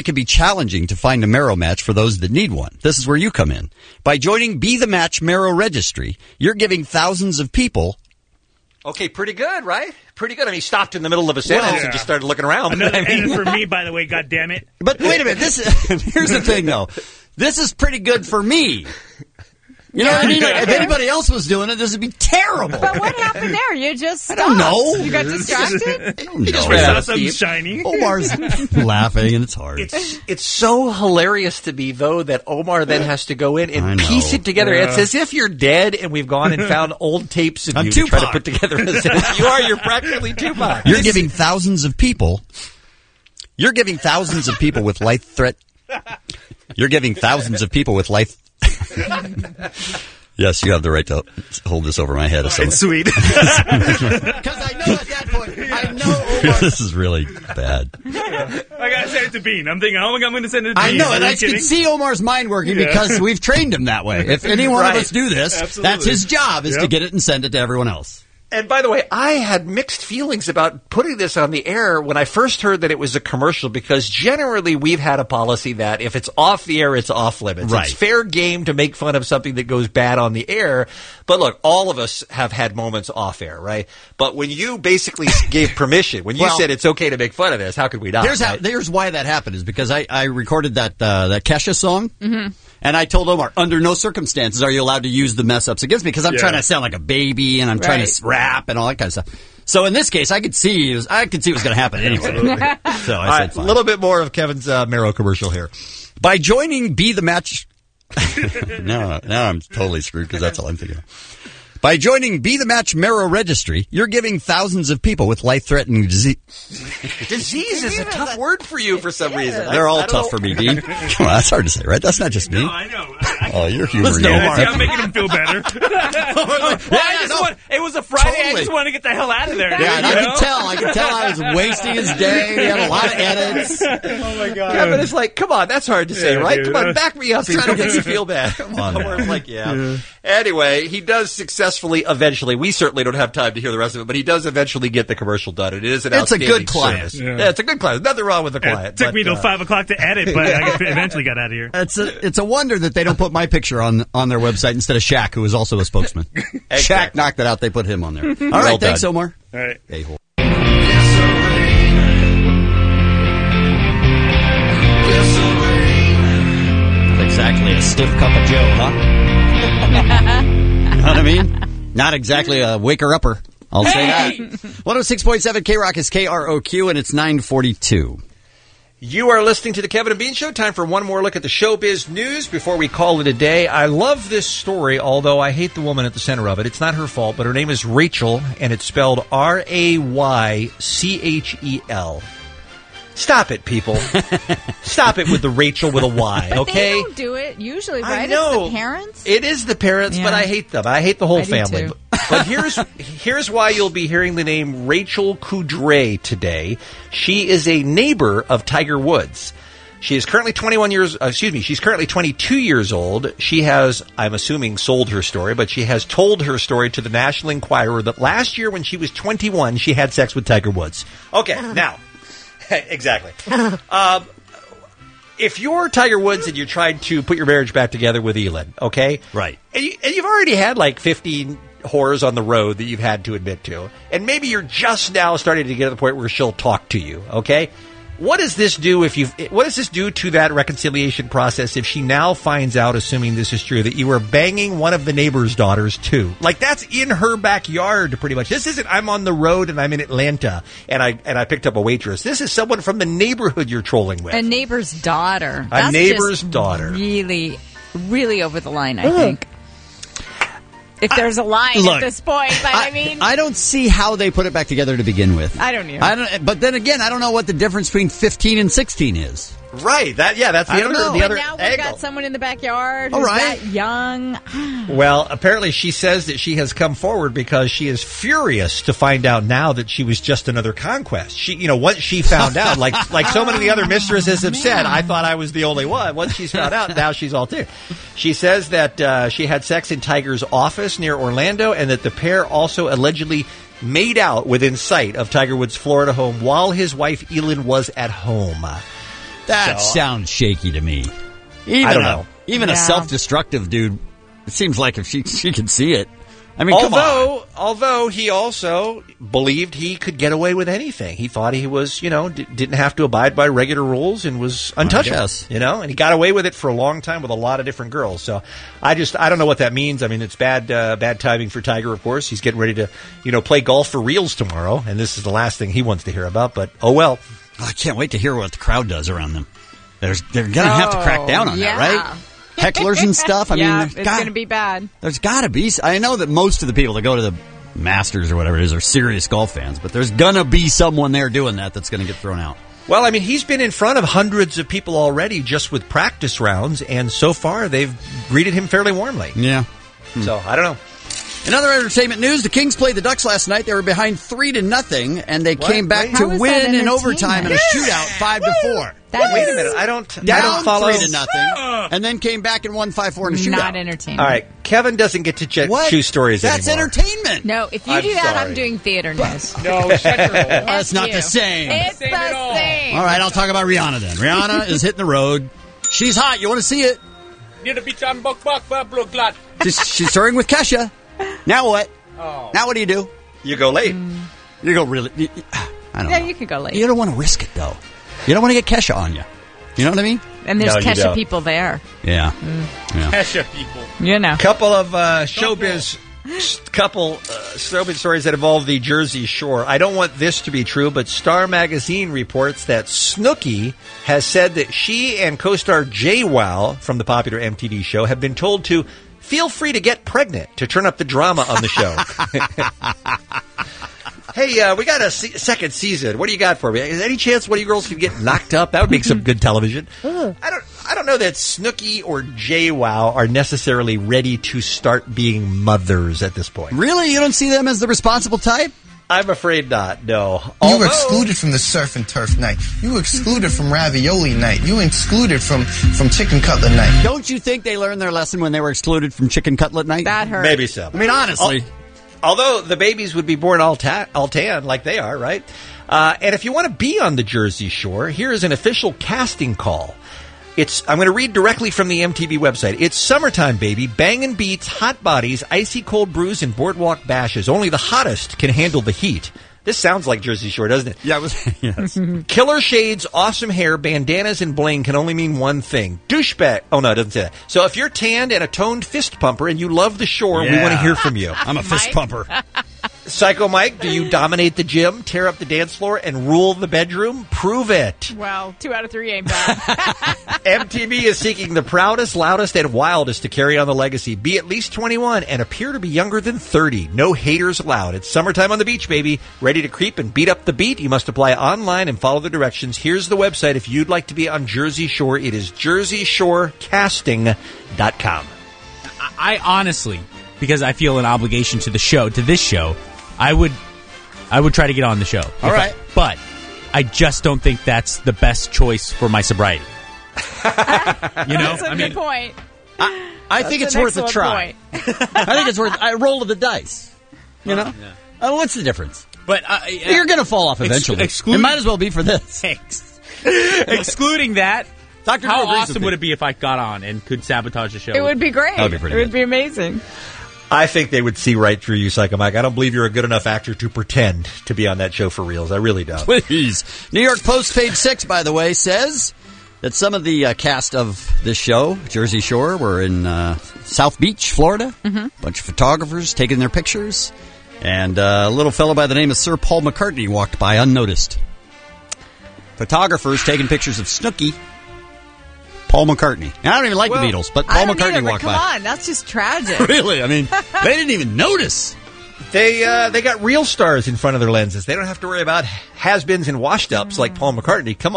that need one. This is where you come in. By joining Be the Match Marrow Registry, you're giving thousands of people.
Okay, pretty good, right? Pretty good. I mean, he stopped in the middle of a sentence and just started looking around.
And for me, by the way, God damn it.
But wait a minute. Here's the thing, though. This is pretty good for me. You know what I mean? If anybody else was doing it, this would be terrible.
But what happened there? You just stopped.
I don't know.
You got distracted?
I don't know.
Just saw something shiny.
Omar's laughing, and it's hard.
It's so hilarious to me, though, that Omar then has to go in and piece it together. Yeah. It's as if you're dead, and we've gone and found old tapes of you to try to put together a sentence. You're practically Tupac.
You're giving thousands of people with life threat. You're giving thousands of people with life. Yes, you have the right to hold this over my head.
It's sweet.
Because I know at that point, Omar. This is really bad.
I gotta send it to Bean. I'm thinking, oh my God, I'm gonna send it to Bean.
I know, and I can see Omar's mind working because we've trained him that way. If any one of us do this, that's his job, is to get it and send it to everyone else.
And by the way, I had mixed feelings about putting this on the air when I first heard that it was a commercial, because generally we've had a policy that if it's off the air, it's off limits. Right. It's fair game to make fun of something that goes bad on the air. But look, all of us have had moments off air, right? But when you basically gave permission, when you said it's okay to make fun of this, how could we not?
Here's why that happened, is because I recorded that Kesha song. Mm-hmm. And I told Omar, under no circumstances are you allowed to use the mess ups against me, because I'm trying to sound like a baby and I'm trying to rap and all that kind of stuff. So in this case, I could see it was going to happen anyway. So I said, fine.
A little bit more of Kevin's Marrow commercial here.
By joining Be the Match. Now I'm totally screwed because that's all I'm thinking of. By joining Be the Match Marrow Registry, you're giving thousands of people with life-threatening disease.
Disease is a tough word for you for some reason.
They're all tough for me, Dean. Come on, that's hard to say, right? That's not just me.
No, I know.
Oh, you're humoring
me. I'm making him feel better. It was a Friday. Totally. I just wanted to get the hell out of there.
Yeah, and I could tell I was wasting his day. He had a lot of edits.
Oh, my God.
Kevin is like, come on, that's hard to say, right? Dude. Come on, back me up. Trying to make you feel bad.
Come on.
We're like, yeah. Anyway, he does successfully, eventually, we certainly don't have time to hear the rest of it, but he does eventually get the commercial done. It is an outstanding
good client.
Yeah, it's a good client. Nothing wrong with the client.
It took me till 5 o'clock to edit, but I eventually got out of here.
It's a wonder that they don't put my picture on their website instead of Shaq, who is also a spokesman. Exactly. Shaq knocked it out. They put him on there. All right, thanks, Omar.
All right.
A-hole. Not exactly a stiff cup of Joe, huh? You know what I mean? Not exactly a waker-upper. I'll say that. 106.7 K-Rock is KROQ, and it's 9:42.
You are listening to the Kevin and Bean Show. Time for one more look at the showbiz news before we call it a day. I love this story, although I hate the woman at the center of it. It's not her fault, but her name is Rachel, and it's spelled Raychel. Stop it, people. Stop it with the Rachel with a Y, okay?
They don't do it usually, right?
I know.
It's the parents?
It is the parents, but I hate them. I hate the whole family. But here's why you'll be hearing the name Rachel Coudray today. She is a neighbor of Tiger Woods. She is currently she's currently 22 years old. She has, I'm assuming, sold her story, but she has told her story to the National Enquirer that last year when she was 21, she had sex with Tiger Woods. Okay, now... Exactly. If you're Tiger Woods and you're trying to put your marriage back together with Elin, okay?
Right.
And you've already had like 15 whores on the road that you've had to admit to, and maybe you're just now starting to get to the point where she'll talk to you, okay? What does this do what does this do to that reconciliation process if she now finds out, assuming this is true, that you were banging one of the neighbor's daughters too? Like, that's in her backyard pretty much. This isn't I'm on the road and I'm in Atlanta and I picked up a waitress. This is someone from the neighborhood you're trolling with.
A neighbor's daughter.
A neighbor's daughter.
Really, really over the line, I think. If there's a line at this point, but
I don't see how they put it back together to begin with.
I don't either.
But then again, I don't know what the difference between 15 and 16 is.
Right. That's the
But
other
now we've
angle.
got someone in the backyard
All
who's
right.
that young.
Well, apparently she says that she has come forward because she is furious to find out now that she was just another conquest. She, once she found out, like so many of the other mistresses have said, I thought I was the only one. Once she's found out, now she's all too. She says that she had sex in Tiger's office near Orlando, and that the pair also allegedly made out within sight of Tiger Woods' Florida home while his wife Elin was at home.
That sounds shaky to me.
I don't know.
Even a self-destructive dude, it seems like if she can see it. I mean, come on.
Although he also believed he could get away with anything. He thought he was, didn't have to abide by regular rules and was untouchable. And he got away with it for a long time with a lot of different girls. So I don't know what that means. I mean, it's bad timing for Tiger, of course. He's getting ready to, play golf for reals tomorrow, and this is the last thing he wants to hear about, but oh well.
I can't wait to hear what the crowd does around them. They're going to have to crack down on that, right? Hecklers and stuff. I mean,
it's going to be bad.
There's got to be. I know that most of the people that go to the Masters or whatever it is are serious golf fans, but there's going to be someone there doing that's going to get thrown out.
Well, I mean, he's been in front of hundreds of people already just with practice rounds, and so far they've greeted him fairly warmly.
Yeah.
So, I don't know.
In other entertainment news, the Kings played the Ducks last night. They were behind 3-0, and they came back to win in overtime in a shootout 5-4.
Wait a minute, I don't follow.
3-0, and then came back and won 5-4 in a shootout.
Not entertainment.
All right, Kevin doesn't get to choose stories
That's
anymore.
entertainment.
No, if you
I'm
do that,
sorry.
I'm doing theater news.
No, shut your hole.
That's not the same.
It's the same.
All right, I'll talk about Rihanna then. Rihanna is hitting the road. She's hot. You want to see it?
Near the beach on Buck,
She's touring with Kesha. Now what?
Oh.
Now what do you do?
You go late.
You go really. I don't know.
You could go late.
You don't want to risk it, though. You don't want to get Kesha on you. You know what I mean?
And there's
No, you
Kesha
don't.
people there.
Yeah.
Kesha people.
You know.
Couple of showbiz stories that involve the Jersey Shore. I don't want this to be true, but Star Magazine reports that Snooki has said that she and co-star JWoww from the popular MTV show have been told to feel free to get pregnant to turn up the drama on the show. Hey, we got a second season. What do you got for me? Is there any chance one of you girls could get knocked up? That would make some good television. I don't know that Snooki or JWoww are necessarily ready to start being mothers at this point.
Really? You don't see them as the responsible type?
I'm afraid not, no.
You were excluded from the surf and turf night. You were excluded from ravioli night. You were excluded from chicken cutlet night.
Don't you think they learned their lesson when they were excluded from chicken cutlet night?
That hurt.
Maybe so.
I mean, honestly.
Although the babies would be born all tan like they are, right? And if you want to be on the Jersey Shore, here is an official casting call. I'm going to read directly from the MTV website. It's summertime, baby. Bangin' beats, hot bodies, icy cold brews, and boardwalk bashes. Only the hottest can handle the heat. This sounds like Jersey Shore, doesn't it?
Yeah, yes.
Killer shades, awesome hair, bandanas, and bling can only mean one thing. Douchebag. Oh, no, it doesn't say that. So if you're tanned and a toned fist pumper and you love the shore, we want to hear from you.
I'm a fist pumper.
Psycho Mike, do you dominate the gym, tear up the dance floor, and rule the bedroom? Prove it.
Well, 2 out of 3 ain't bad.
MTV is seeking the proudest, loudest, and wildest to carry on the legacy. Be at least 21 and appear to be younger than 30. No haters allowed. It's summertime on the beach, baby. Ready to creep and beat up the beat? You must apply online and follow the directions. Here's the website if you'd like to be on Jersey Shore. It is jerseyshore.casting.com.
I honestly, because I feel an obligation to this show, I would try to get on the show.
All right.
But I just don't think that's the best choice for my sobriety.
That's a good point.
I think it's worth a try. I think it's worth a roll of the dice. You know? Yeah. What's the difference?
But
you're going to fall off eventually. It might as well be for this.
Excluding that,
Dr.
how awesome would it be if I got on and could sabotage the show?
It would be great.
That would be pretty
It
good.
would be amazing.
I think they would see right through you, Psycho Mike. I don't believe you're a good enough actor to pretend to be on that show for reals. I really don't.
Please. New York Post, page 6, by the way, says that some of the cast of this show, Jersey Shore, were in South Beach, Florida. A bunch of photographers taking their pictures. And a little fellow by the name of Sir Paul McCartney walked by unnoticed. Photographers taking pictures of Snooki. Paul McCartney. And I don't even like the Beatles, but Paul McCartney walked by.
Come on, that's just tragic.
Really? I mean, they didn't even notice.
They got real stars in front of their lenses. They don't have to worry about has-beens and washed-ups like Paul McCartney. Come on.
Even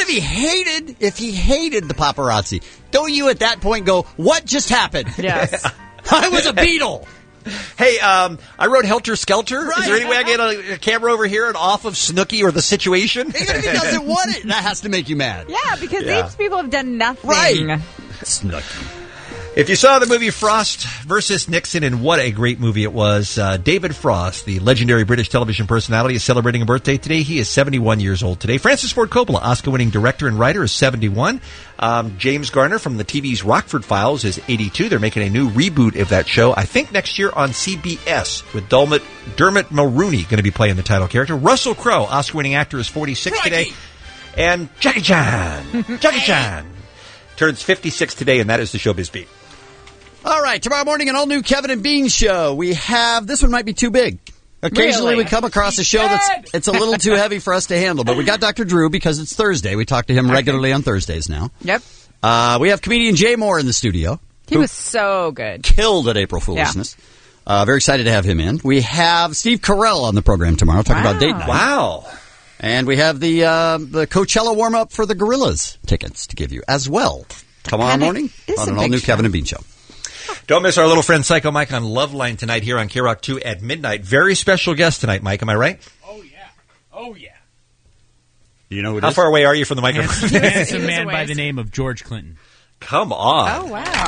if he hated the paparazzi? Don't you at that point go, what just happened?
Yes.
I was a beetle.
Hey, I wrote Helter Skelter. Right. Is there any way I get a camera over here and off of Snooki or the situation?
Even if he doesn't want it, that has to make you mad.
Yeah, because these people have done nothing.
Right. Snooki.
If you saw the movie Frost versus Nixon, and what a great movie it was, David Frost, the legendary British television personality, is celebrating a birthday today. He is 71 years old today. Francis Ford Coppola, Oscar-winning director and writer, is 71. James Garner from the TV's Rockford Files is 82. They're making a new reboot of that show, I think next year on CBS, with Dermot Mulroney going to be playing the title character. Russell Crowe, Oscar-winning actor, is 46 today. And Jackie Chan turns 56 today, and that is the Showbiz Beat.
All right, tomorrow morning, an all-new Kevin and Bean show. We have, this one might be too big. Occasionally we come across a show it's a little too heavy for us to handle, but we got Dr. Drew because it's Thursday. We talk to him regularly on Thursdays now.
Yep.
We have comedian Jay Moore in the studio.
He was so good.
Killed at April Foolishness. Yeah. Very excited to have him in. We have Steve Carell on the program tomorrow, talking about date night.
Wow.
And we have the Coachella warm-up for the Gorillaz tickets to give you as well. Tomorrow morning on an all-new Kevin and Bean show.
Don't miss our little friend Psycho Mike on Loveline tonight here on K-Rock 2 at midnight. Very special guest tonight, Mike. Am I right?
Oh, yeah. Oh, yeah.
You know who it
How
is?
far away are you from the microphone?
Handsome man by the name of George Clinton.
Come on.
Oh,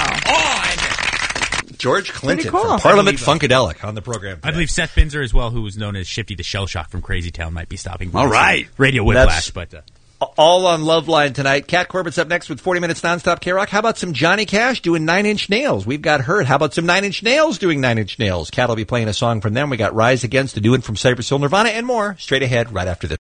wow.
George Clinton
cool.
from Parliament Funkadelic on the program today.
I believe Seth Binzer as well, who was known as Shifty the Shell Shock from Crazy Town, might be stopping by.
All right.
Radio Whiplash, but...
all on Loveline tonight. Kat Corbett's up next with 40 Minutes Nonstop K-Rock. How about some Johnny Cash doing 9 Inch Nails? We've got Hurt. How about some 9 Inch Nails doing 9 Inch Nails? Kat will be playing a song from them. We got Rise Against, the new one from Cypress Hill, Nirvana, and more. Straight ahead right after this.